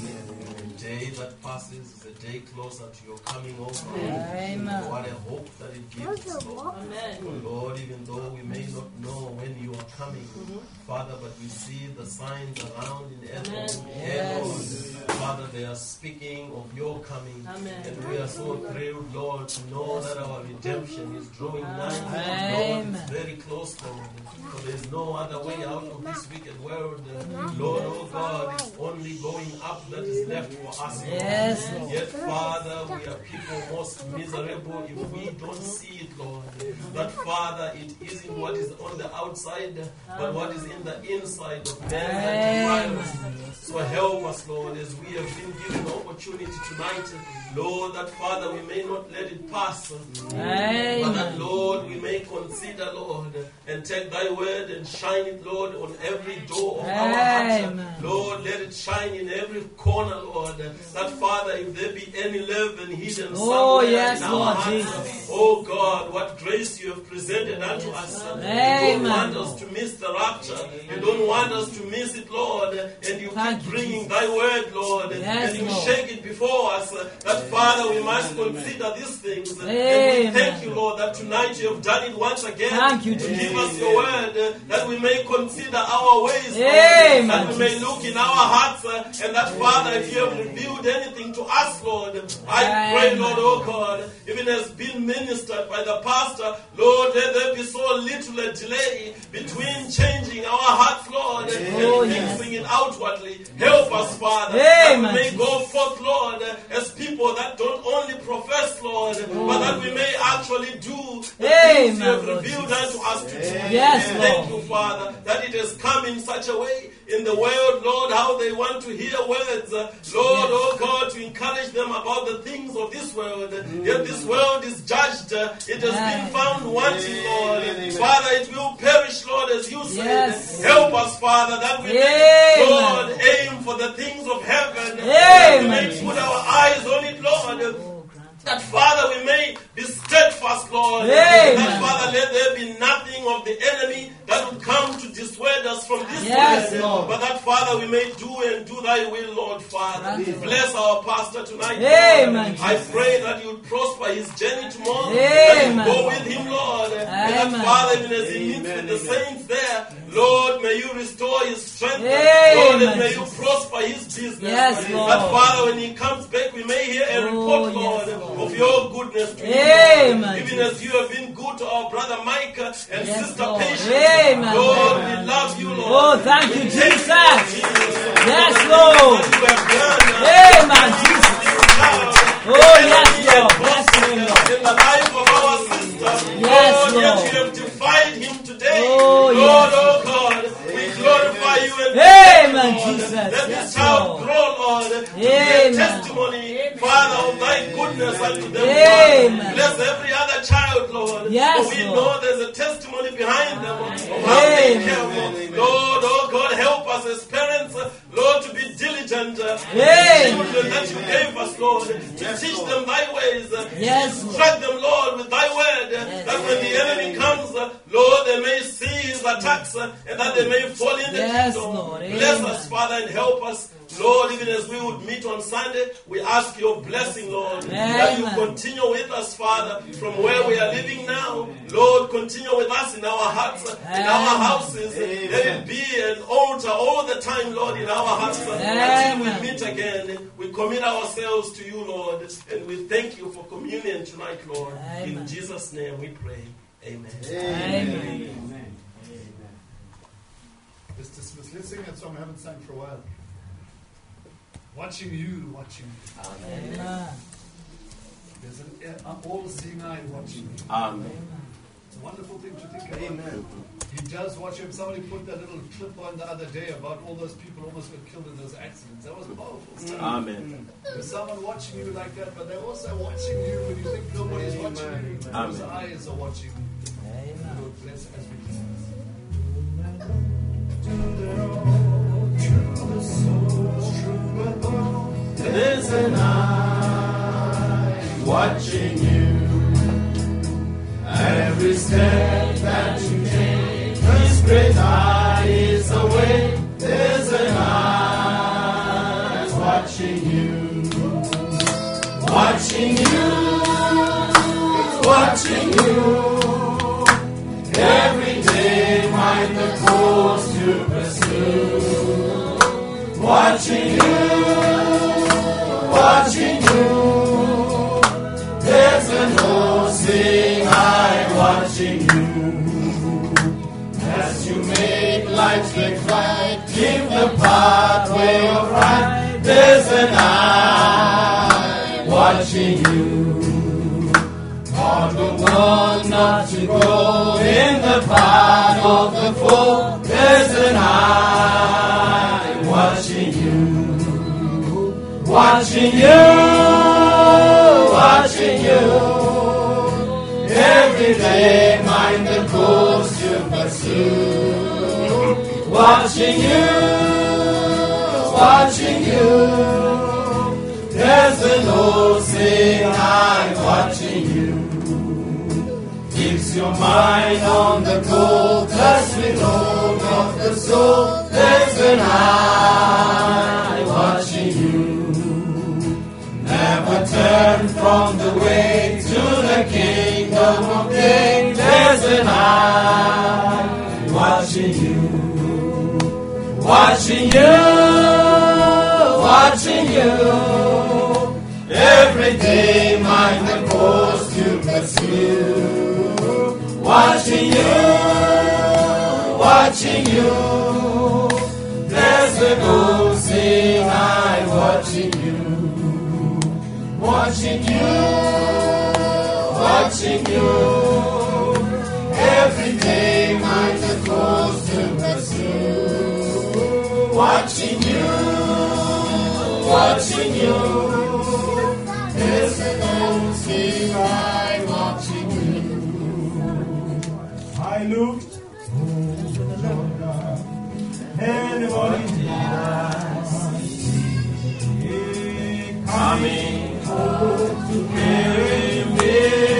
The day that passes is a day closer to your coming, oh God. Amen. What a hope that it gives us, Lord. Lord, even though we may not know when you are coming, Father, but we see the signs around in every air, Lord. Father, they are speaking of your coming. And we are so thrilled, Lord, to know that our redemption is drawing nigh. Lord, it's very close, Lord. For there is no other way out of this wicked world. Lord, oh God, it's only going up that is left for us. Lord. Yes, Lord. Yet, Father, we are people most miserable if we don't see it, Lord. But, Father, it isn't what is on the outside, but what is in the inside of men that defile us. So help us, Lord, as we have been given opportunity tonight, Lord, that, Father, we may not let it pass. Amen. But that, Lord, we may consider, Lord, and take thy word and shine it, Lord, on every door of our Amen. hearts. Lord, let it shine in every corner, Lord. That, Father, if there be any leaven hidden Oh, somewhere yes, in our Lord hearts, Jesus. oh God, what grace you have presented unto us. Amen. You don't want us to miss the rapture. You don't want us to miss it, Lord. And you Thank keep you, bringing thy word, Lord. Yes, and you Lord. shake it before us. That, Father, we must consider these things. And we Amen. thank you, Lord, that tonight you have done it once again. Thank you, to Jesus. give us your word, uh, that we may consider our ways, Lord, Amen. that we may look in our hearts, uh, and that, Father, if you have revealed anything to us, Lord, I pray, Amen. Lord, oh God, even as been ministered by the pastor, Lord, let there be so little a delay between changing our hearts, Lord, Oh, and yes. fixing it outwardly. Help us, Father, that we Amen. may go forth, Lord, as people that don't only profess, Lord, but that we may actually do the things you Amen, have Lord revealed unto us to do. Yes, And thank Lord. you, Father, that it has come in such a way in the world, Lord, how they want to hear words, uh, Lord, oh God, to encourage them about the things of this world. Yet this world is judged. Uh, it has been found wanting, Lord. Father, it will perish, Lord, as you said. Yes. Help us, Father, that we may, Amen. Lord, aim for the things of heaven. Amen. That we may put our eyes on it, Lord. That, Father, we may be steadfast, Lord. Amen. That, Father, let there be nothing of the enemy that would come to dissuade us from this Yes, way. Lord. But that, Father, we may do and do thy will, Lord, Father. Yes. Bless our pastor tonight, Amen. Lord. I pray that you would prosper his journey tomorrow. Amen. That you go with him, Lord. And that, Amen. Father, even as he meets with the saints there, Lord, may you restore his strength. Amen. Lord, and may you prosper his business. Yes, Lord. That, Father, when he comes back, we may hear a report, Oh, Lord, yes, Lord. of your goodness to Amen. him. Even as you have been good to our brother Micah and Yes, sister Lord. Patience. Amen. Lord, we love you, Lord. Oh, thank you, We Jesus. thank you, Jesus. Yes, For the Lord. things that you have done. Amen, Jesus. Oh, yes, Lord. Bless you, Lord. In the life of our sister. Yes, Lord, yet Lord. you have defied him today. Oh, Lord, yes. oh God, we glorify you and Amen, Lord. Jesus. Let this Yes, child Lord. grow, Lord, to be a Amen. testimony, Father, of thy goodness unto them. Amen. Lord. Bless every other child, Lord. Yes, For we Lord. know there's a testimony behind them of how they Amen. care for. Lord, oh God, help us as parents, uh, Lord, to be diligent. Uh, Amen. children that you gave us, Lord, to teach them thy ways. Uh, Yes, to Lord. instruct them, Lord, with thy word. Uh, Yes. that when the enemy comes, uh, Lord, they may see his attacks uh, and that they may fall in the Yes, kingdom. Lord. Bless Amen. us, Father, and help us. Lord, even as we would meet on Sunday, we ask your blessing, Lord, that you Amen. continue with us, Father, from where we are living now. Lord, continue with us in our hearts, in our Amen. houses. Let it be an altar all the time, Lord, in our hearts. Until Amen. we meet again, we commit ourselves to you, Lord, and we thank you for communion tonight, Lord. In Amen. Jesus' name we pray. Amen. Amen. Mister Smith, let's sing that song I haven't sang for a while. Watching you, watching you. Amen. There's an uh, all-seeing eye watching you. Amen. It's a wonderful thing to think about. Amen. He does watch him. Somebody put that little clip on the other day about all those people almost got killed in those accidents. That was powerful stuff. Amen. There's someone watching you like that, but they're also watching you when you think nobody's watching you. Those Amen. eyes are watching you. Amen. Lord bless as we discuss. There's an eye watching you. Every step that you take, His great eye is away. There's an eye watching you. Watching you. Watching you. Every day find the course to pursue. Watching you. Watching you, there's an all-seeing eye watching you. As you make life's big fight, keep the pathway of right. There's an eye watching you. On the one not to go in the path of the foe. There's an eye watching you. Watching you, watching you. Every day mind the course to pursue. Watching you, watching you. There's an all-seeing eye watching you. Keeps your mind on the goal, touching hold of the soul. There's an eye watching you. Never turn from the way to the kingdom of King. There's an eye watching you, watching you, watching you. Every day mind the course to pursue. Watching you, watching you. There's an all-seeing eye watching you. Watching you, watching you. Every day mind the course watching you, watching you. Listen and see I'm watching you. I looked over Jordan, and what did I see? Coming home to carry me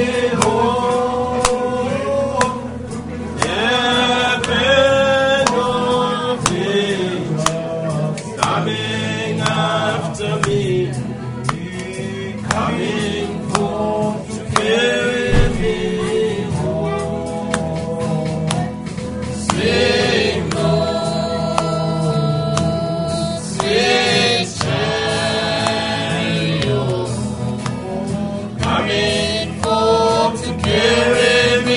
home. Heaven of angels coming after me, coming home to carry me home. Sing Lord, sing chariot, coming home to carry me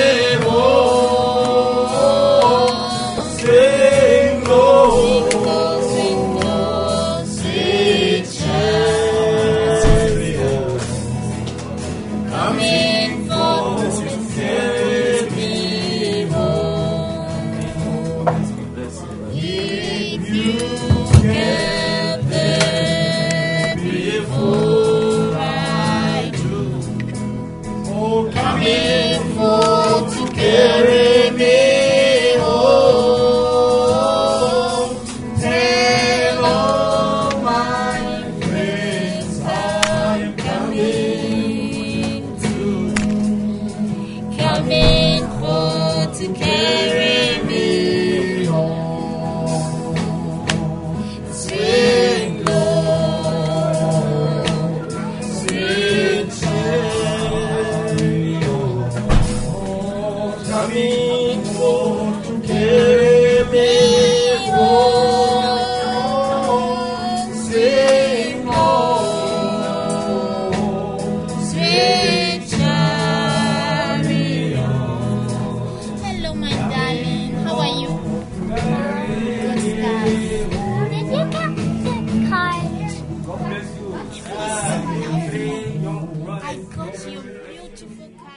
home. Sing Lord, sing chariot, coming home to carry me home. If you get there before I do, oh, coming home to carry me home. Tell all my friends I'm coming to, coming home to carry me home. Sing Lord, sing chariot, coming home to carry me home. Sing Lord, sing chariot. Hello, my darling. How are you? Good, God. Did you get the card? God bless you. I got you beautiful card.